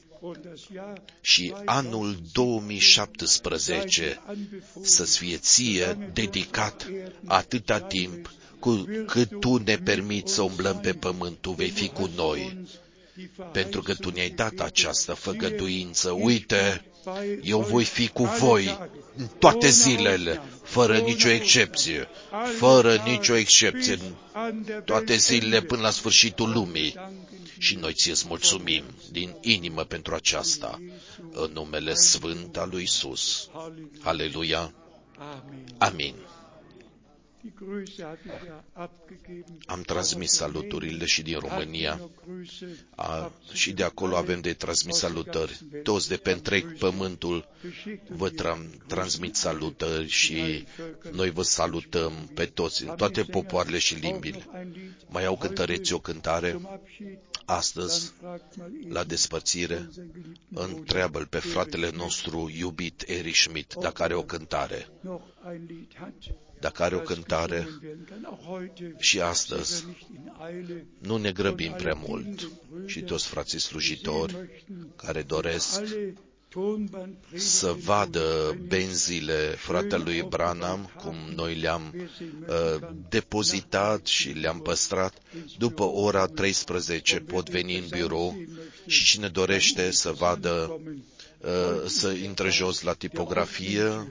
Și anul două mii șaptesprezece să-ți fie Ție dedicat atâta timp cu cât Tu ne permiți să umblăm pe pământ, Tu vei fi cu noi. Pentru că Tu ne-ai dat această făgăduință. Uite, eu voi fi cu voi în toate zilele, fără nicio excepție, fără nicio excepție, în toate zilele până la sfârșitul lumii. Și noi Ție-ți mulțumim din inimă pentru aceasta, în numele sfânt al lui Iisus. Aleluia! Amin! Am transmis saluturile și din România, a, și de acolo avem de transmis salutări. Toți de pe întreg pământul vă tra- transmit salutări și noi vă salutăm pe toți, în toate popoarele și limbile. Mai au cântăreți o cântare? Astăzi, la despărțire, întreabă-l pe fratele nostru iubit Erich Schmidt dacă are o cântare. Dacă are o cântare, și astăzi nu ne grăbim prea mult. Și toți frații slujitori care doresc să vadă benzile fratelui Branham, cum noi le-am uh, depozitat și le-am păstrat, după ora treisprezece pot veni în birou și cine dorește să vadă, uh, să intre jos la tipografie.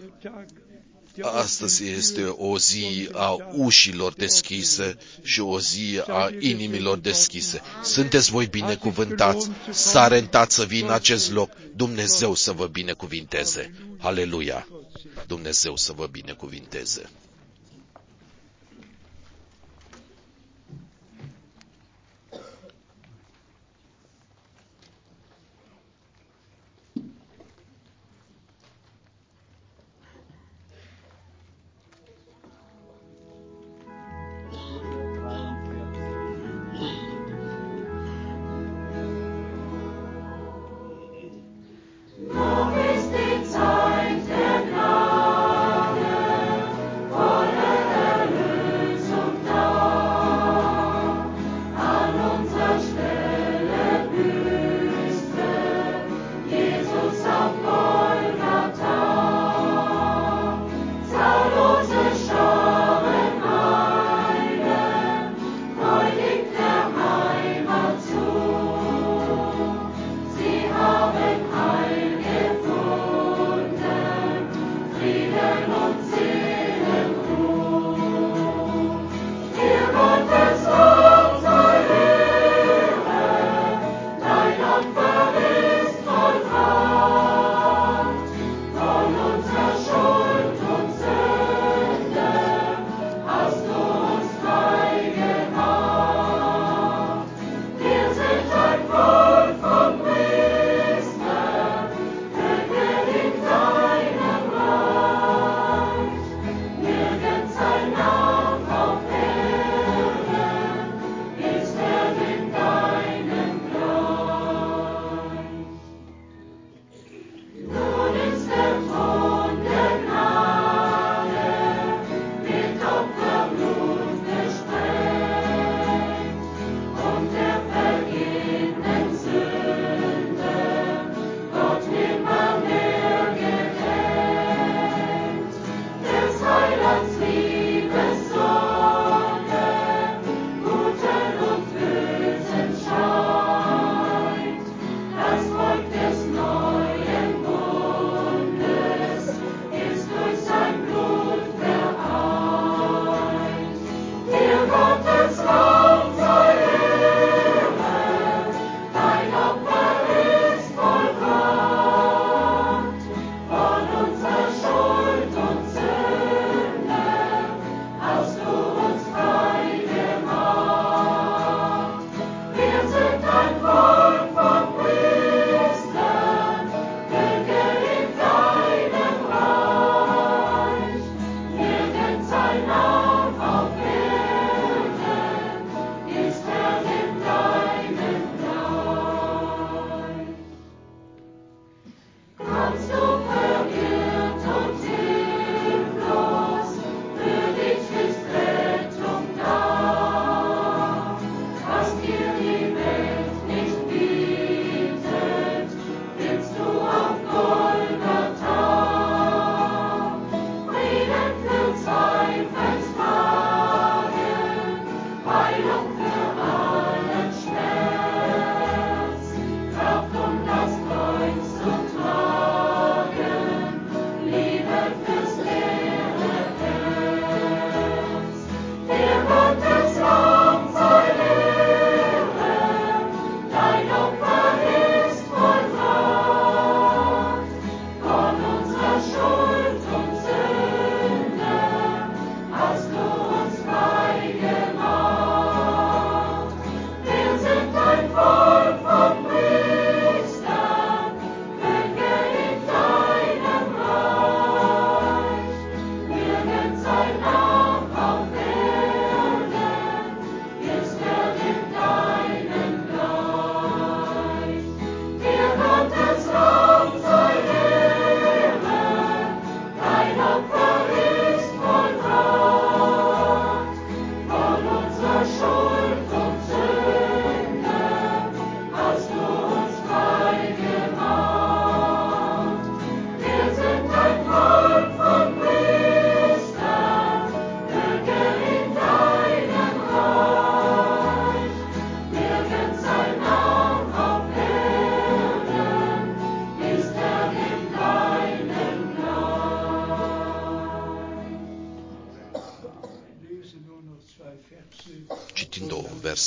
Astăzi este o zi a ușilor deschise și o zi a inimilor deschise. Sunteți voi binecuvântați, s-a rentat să vin în acest loc. Dumnezeu să vă binecuvinteze. Aleluia! Dumnezeu să vă binecuvinteze. Noch ist die Zeit der Gnade,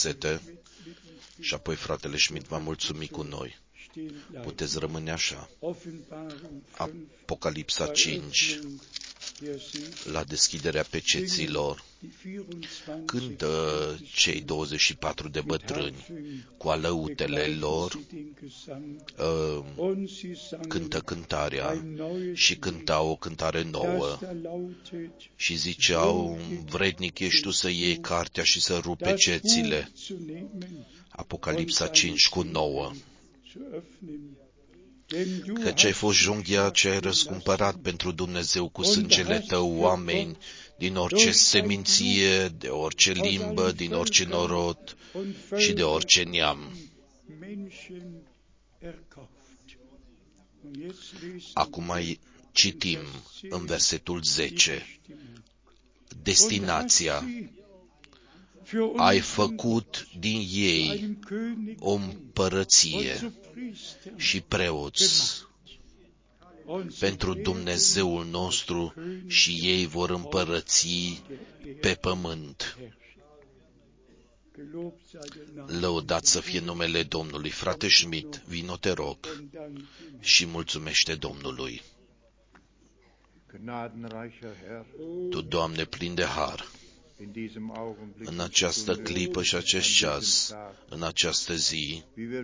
versete și apoi fratele Schmidt va mulțumi cu noi. Puteți rămâne așa. Apocalipsa cinci, la deschiderea peceților, când cei douăzeci și patru de bătrâni cu alăutele lor cântă cântarea și cântau o cântare nouă și ziceau: vrednic ești tu să iei cartea și să rupi pecețile. Apocalipsa cinci cu nouă. Căci ai fost junghia ce ai răscumpărat pentru Dumnezeu cu sângele tău oameni din orice seminție, de orice limbă, din orice norod și de orice neam. Acum citim în versetul zece. Destinația. Ai făcut din ei o împărăție și preoți pentru Dumnezeul nostru și ei vor împărăți pe pământ. Lăudat să fie numele Domnului. Frate Schmidt, vino te rog și mulțumește Domnului. Tu, Doamne, plin de har, în această clipă și acest ceas, în această zi,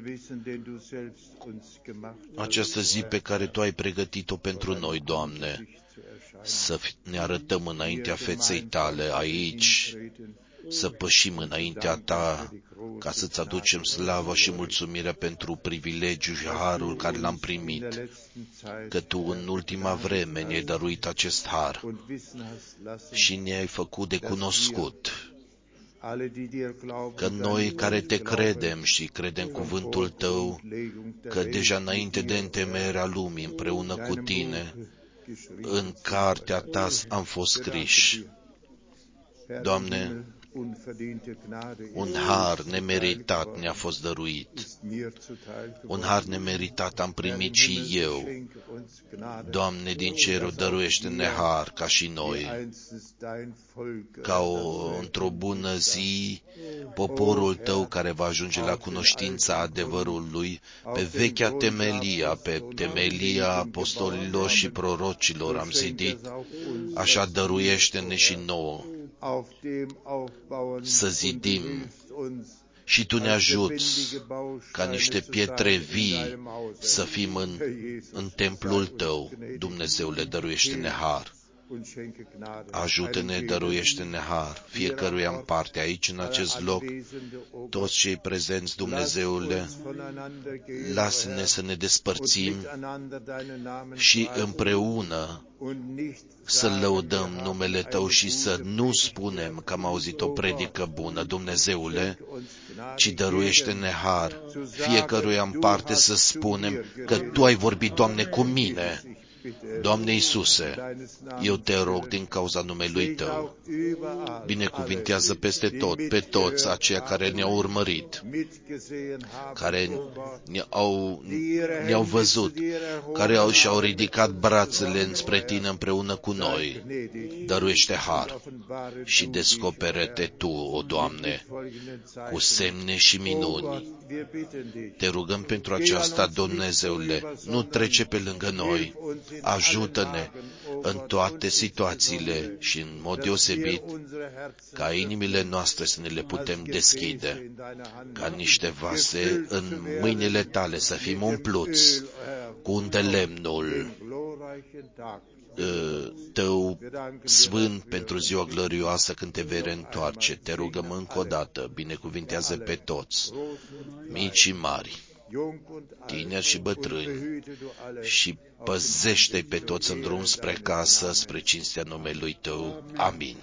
această zi pe care Tu ai pregătit-o pentru noi, Doamne, să ne arătăm înaintea feței Tale aici, să pășim înaintea Ta, ca să-ți aducem slava și mulțumirea pentru privilegiul și harul care l-am primit, că Tu în ultima vreme ne-ai dăruit acest har și ne-ai făcut de cunoscut, că noi care Te credem și credem cuvântul Tău, că deja înainte de întemeierea lumii, împreună cu Tine, în cartea Ta am fost scriși. Doamne, un har nemeritat ne-a fost dăruit. Un har nemeritat am primit și eu. Doamne, din cerul dăruiește-ne har ca și noi. Ca o, într-o bună zi, poporul Tău care va ajunge la cunoștința adevărului, pe vechea temelia, pe temelia apostolilor și prorocilor am zidit, așa dăruiește-ne și nouă să zidim și Tu ne ajuți ca niște pietre vii să fim în, în templul Tău. Dumnezeule, dăruiește-ne har. Ajută-ne, dăruiește-ne har, fiecăruia în parte, aici, în acest loc, toți cei prezenți, Dumnezeule, lasă-ne să ne despărțim și împreună să lăudăm numele Tău și să nu spunem că am auzit o predică bună, Dumnezeule, ci dăruiește-ne har, fiecăruia în parte să spunem că Tu ai vorbit, Doamne, cu mine. Doamne Iisuse, eu Te rog din cauza numelui Tău, binecuvintează peste tot, pe toți aceia care ne-au urmărit, care ne-au, ne-au văzut, care au, și-au ridicat brațele înspre Tine împreună cu noi. Dăruiește har și descopere-Te Tu, o Doamne, cu semne și minuni. Te rugăm pentru aceasta, Dumnezeule, nu trece pe lângă noi, ajută-ne în toate situațiile și în mod deosebit ca inimile noastre să ne le putem deschide, ca niște vase în mâinile Tale să fim umpluți cu îndelemnul Tău sfânt pentru ziua glorioasă când Te vei reîntoarce. Te rugăm încă o dată, binecuvintează pe toți, mici și mari, tineri și bătrâni, și păzește-i pe toți în drum spre casă, spre cinstea numelui Tău. Amin.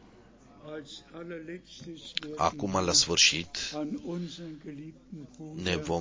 Acum, la sfârșit, ne vom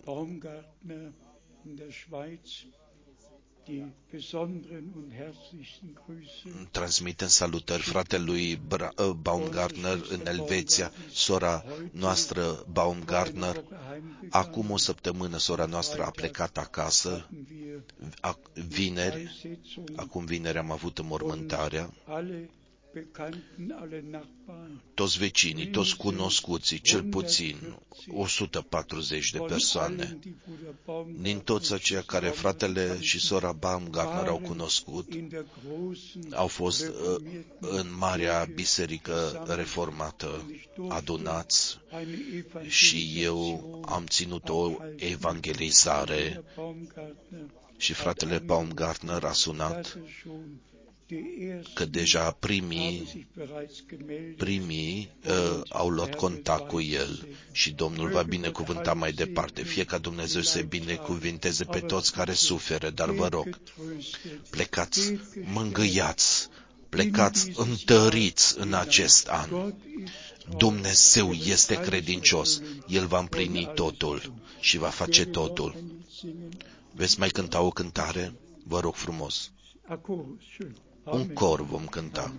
transmitem salutări fratelui Baumgartner în Elveția, sora noastră Baumgartner. Acum o săptămână sora noastră a plecat acasă, vineri, acum vineri am avut înmormântarea toți vecinii, toți cunoscuții, cel puțin o sută patruzeci de persoane, din toți aceia care fratele și sora Baumgartner au cunoscut, au fost în Marea Biserică Reformată adunați și eu am ținut o evangelizare și fratele Baumgartner a sunat că deja primii, primii uh, au luat contact cu el și Domnul va binecuvânta mai departe. Fie ca Dumnezeu să binecuvinteze pe toți care suferă, dar vă rog, plecați mângâiați, plecați întăriți în acest an. Dumnezeu este credincios, El va împlini totul și va face totul. Veți mai cânta o cântare? Vă rog frumos. Un cor vom cânta.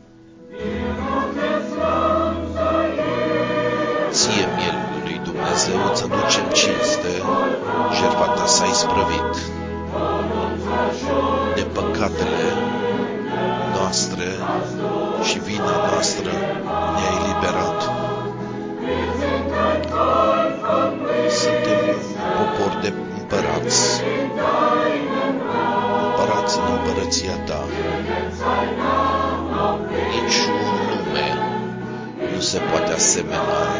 Ție, mielul lui Dumnezeu, îți aducem cinste, jertfa ta s-a isprăvit. De păcatele noastre și vina noastră ne-ai eliberat. Suntem un popor de împărați, împărați în împărăția ta. Niciun nume nu se poate asemena